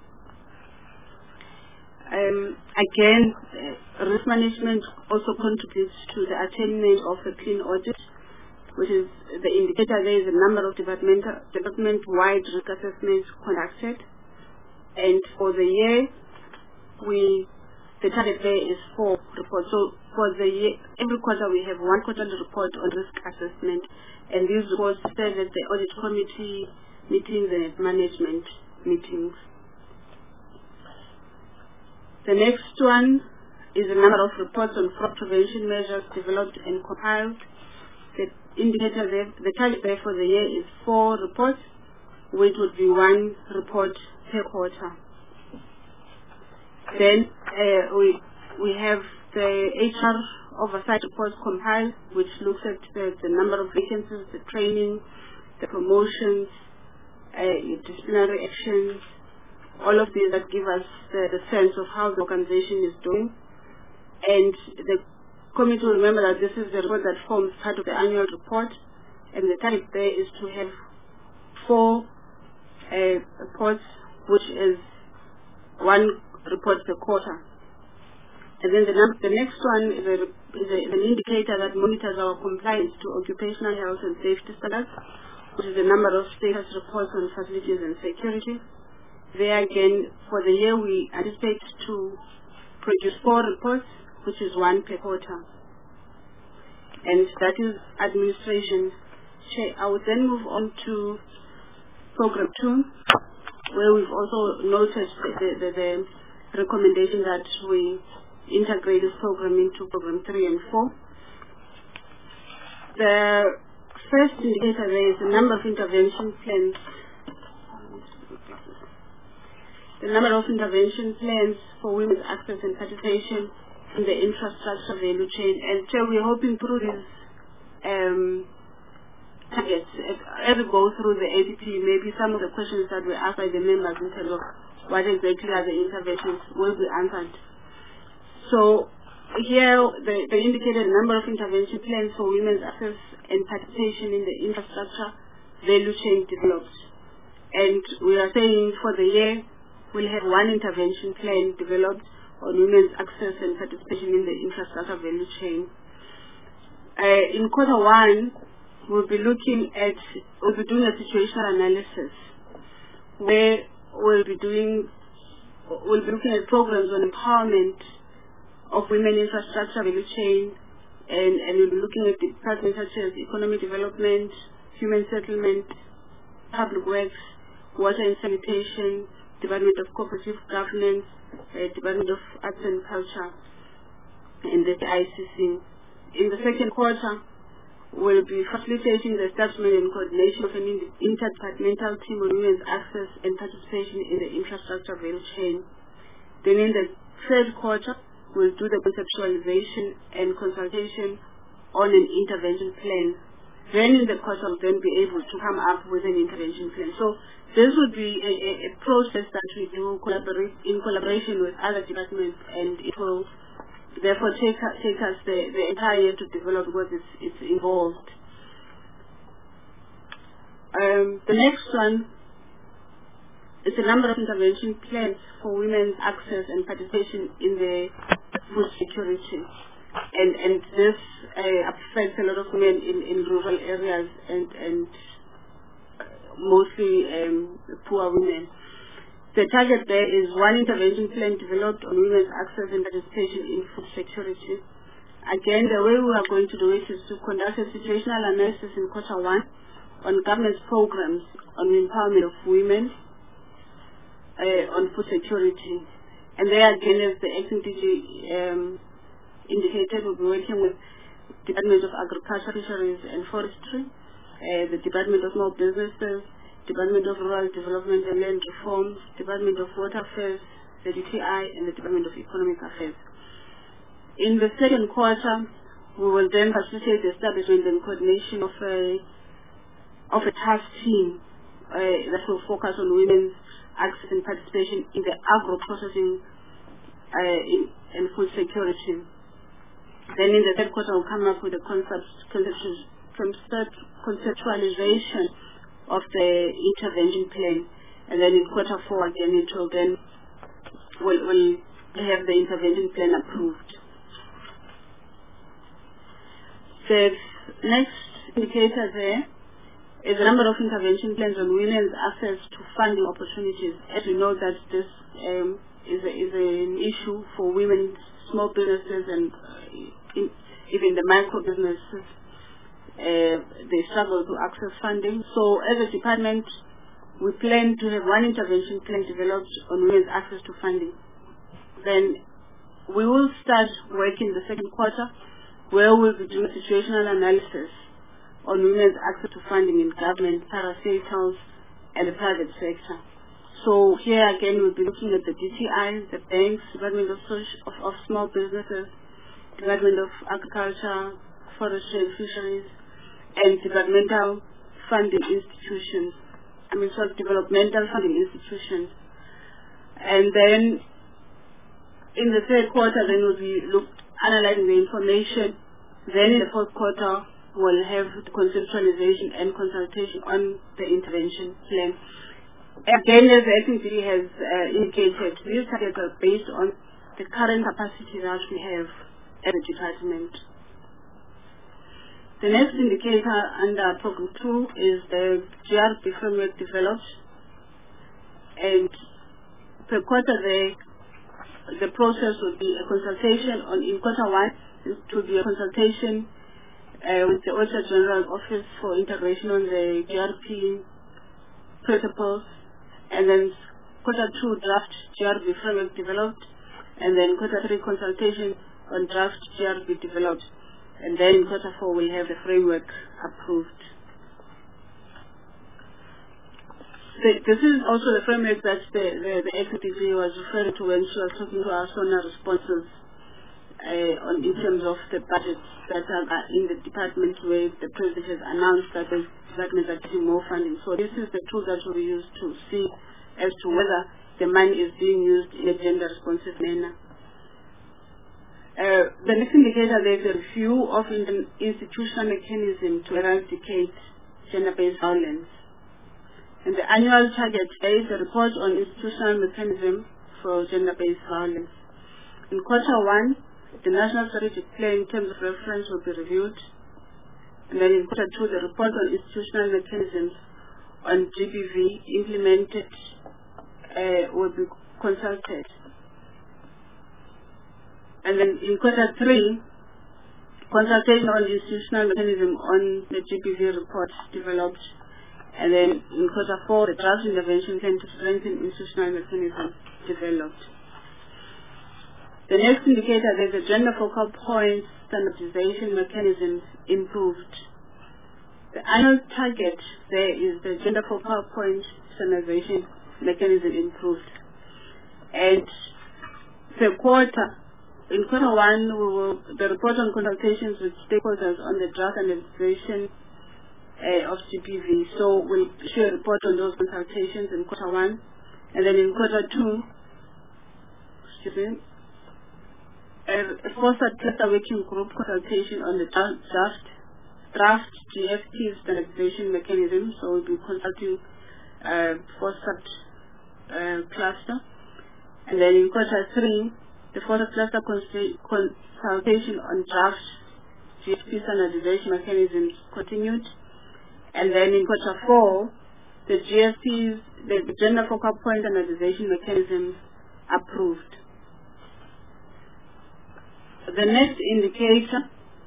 Again, risk management also contributes to the attainment of a clean audit, which is the indicator. There is a number of department-wide risk assessments conducted, and for the year, the target there is 4 reports. So for the year, every quarter we have 1 quarterly report on risk assessment, and these reports serve as the audit committee meetings and management meetings. The next one is a number of reports on fraud prevention measures developed and compiled. The indicator there, the target there for the year is 4 reports, which would be 1 report per quarter. Then we have the HR oversight reports compiled, which looks at the number of vacancies, the training, the promotions, disciplinary actions, all of these that give us the sense of how the organization is doing. And the committee will remember that this is the report that forms part of the annual report, and the target there is to have 4 reports, which is 1 report per quarter. And then the next one is an indicator that monitors our compliance to occupational health and safety standards, which is the number of status reports on facilities and security. There again, for the year, we anticipate to produce 4 reports, which is 1 per quarter. And that is administration. I would then move on to program 2, where we've also noticed the recommendation that we integrate this program into program 3 and 4. The first indicator there is the number of intervention plans. The number of intervention plans for women's access and participation in the infrastructure value chain. And so we're hoping through these targets, as we go through the ADP, maybe some of the questions that were asked by the members in terms of what exactly are the interventions will be answered. So here the indicated number of intervention plans for women's access and participation in the infrastructure value chain developed. And we are saying for the year, we'll have 1 intervention plan developed on women's access and participation in the infrastructure value chain. In quarter 1, we'll be doing a situational analysis where we'll be looking at programs on empowerment of women infrastructure value chain, and we'll be looking at departments such as economic development, human settlement, public works, water and sanitation, Department of Cooperative Governance, Department of Arts and Culture, and the ICC. In the second quarter, we'll be facilitating the establishment and coordination of an interdepartmental team on women's access and participation in the infrastructure value chain. Then in the third quarter, we'll do the conceptualization and consultation on an intervention plan. Then in the quarter, we'll then be able to come up with an intervention plan. So this would be a process that we do in collaboration with other departments, and it will therefore take us the entire year to develop because it's involved. The next one it's a number of intervention plans for women's access and participation in the food security. And this affects a lot of women in rural areas and mostly poor women. The target there is one intervention plan developed on women's access and participation in food security. Again, the way we are going to do it is to conduct a situational analysis in quarter 1 on government's programs on the empowerment of women on food security. And there again, as the acting DG indicated, we'll be working with Department of Agriculture, Fisheries and Forestry, the Department of Small Businesses, Department of Rural Development and Land Reform, Department of Water Affairs, the DTI, and the Department of Economic Affairs. In the second quarter, we will then facilitate the establishment and coordination of a task team that will focus on women's access and participation in the agro-processing and food security. Then in the third quarter, we'll come up with a conceptualization of the intervention plan. And then in quarter 4, again, it will then we'll have the intervention plan approved. The next indicator there is a number of intervention plans on women's access to funding opportunities. As we know that this is an issue for women, small businesses, and even the micro businesses. They struggle to access funding. So as a department, we plan to have one intervention plan developed on women's access to funding. Then we will start work in the second quarter, where we'll be doing situational analysis on women's access to funding in government, parastatals, and the private sector. So here again, we'll be looking at the DTI, the banks, Department of Small Businesses, Department of Agriculture, Forestry and Fisheries, and developmental funding institutions. Developmental funding institutions. And then in the third quarter, then we'll be analyzing the information. Then in the fourth quarter, we'll have the conceptualization and consultation on the intervention plan. Again, as the FNCD has indicated, these targets are based on the current capacity that we have at the department. The next indicator under Program 2 is the GRP framework developed. And per quarter the process will be a consultation in quarter 1. It will be a consultation with the Auditor General Office for integration on the GRP principles. And then quarter 2 draft GRP framework developed. And then quarter 3 consultation on draft GRP developed. And then in quarter 4 we'll have the framework approved. This is also the framework that the FNCD was referring to when she was talking to our SONA responses in terms of the budgets that are in the department, where the President has announced that the departments are getting more funding. So this is the tool that we use to see as to whether the money is being used in a gender-responsive manner. The next indicator, there is a review of institutional mechanism to eradicate gender-based violence. And the annual target is a report on institutional mechanism for gender-based violence. In quarter 1, the National Strategic Plan in terms of reference will be reviewed. And then in quarter 2, the report on institutional mechanisms on GBV implemented will be consulted. And then in quarter 3, consultation on institutional mechanism on the GBV report developed. And then in quarter 4, the draft intervention plan to strengthen institutional mechanism developed. The next indicator, there's a gender focal point standardization mechanism improved. The annual target there is the gender focal point standardization mechanism improved. And in quarter 1, the report on consultations with stakeholders on the draft standardization of GBV. So we'll share a report on those consultations in quarter 1. And then in quarter 2, a fostered cluster working group consultation on the draft GFT standardization mechanism. So we'll be consulting fostered cluster. And then in quarter 3, the fourth cluster consultation on draft GSP standardization mechanisms continued. And then in quarter 4, the GSPs, the gender focal point standardization mechanism approved. The next indicator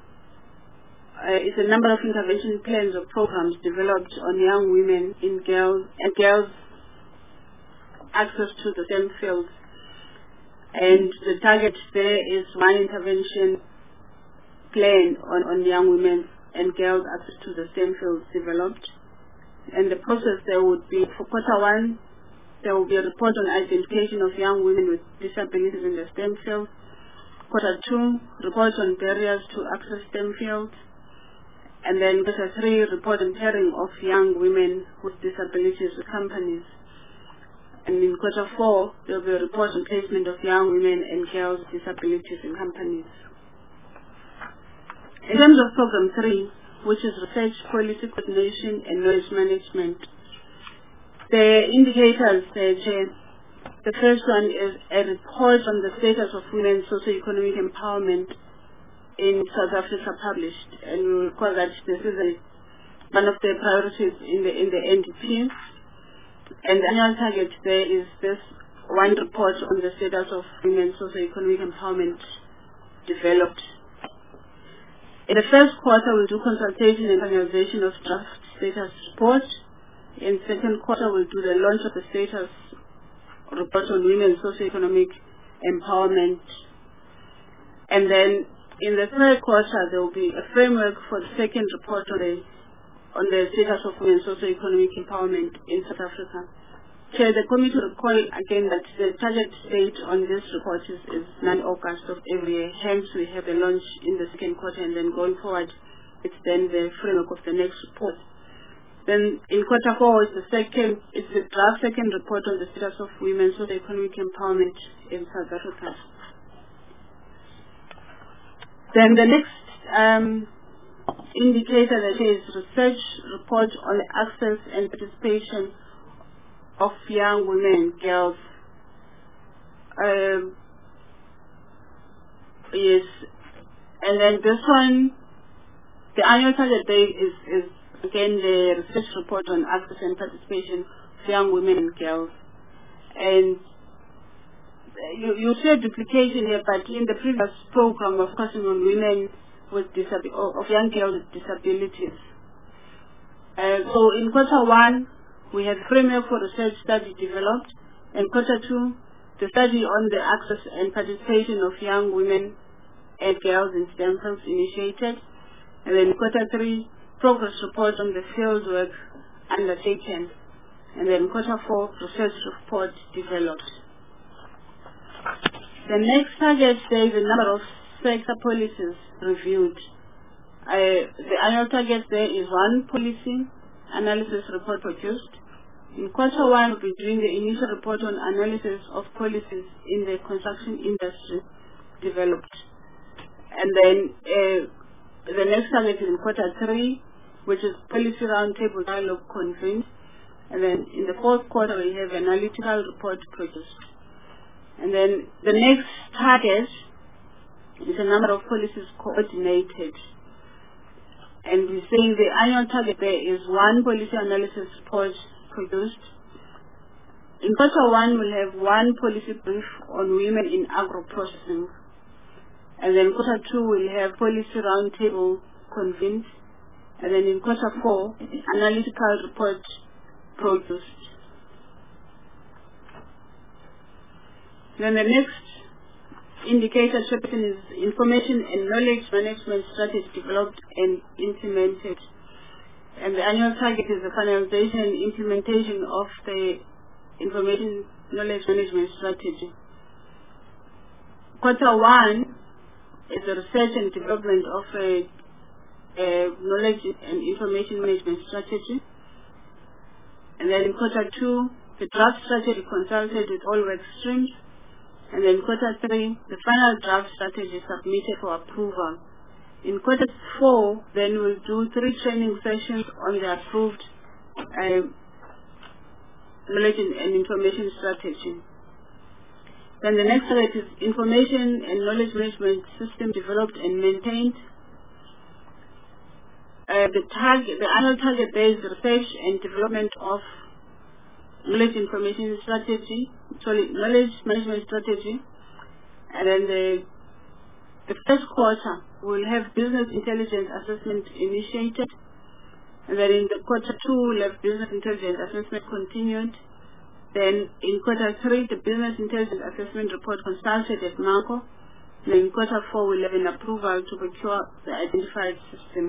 is the number of intervention plans or programs developed on young women and girls access to the STEM fields. And the target there is one intervention plan on young women and girls access to the STEM fields developed. And the process there would be, for quarter 1, there will be a report on identification of young women with disabilities in the STEM field. Quarter 2, report on barriers to access STEM fields. And then quarter 3, report on pairing of young women with disabilities with companies. And in quarter 4, there will be a report on placement of young women and girls with disabilities in companies. In terms of program 3, which is research, policy coordination and knowledge management, the indicators, the first one is a report on the status of women's socio-economic empowerment in South Africa published, and we will call that this is one of the priorities in the NDP. And the annual target there is this one report on the status of women's socio-economic empowerment developed. In the first quarter, we'll do consultation and finalization of draft status report. In the second quarter, we'll do the launch of the status report on women's socio-economic empowerment. And then in the third quarter, there will be a framework for the second report on the status of women's socio-economic empowerment in South Africa. Chair, the committee will recall again that the target date on this report is 9 August of every year. Hence, we have a launch in the second quarter, and then going forward, it's then the framework of the next report. Then in quarter 4 is the draft second report on the status of women's socio-economic empowerment in South Africa. Then the next indicator that is research report on the access and participation of young women and girls. Yes, and then this one, the annual target date is again the research report on access and participation of young women and girls. And you said duplication here, but in the previous program of focusing on women with of young girls with disabilities. So in quarter 1, we have framework for research study developed. In quarter 2, the study on the access and participation of young women and girls in STEM fields initiated. And then quarter 3, progress report on the field work undertaken. And then quarter 4, research report developed. The next target there is the number of sector policies reviewed. The annual target there is 1 policy analysis report produced. In quarter 1, we'll be doing the initial report on analysis of policies in the construction industry developed. And then the next target is in quarter 3, which is policy roundtable dialogue convened. And then in the fourth quarter, we have analytical report produced. And then the next target is the number of policies coordinated. And we're saying the annual target there is 1 policy analysis report produced. In quarter 1, we'll have 1 policy brief on women in agro-processing. And then quarter 2, we'll have policy roundtable convened. And then in quarter 4, analytical report produced. Then the next indicator is information and knowledge management strategy developed and implemented. And the annual target is the finalization and implementation of the information knowledge management strategy. Quarter 1 is the research and development of a knowledge and information management strategy. And then in quarter 2, the draft strategy consulted with all work streams. And then quarter 3, the final draft strategy submitted for approval. In quarter 4, then we'll do 3 training sessions on the approved knowledge and information strategy. Then the next target is information and knowledge management system developed and maintained. The annual target there is research and development of knowledge information strategy, knowledge management strategy. And then the first quarter we'll have business intelligence assessment initiated. And then in the quarter 2 we'll have business intelligence assessment continued. Then in quarter 3 the business intelligence assessment report consulted at MACO. And in quarter 4 we'll have an approval to procure the identified system.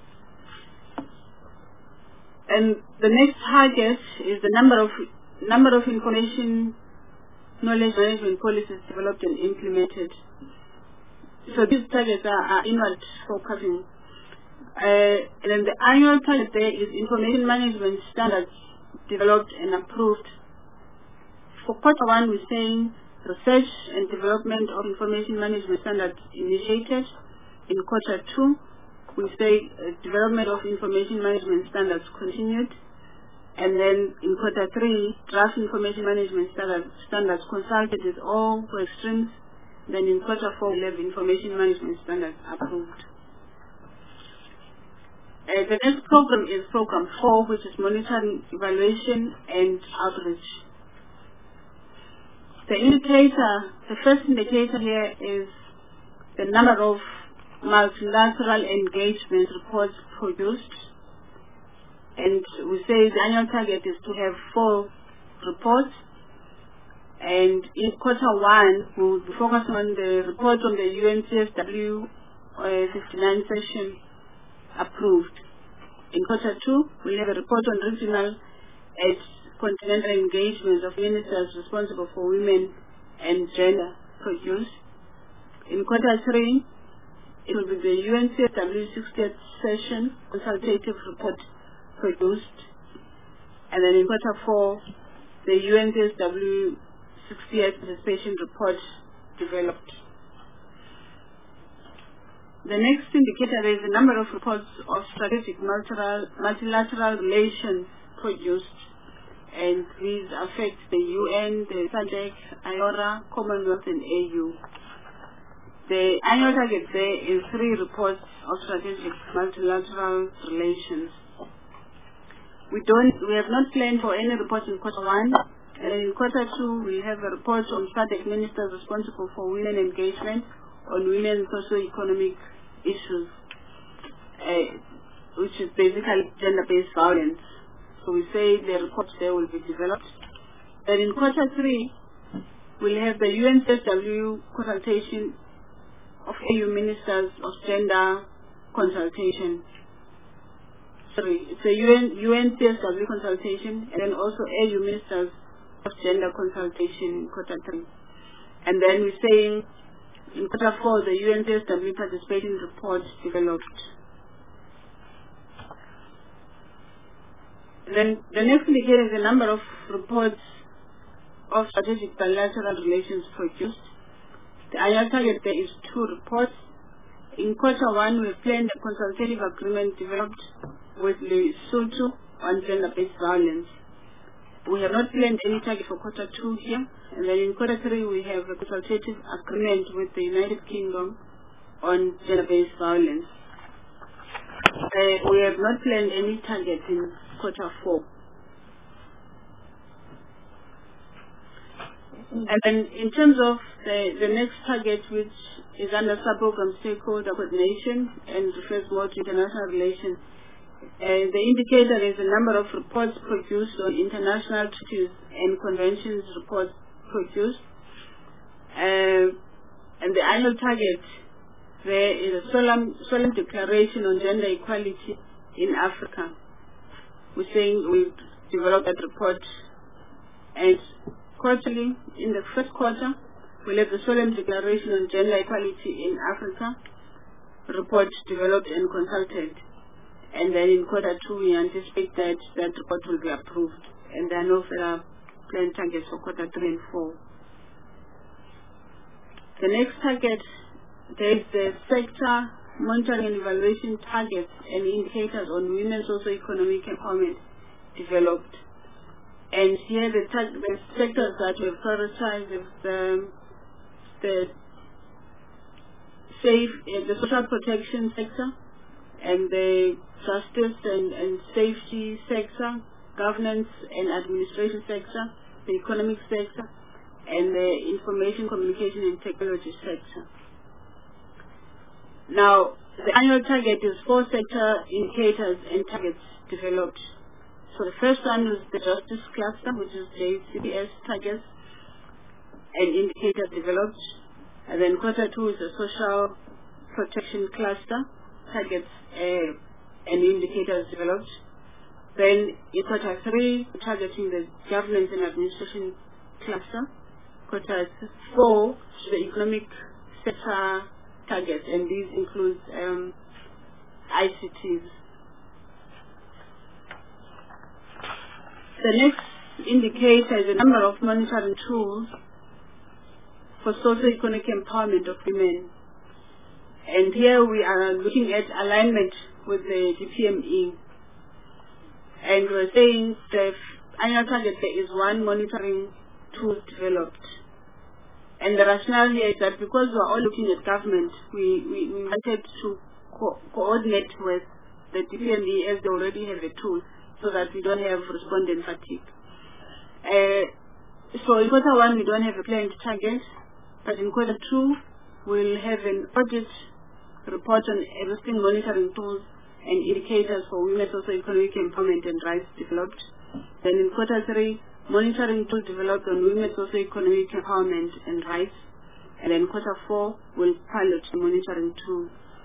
And the next target is the number of information knowledge management policies developed and implemented. So these targets are inward focusing. And then the annual target there is information management standards developed and approved. For quarter 1 we're saying research and development of information management standards initiated. In quarter 2 we say development of information management standards continued. And then in quarter 3, draft information management standards consulted with all work streams. Then in quarter 4, we'll have information management standards approved. The next program is program 4, which is monitoring, evaluation, and outreach. The first indicator here is the number of multilateral engagement reports produced, and we say the annual target is to have 4 reports. And in quarter 1 we will be focusing on the report on the UNCSW 59 session approved. In quarter 2 we'll have a report on regional and continental engagement of ministers responsible for women and gender produced. In quarter 3 it will be the UNCSW 60th session consultative report produced. And then in quarter 4, the UNCSW 60th participation report developed. The next indicator is the number of reports of strategic multilateral relations produced. And these affect the UN, the SADC, IORA, Commonwealth, and AU. The annual target there is 3 reports of strategic multilateral relations. We have not planned for any reports in quarter 1. And in quarter 2 we have a report on SADC ministers responsible for women engagement on women's socio-economic issues, which is basically gender-based violence. So we say the reports there will be developed. And in quarter 3 we'll have the UNCSW consultation of AU Ministers of Gender consultation. It's a UNCSW consultation, and then also AU Ministers of Gender consultation in quarter 3. And then we're saying in quarter 4 the UNCSW participating report developed. And then the next indicator is the number of reports of strategic bilateral relations produced. The annual target there is 2 reports. In quarter 1, we planned a consultative agreement developed with Lesotho on gender-based violence. We have not planned any target for quarter 2 here. And then in quarter 3, we have a consultative agreement with the United Kingdom on gender-based violence. We have not planned any target in quarter 4. And then in terms of the next target, which is under sub-program stakeholder coordination and refers more to international relations, the indicator is the number of reports produced on international treaties and conventions reports produced. And the annual target there is a solemn declaration on gender equality in Africa. We're saying we've developed that report, and quarterly, in the first quarter, we'll have the solemn declaration on gender equality in Africa, report developed and consulted. And then in quarter 2, we anticipate that that report will be approved. And there are no further planned targets for quarter 3 and 4. The next target, there is the sector monitoring and evaluation targets and indicators on women's socio-economic empowerment developed. And here the sectors that we've prioritized is the social protection sector, and the justice and safety sector, governance and administration sector, the economic sector, and the information, communication and technology sector. Now, the annual target is 4 sector indicators and targets developed. So the first one is the justice cluster, which is JCPS targets and indicators developed. And then quarter 2 is the social protection cluster, targets and indicators developed. Then in quarter 3, targeting the governance and administration cluster. Quarter 4, the economic sector targets, and these include ICTs. The next indicator is the number of monitoring tools for socio-economic empowerment of women. And here we are looking at alignment with the DPME. And we're saying the annual target there is 1 monitoring tool developed. And the rationale here is that because we're all looking at government, we wanted to coordinate with the DPME as they already have a tool, so that we don't have respondent fatigue. So in quarter 1 we don't have a planned target, but in quarter 2 we'll have an audit report on existing monitoring tools and indicators for women's socio-economic empowerment and rights developed. Then in quarter 3, monitoring tool developed on women's socio-economic empowerment and rights. And then quarter 4 we'll pilot the monitoring tool.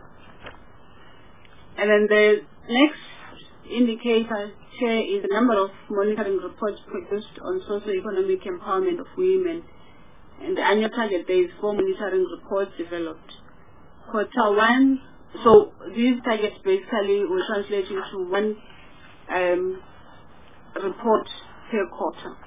And then the next indicator here is the number of monitoring reports produced on socio-economic empowerment of women. And the annual target there is 4 monitoring reports developed. Quarter 1, so these targets basically will translate into 1 report per quarter.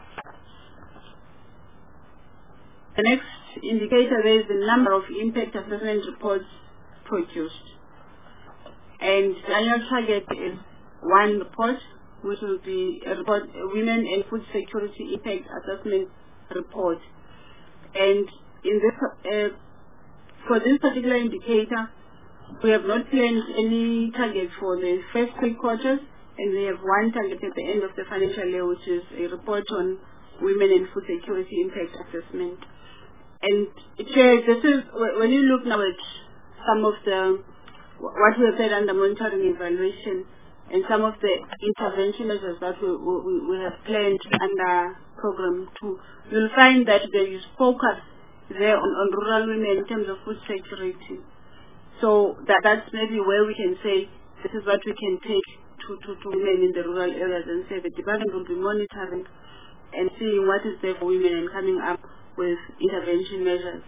The next indicator there is the number of impact assessment reports produced. And the annual target is 1 report, which will be a report, Women and Food Security Impact Assessment Report. And in this, for this particular indicator, we have not planned any target for the first 3 quarters, and we have 1 target at the end of the financial year, which is a report on women and food security impact assessment. And this is, when you look now at some of the, what we have said under monitoring evaluation, and some of the intervention measures that we have planned under program 2, you'll find that there is focus there on rural women in terms of food security. So that's maybe where we can say this is what we can take to women in the rural areas, and say the department will be monitoring and seeing what is there for women and coming up with intervention measures.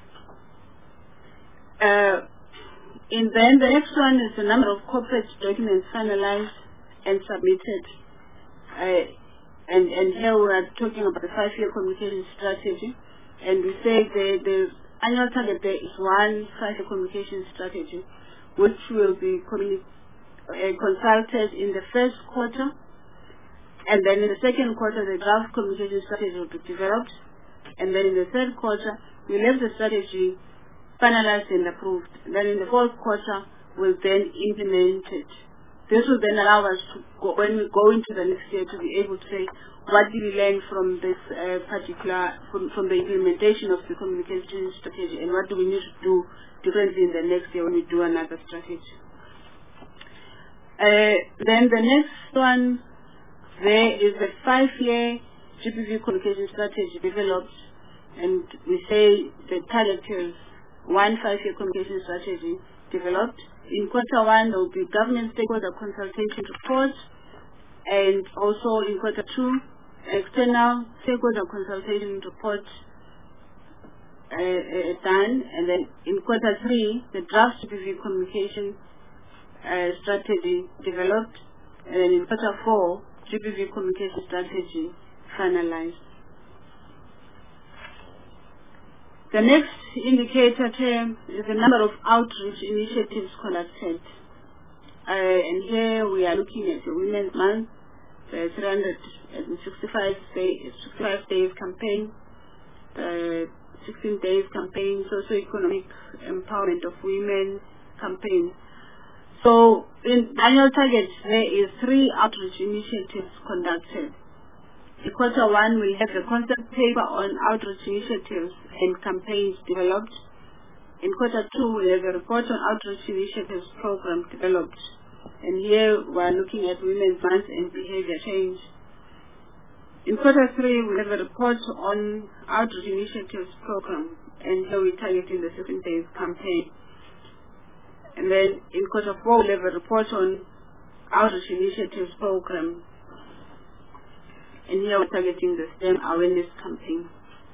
And then the next one is the number of corporate documents finalized and submitted. And here we are talking about the 5-year communication strategy. And we say the annual target there is 1 5-year communication strategy, which will be consulted in the first quarter. And then in the second quarter, the draft communication strategy will be developed. And then in the third quarter, we'll have the strategy finalized and approved. Then in the fourth quarter, we'll then implement it. This will then allow us to, when we go into the next year, to be able to say, what did we learn from this from the implementation of the communication strategy, and what do we need to do differently in the next year when we do another strategy. Then the next one, there is the 5-year GBV communication strategy developed, and we say the target is 1 5-year communication strategy developed. In quarter 1, there will be government stakeholder consultation report, and also in quarter 2, external stakeholder consultation report done, and then in quarter 3, the draft GBV communication strategy developed, and then in quarter 4, GBV communication strategy finalized. The next indicator term is the number of outreach initiatives conducted. And here we are looking at the Women's Month, 365 65 days campaign, 16 days campaign, socio-economic empowerment of women campaign. So in annual targets, there is 3 outreach initiatives conducted. In quarter 1, we'll have a concept paper on outreach initiatives and campaigns developed. In quarter 2, we have a report on outreach initiatives program developed. And here we are looking at women's rights and behavior change. In quarter 3, we have a report on outreach initiatives program, and here we're targeting the 7 days campaign. And then in quarter 4, we'll have a report on outreach initiatives program, and here we're targeting the STEM awareness campaign.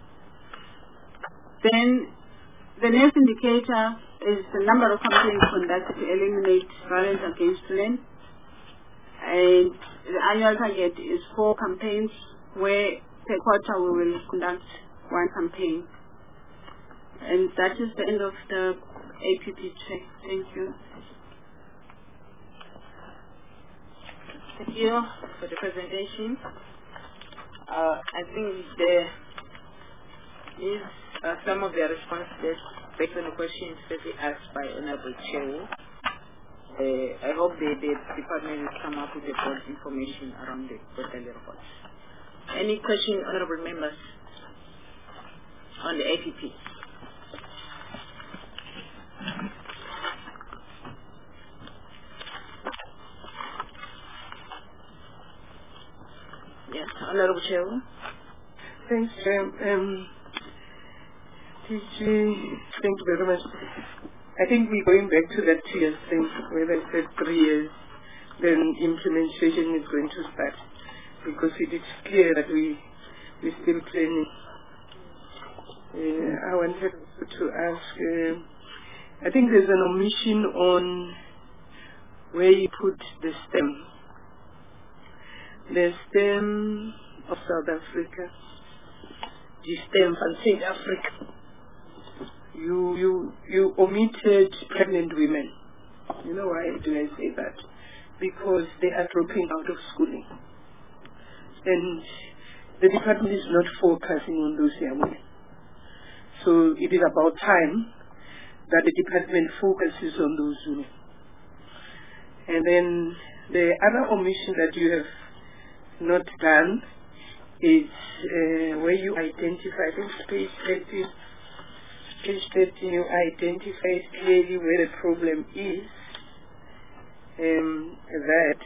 Then the next indicator is the number of campaigns conducted to eliminate violence against women. And the annual target is 4 campaigns, where per quarter we will conduct 1 campaign. And that is the end of the APP check. Thank you. Thank you for the presentation. I think there is some of the responses based on the questions specifically asked by Honorable Chair. I hope the department will come up with the broad information around the quarterly reports. Any questions, honorable members, on the APP? Yes, Honorable Chair. Thanks, Chair. Thank you very much. I think we're going back to that 2 years thing, where they said 3 years, then implementation is going to start, because it is clear that we're still planning. I wanted to ask, I think there's an omission on where you put the STEM. The STEM of South Africa, the STEM from South Africa. You omitted pregnant women. You know why do I say that? Because they are dropping out of schooling. And the department is not focusing on those young women. So it is about time that the department focuses on those women. And then the other omission that you have not done is where you identify, I think page 13, you identify clearly where the problem is, that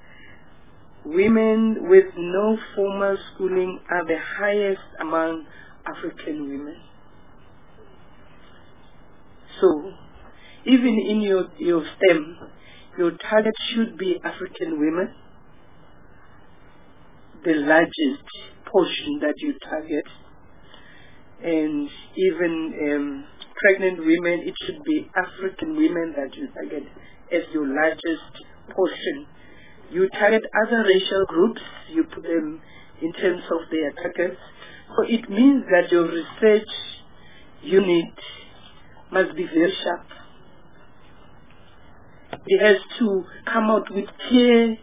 women with no formal schooling are the highest among African women. So, even in your STEM, your target should be African women, the largest portion that you target, and even pregnant women, it should be African women that you target as your largest portion. You target other racial groups, you put them in terms of their targets. So it means that your research unit must be very sharp. It has to come out with clear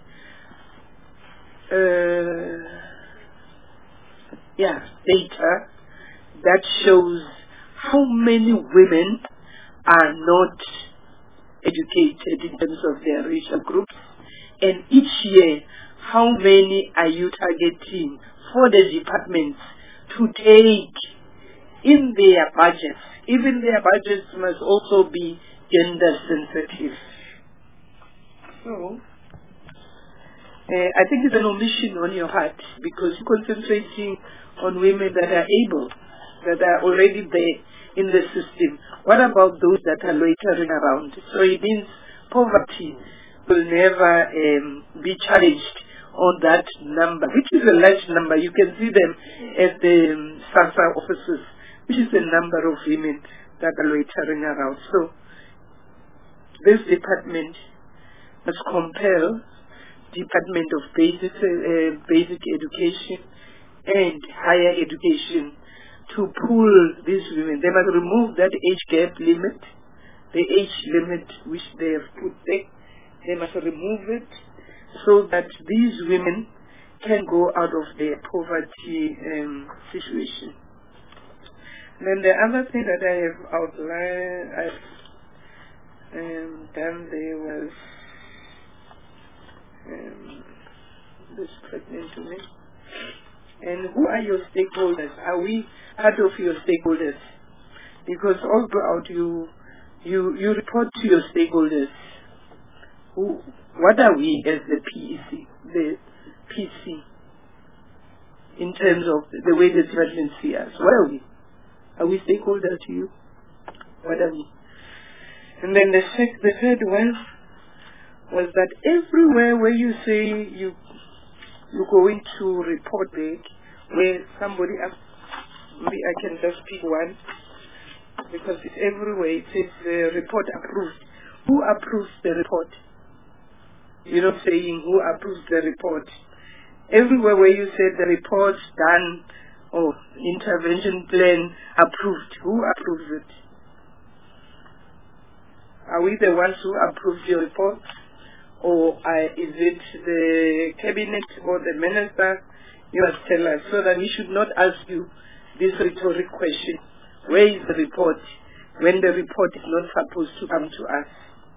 data that shows how many women are not educated in terms of their racial groups, and each year how many are you targeting for the departments to take in their budgets. Even their budgets must also be gender sensitive. So I think it's an omission on your part, because you're concentrating on women that are able, that are already there in the system. What about those that are loitering around? So it means poverty will never be challenged on that number, which is a large number. You can see them at the SASSA offices, which is the number of women that are loitering around. So this department must compel Department of Basic Education and Higher Education to pull these women. They must remove that age gap limit, the age limit which they have put there. They must remove it so that these women can go out of their poverty situation. Then the other thing that I have outlined, I've done there was this pregnant to me. And who are your stakeholders? Are we part of your stakeholders? Because all throughout you report to your stakeholders. What are we as the PC, in terms of the way the department see us? What are we? Are we stakeholders to you? What are we? And then the third one was that everywhere where you say you're going to report back, where somebody else, maybe I can just pick one, because it's everywhere. It says report approved. Who approves the report? You're not saying who approves the report. Everywhere where you said the report's done or intervention plan approved, who approves it? Are we the ones who approve your report? Or is it the cabinet or the minister? You must tell us, so that we should not ask you this rhetoric question. Where is the report when the report is not supposed to come to us?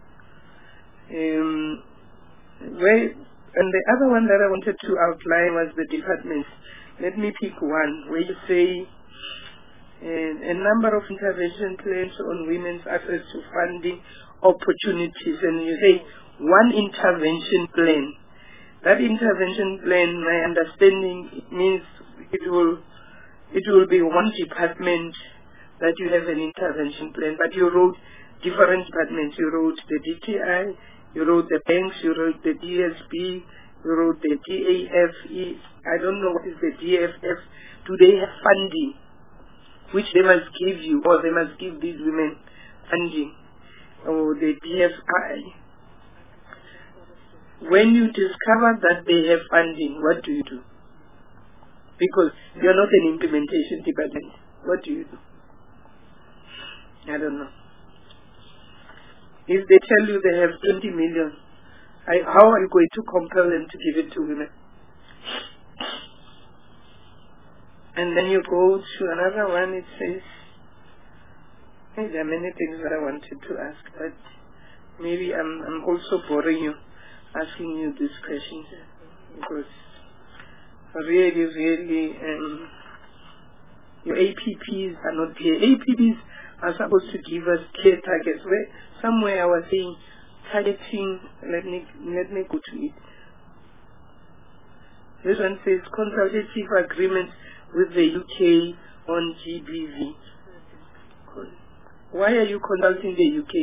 And the other one that I wanted to outline was the departments. Let me pick one where you say a number of intervention plans on women's access to funding opportunities, and you say one intervention plan. That intervention plan, my understanding, means it will be one department that you have an intervention plan, but you wrote different departments. You wrote the DTI, you wrote the banks, you wrote the DSB, you wrote the DAFE. I don't know what is the DFF. Do they have funding, which they must give you, or they must give these women funding, or the DFI? When you discover that they have funding, what do you do? Because you're not an implementation department. What do you do? I don't know. If they tell you they have 20 million, how are you going to compel them to give it to women? And then you go to another one, it says, hey, there are many things that I wanted to ask, but maybe I'm also boring you, asking you these questions, because really, your APPs are not clear. APPs are supposed to give us clear targets. Where somewhere I was saying targeting. Let me go to it. This one says consultative agreements with the UK on GBV. Why are you consulting the UK?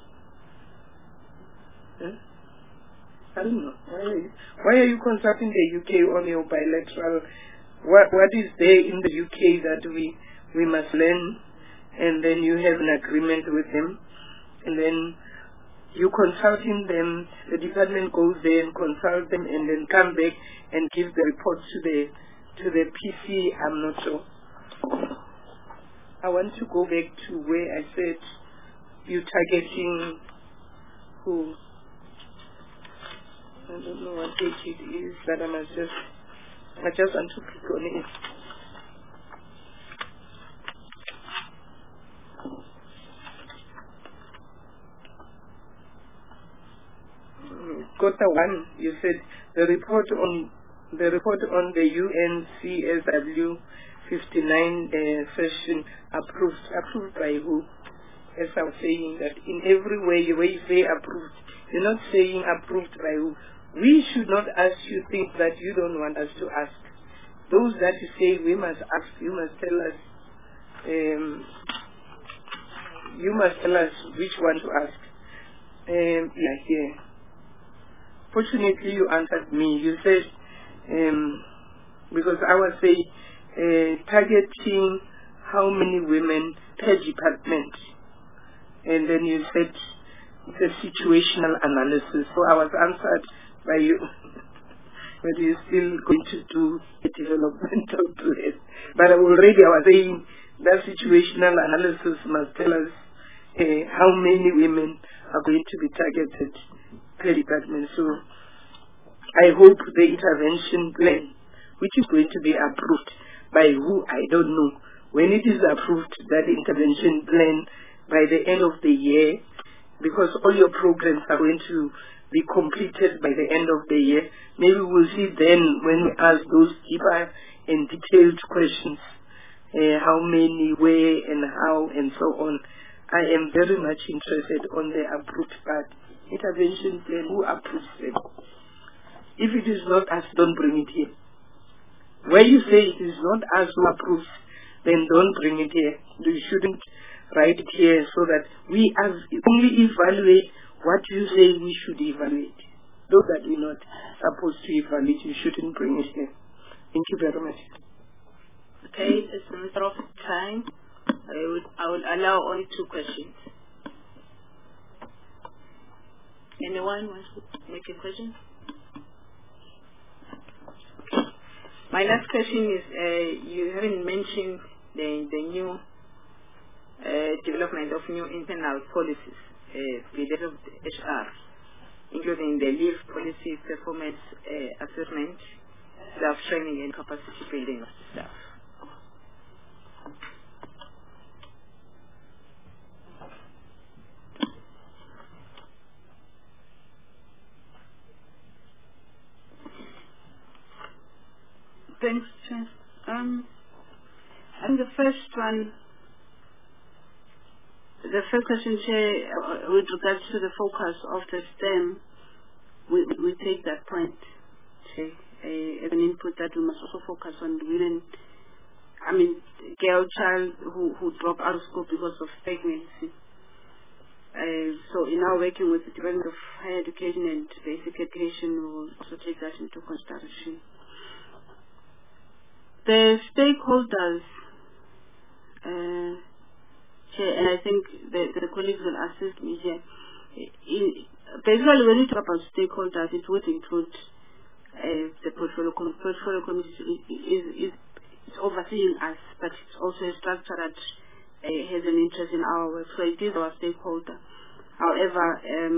Huh? I don't know. Why are you consulting the UK on your bilateral? What is there in the UK that we must learn? And then you have an agreement with them, and then you consulting them. The department goes there and consult them, and then come back and give the report to the PC. I'm not sure. I want to go back to where I said you targeting who. I don't know what page it is, but I just want to click on it. Quarter one, you said the report on the UNCSW 59 session approved by who? As I was saying, that in every way where you say approved, you're not saying approved by who. We should not ask you things that you don't want us to ask. Those that you say we must ask, you must tell us. You must tell us which one to ask. Here. Fortunately, you answered me. You said, because I was saying, targeting how many women per department. And then you said the situational analysis. So I was answered by you. But you're still going to do a developmental plan. But already I was saying that situational analysis must tell us how many women are going to be targeted per department. So I hope the intervention plan, which is going to be approved by who, I don't know, when it is approved, that intervention plan by the end of the year, because all your programs are going to be completed by the end of the year, maybe we'll see then when we ask those deeper and detailed questions, how many, where and how and so on. I am very much interested on the approved part. Intervention plan, who approves them? If it is not us, don't bring it here. Where you say it is not us who approves, then don't bring it here. You shouldn't write it here so that we only evaluate what you say we should evaluate. Those that we're not supposed to evaluate, you shouldn't bring it here. Thank you very much. Okay, it's a matter of time. I will allow only 2 questions. Anyone wants to make a question? Okay. My last question is, you haven't mentioned the new development of new internal policies related to HR, including the leave policy, performance assessment, staff training and capacity building of the staff. Thanks, Chair. And the first question, Chair, with regards to the focus of the STEM, we take that point, Chair, as an input that we must also focus on women, girl child who drop out of school because of pregnancy. So in our working with the Department of Higher Education and Basic Education, we will also take that into consideration. The stakeholders, Chair, and I think the colleagues will assist me here. Basically, when we talk about stakeholders, it would include the portfolio committee is overseeing us, but it's also a structure that has an interest in our work. So it is our stakeholder. However,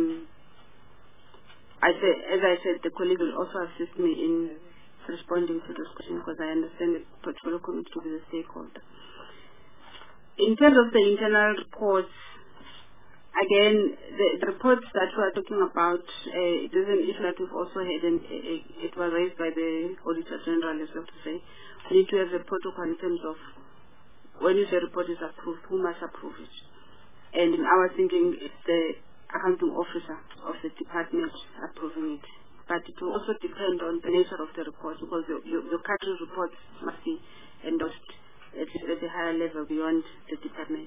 as I said, the colleague will also assist me in responding to this question, because I understand the portfolio committee to be the stakeholder. In terms of the internal reports, again, the reports that we are talking about, it is an issue that we've also had, and it was raised by the Auditor General as well to say, we need to have a protocol in terms of when the report is approved, who must approve it. And in our thinking, it's the accounting officer of the department approving it. But it will also depend on the nature of the report, because your country reports must be endorsed at a higher level beyond the department.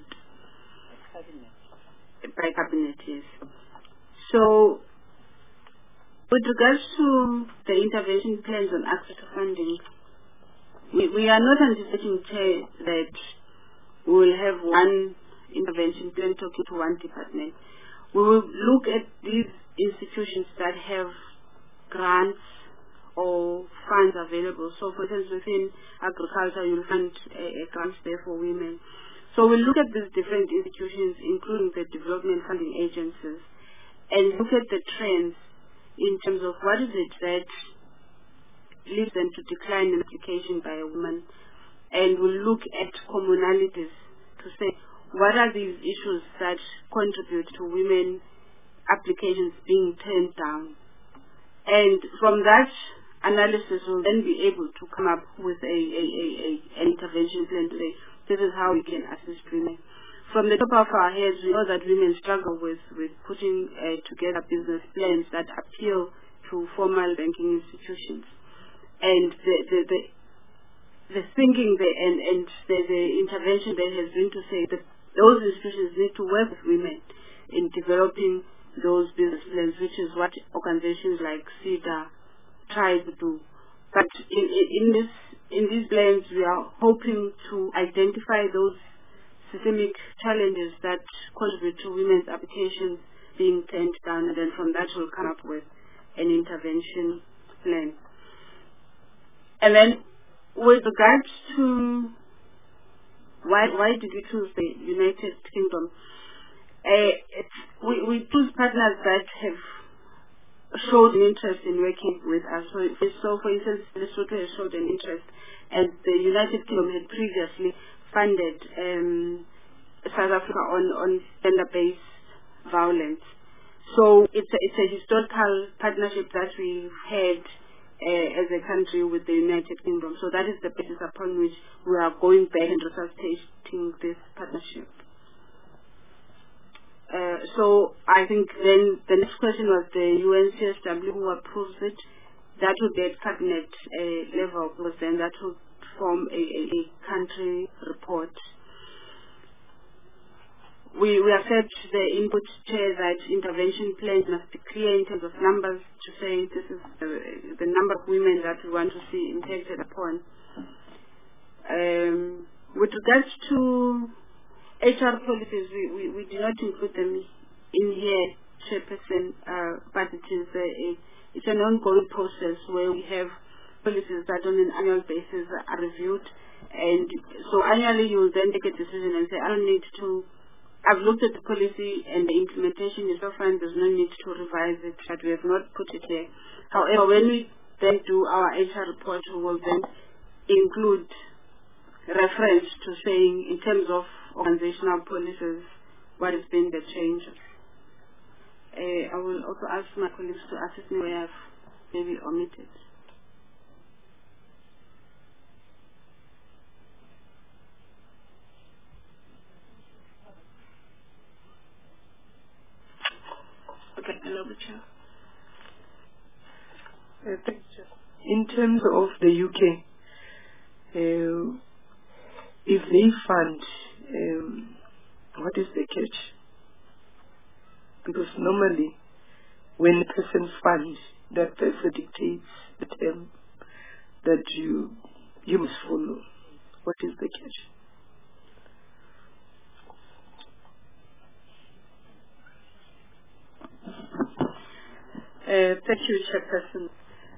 By cabinet, yes. So, with regards to the intervention plans on access to funding, we are not anticipating, Chair, that we will have one intervention plan talking to one department. We will look at these institutions that have grants or funds available. So, for instance, within agriculture, you'll find a grant there for women. So we'll look at these different institutions, including the development funding agencies, and look at the trends in terms of what is it that leads them to decline an application by a woman. And we'll look at commonalities to say, what are these issues that contribute to women applications being turned down? And from that analysis, we'll then be able to come up with an intervention plan to say, this is how we can assist women. From the top of our heads, we know that women struggle with putting together business plans that appeal to formal banking institutions. And the thinking and the intervention there has been to say that those institutions need to work with women in developing those business plans, which is what organizations like CEDA try to do. But in these plans, we are hoping to identify those systemic challenges that contribute to women's applications being turned down, and then from that we'll come up with an intervention plan. And then with regards to why did we choose the United Kingdom? We choose partners that have showed an interest in working with us. So for instance, Lesotho has showed an interest, and the United Kingdom had previously funded South Africa on gender-based violence. So it's a historical partnership that we've had as a country with the United Kingdom. So that is the basis upon which we are going back and resuscitating this partnership. So I think then the next question was the UNCSW who approves it. That would be at cabinet level, because then that would form a country report. We accept the input, Chair, that intervention plans must be clear in terms of numbers, to say this is the number of women that we want to see impacted upon. With regards to HR policies, we do not include them in here, Chairperson, but it's an ongoing process where we have policies that on an annual basis are reviewed, and so annually you will then take a decision and say, I've looked at the policy and the implementation is so fine, there's no need to revise it, but we have not put it there. However, when we then do our HR report, we will then include reference to saying, in terms of organizational policies, what has been the changes. I will also ask my colleagues to assist me where I've maybe omitted. Okay, Chair. Thanks, Chair. In terms of the UK, if they fund, what is the catch? Because normally, when a person funds, that person dictates the term that you must follow. What is the catch? Thank you, Chairperson.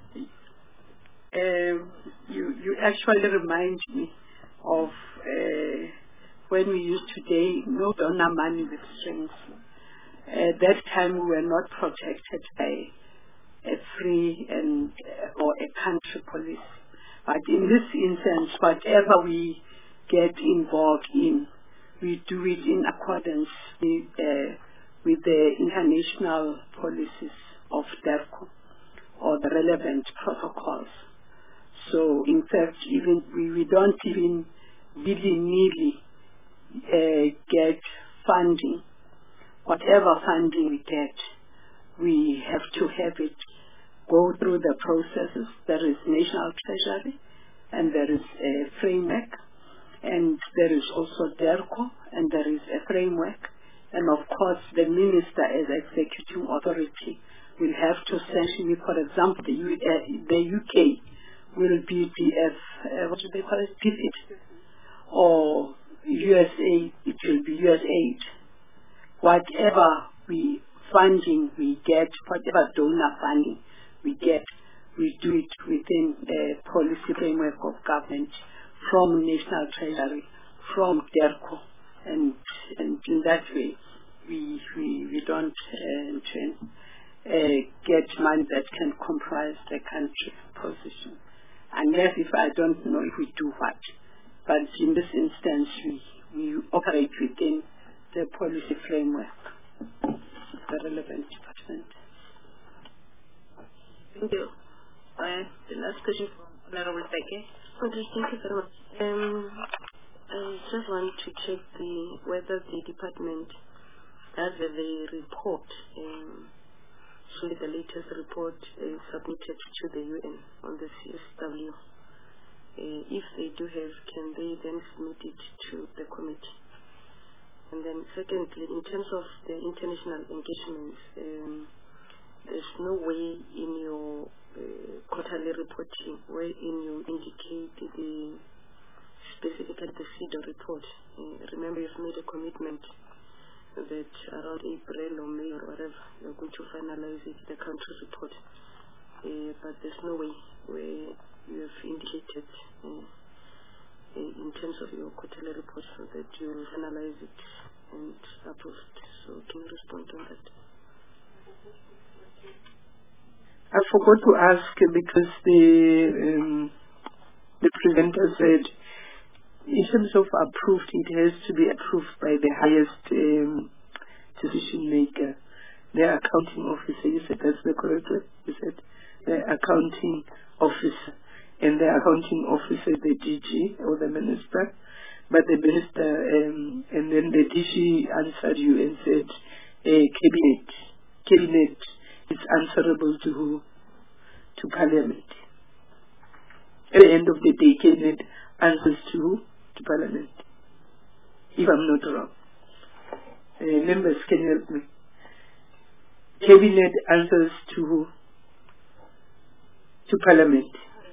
You actually remind me of when we used to say no donor money with strings. At that time we were not protected by a free or a country police. But in this instance, whatever we get involved in, we do it in accordance with the international policies of DERCO or the relevant protocols. So in fact, even we don't even willy-nilly get funding. Whatever funding we get, we have to have it go through the processes. There is National Treasury, and there is a framework, and there is also DERCO, and there is a framework, and of course the Minister as executing authority will have to essentially, for example, the UK will be what do they call it, PFID, or USA, it will be USAID. Whatever funding we get, whatever donor funding we get, we do it within a policy framework of government from National Treasury, from DERCO, and in that way we don't get money that can comprise the country position. Unless if I don't know if we do what. But in this instance, we operate within the policy framework, the relevant department. Thank you. The last question from Honorable Beke. Okay, thank you very much. I just want to check whether the department has a report, the latest report submitted to the UN on the CSW. If they do have, can they then submit it to the committee? And then secondly, in terms of the international engagements, there's no way in your quarterly reporting wherein you indicate specifically the CEDAW report. Remember, you've made a commitment that around April or May or whatever, you're going to finalize it, the country report. But there's no way where you have indicated in terms of your quarterly report so that you will finalize it and approve it. So can you respond on that? I forgot to ask because the presenter said in terms of approved, it has to be approved by the highest decision maker, the accounting officer. You said that's the correct word? You said the accounting officer. And the accounting officer, the DG or the minister. But the minister, and then the DG answered you and said, cabinet. Cabinet is answerable to who? To Parliament. At the end of the day, cabinet answers to who? To Parliament. If I'm not wrong. Members, can you help me? Cabinet answers to who? To Parliament.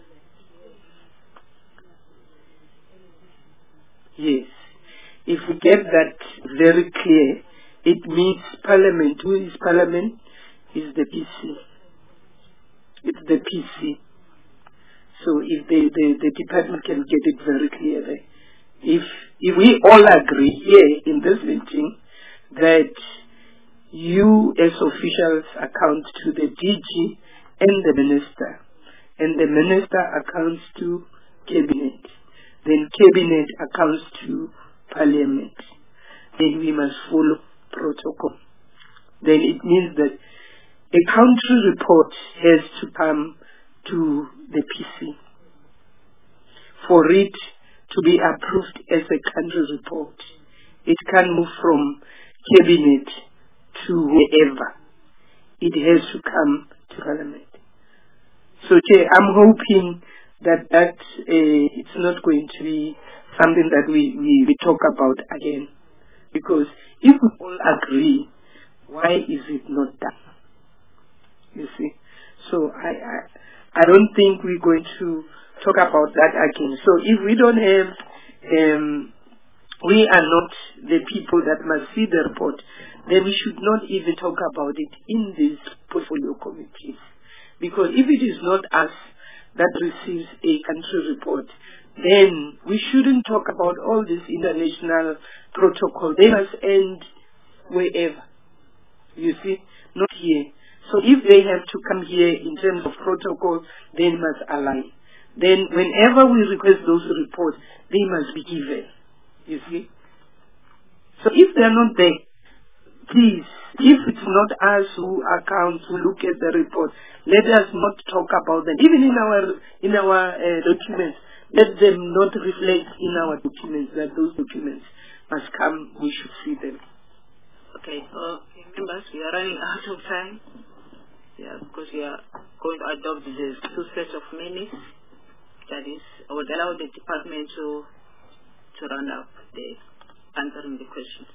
Yes. If we get that very clear, it means Parliament. Who is Parliament? Is the PC. It's the PC. So if the department can get it very clear there. If we all agree here in this meeting that you as officials account to the DG and the minister, and the minister accounts to cabinet, then cabinet accounts to Parliament, then we must follow protocol. Then it means that a country report has to come to the PC for it to be approved as a country report. It can move from cabinet to wherever. It has to come to Parliament. So I'm hoping that it's not going to be something that we talk about again. Because if we all agree, why is it not done? You see? So I don't think we're going to talk about that again. So if we don't have, we are not the people that must see the report, then we should not even talk about it in these portfolio committees. Because if it is not us that receives a country report, then we shouldn't talk about all this international protocol. They must end wherever. You see? Not here. So if they have to come here in terms of protocol, they must align. Then whenever we request those reports, they must be given. You see? So if they're not there, please, if it's not us who account, who look at the report, let us not talk about them. Even in our documents, let them not reflect in our documents that those documents must come, we should see them. Okay, so members, we are running out of time. Yeah, because we are going to adopt the 2 sets of minutes. That is, I would allow the department to round up the answering the questions.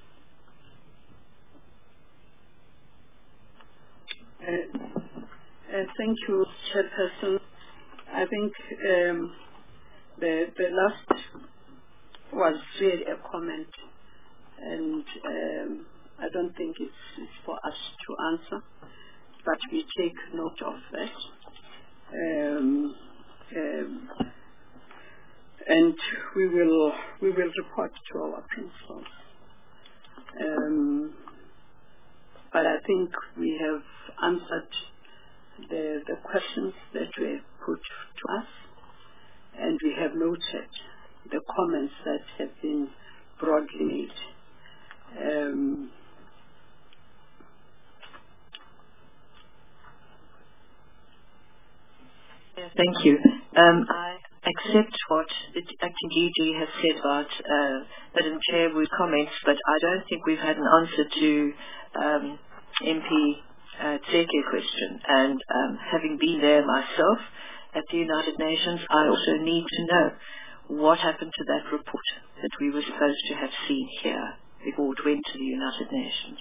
Thank you, Chairperson. I think the last was really a comment, and I don't think it's for us to answer, but we take note of that. And we will report to our principals. But I think we have answered the questions that were put to us, and we have noted the comments that have been broadly made. Thank you. I accept what the acting DG has said about Madam Chair with comments, but I don't think we've had an answer to MP Tseke's question. And having been there myself at the United Nations, I also need to know what happened to that report that we were supposed to have seen here before it went to the United Nations.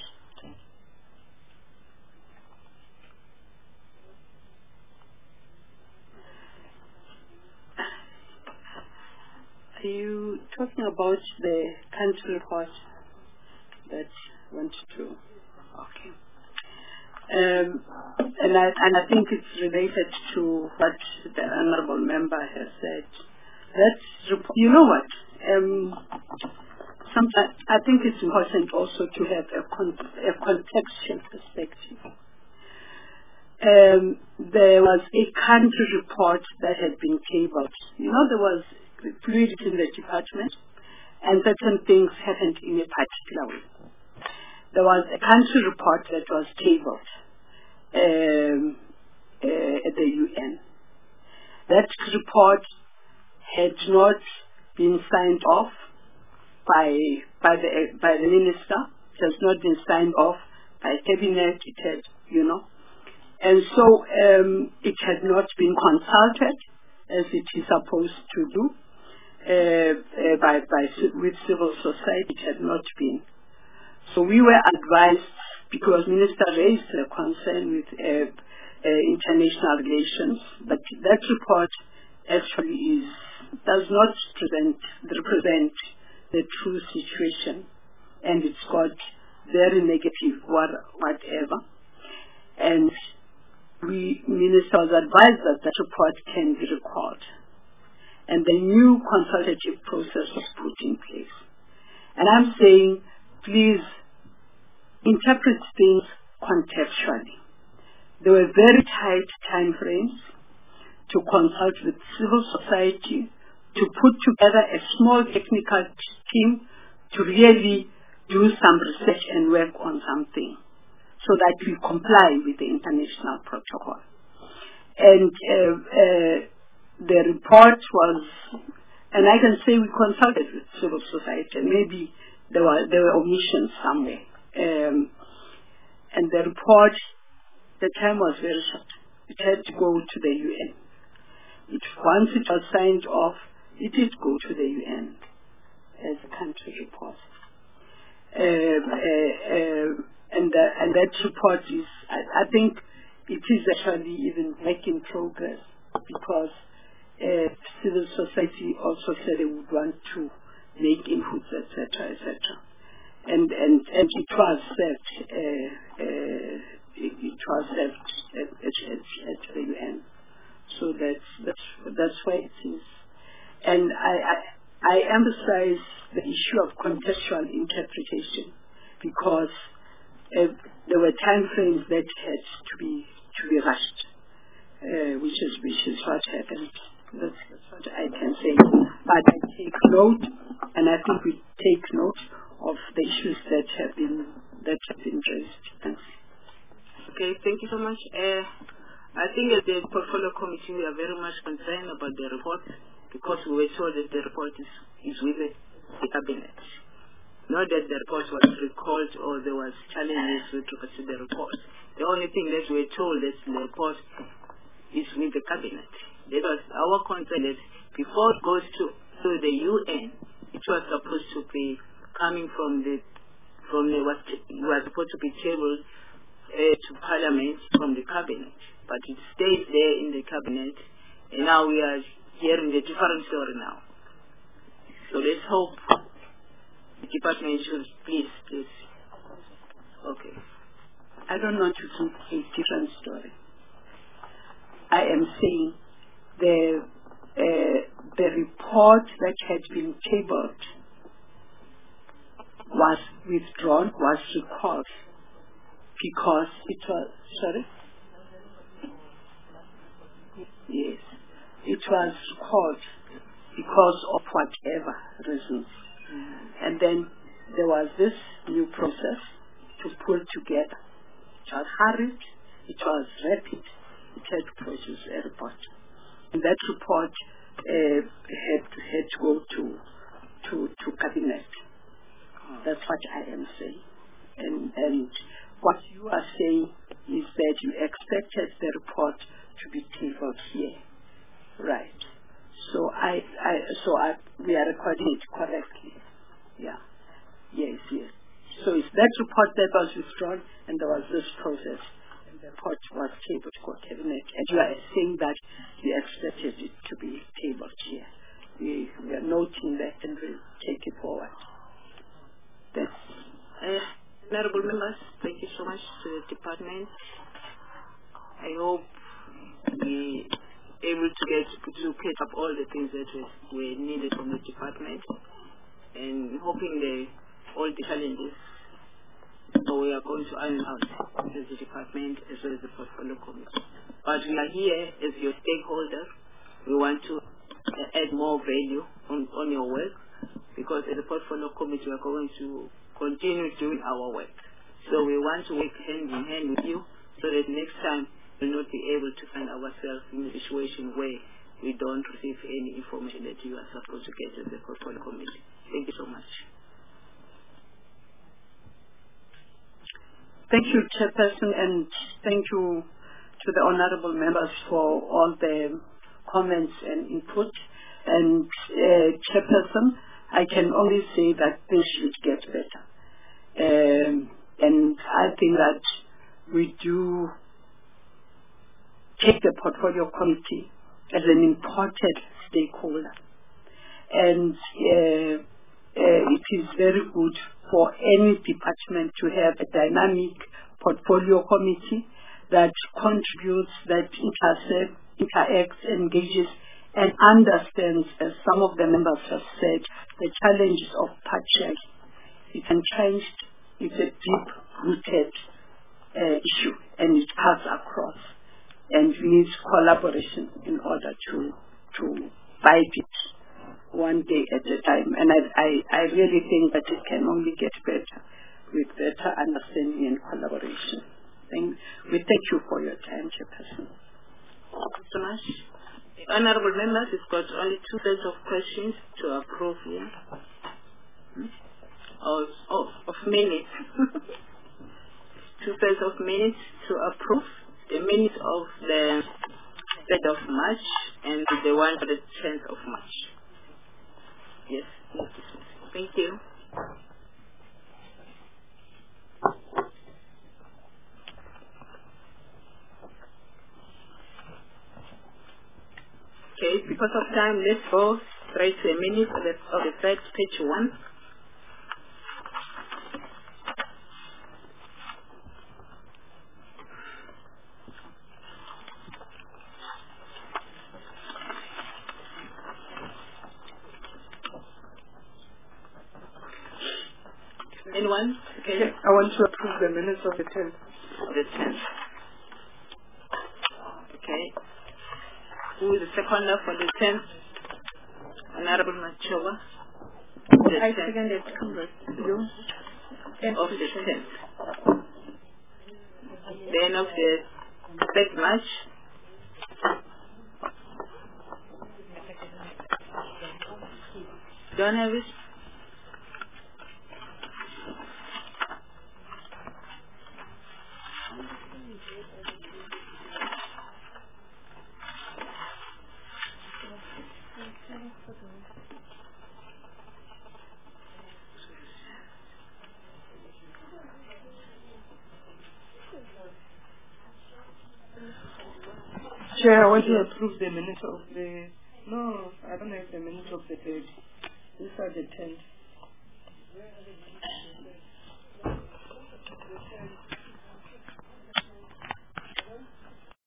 Are you talking about the country report that went to? Okay. And I think it's related to what the honourable member has said. That's, you know what? Sometimes I think it's important also to have a contextual perspective. there was a country report that had been tabled. You know, there was fluidity in the department, and certain things happened in a particular way. There was a country report that was tabled at the UN. That report had not been signed off by the minister. It has not been signed off by cabinet. It had, you know, and so it had not been consulted as it is supposed to do with civil society. It had not been. So we were advised, because Minister raised a concern with international relations, but that report actually does not represent the true situation, and it's got very negative whatever. And Minister was advised that that report can be recalled, and the new consultative process was put in place. And I'm saying, please interpret things contextually. There were very tight time frames to consult with civil society, to put together a small technical team to really do some research and work on something so that we comply with the international protocol. And the report was, and I can say we consulted with civil society, and maybe there were omissions somewhere. And the report, the time was very short. It had to go to the UN. Once it was signed off, it did go to the UN as a country report. And that report is, I think it is actually even work in progress, because civil society also said they would want to make inputs, etc., etc. And it was served. It was served at the UN. So that's why it is. And I emphasize the issue of contextual interpretation, because there were time frames that had to be rushed, which is what happened. That's what I can say. But I take note, and I think we take note of the issues that have been raised. Thanks. Okay, thank you so much. I think as the portfolio committee, we are very much concerned about the report, because we were told that the report is with the cabinet. Not that the report was recalled or there was challenges with regards to the report. The only thing that we were told is the report is with the cabinet. That was our concern, that before it goes to the UN, it was supposed to be coming was supposed to be tabled to Parliament from the cabinet, but it stayed there in the cabinet, and now we are hearing a different story now. So let's hope the department should please. Okay. I don't want to give a different story. I am saying the report that had been tabled was withdrawn, was recalled, because it was, sorry? Yes. It was recalled because of whatever reasons. And then there was this new process to pull together. It was hurried, it was rapid, it had to produce a report. And that report had to go to cabinet. That's what I am saying. And what you are saying is that you expected the report to be tabled here. Right. So we are recording it correctly. Yeah. Yes. So it's that report that was withdrawn, and there was this process, and the report was tabled to cabinet. And you are saying that we expected it to be tabled here. We are noting that, and we'll take it forward. That's honorable members, thank you so much to the department. I hope we able to catch up all the things that were needed from the department, and hoping all the challenges So we are going to iron out as a department as well as the portfolio committee. But we are here as your stakeholders. We want to add more value on your work, because as a portfolio committee we are going to continue doing our work. So we want to work hand in hand with you so that next time we'll not be able to find ourselves in a situation where we don't receive any information that you are supposed to get as a portfolio committee. Thank you so much. Thank you, Chairperson, and thank you to the honorable members for all the comments and input. And Chairperson, I can only say that things should get better. And I think that we do take the portfolio committee as an important stakeholder. And it is very good for any department to have a dynamic portfolio committee that contributes, that interacts, engages, and understands, as some of the members have said, the challenges of patriarchy. It's entrenched, it's a deep-rooted issue, and it cuts across, and we need collaboration in order to fight it one day at a time. And I really think that it can only get better with better understanding and collaboration. We thank you for your time, Chairperson. Thank you so much. Honorable members, we've got only 2 sets of questions to approve here. Of minutes. 2 sets of minutes to approve. The minutes of the 3rd of March and the one for the 10th of March. Yes. Thank you. Okay, because of time, let's go straight to a minute of the text, page 1. Anyone? Okay. I want to approve the minutes of the 10th. The 10th. Okay. Who is the seconder for the 10th? Honorable Machowa. I second it. You? Of the 10th. Then of the 3rd March. Don't have it? Chair, I want to approve the minutes of the... No, I don't have the minutes of the 3rd. These are the 10th.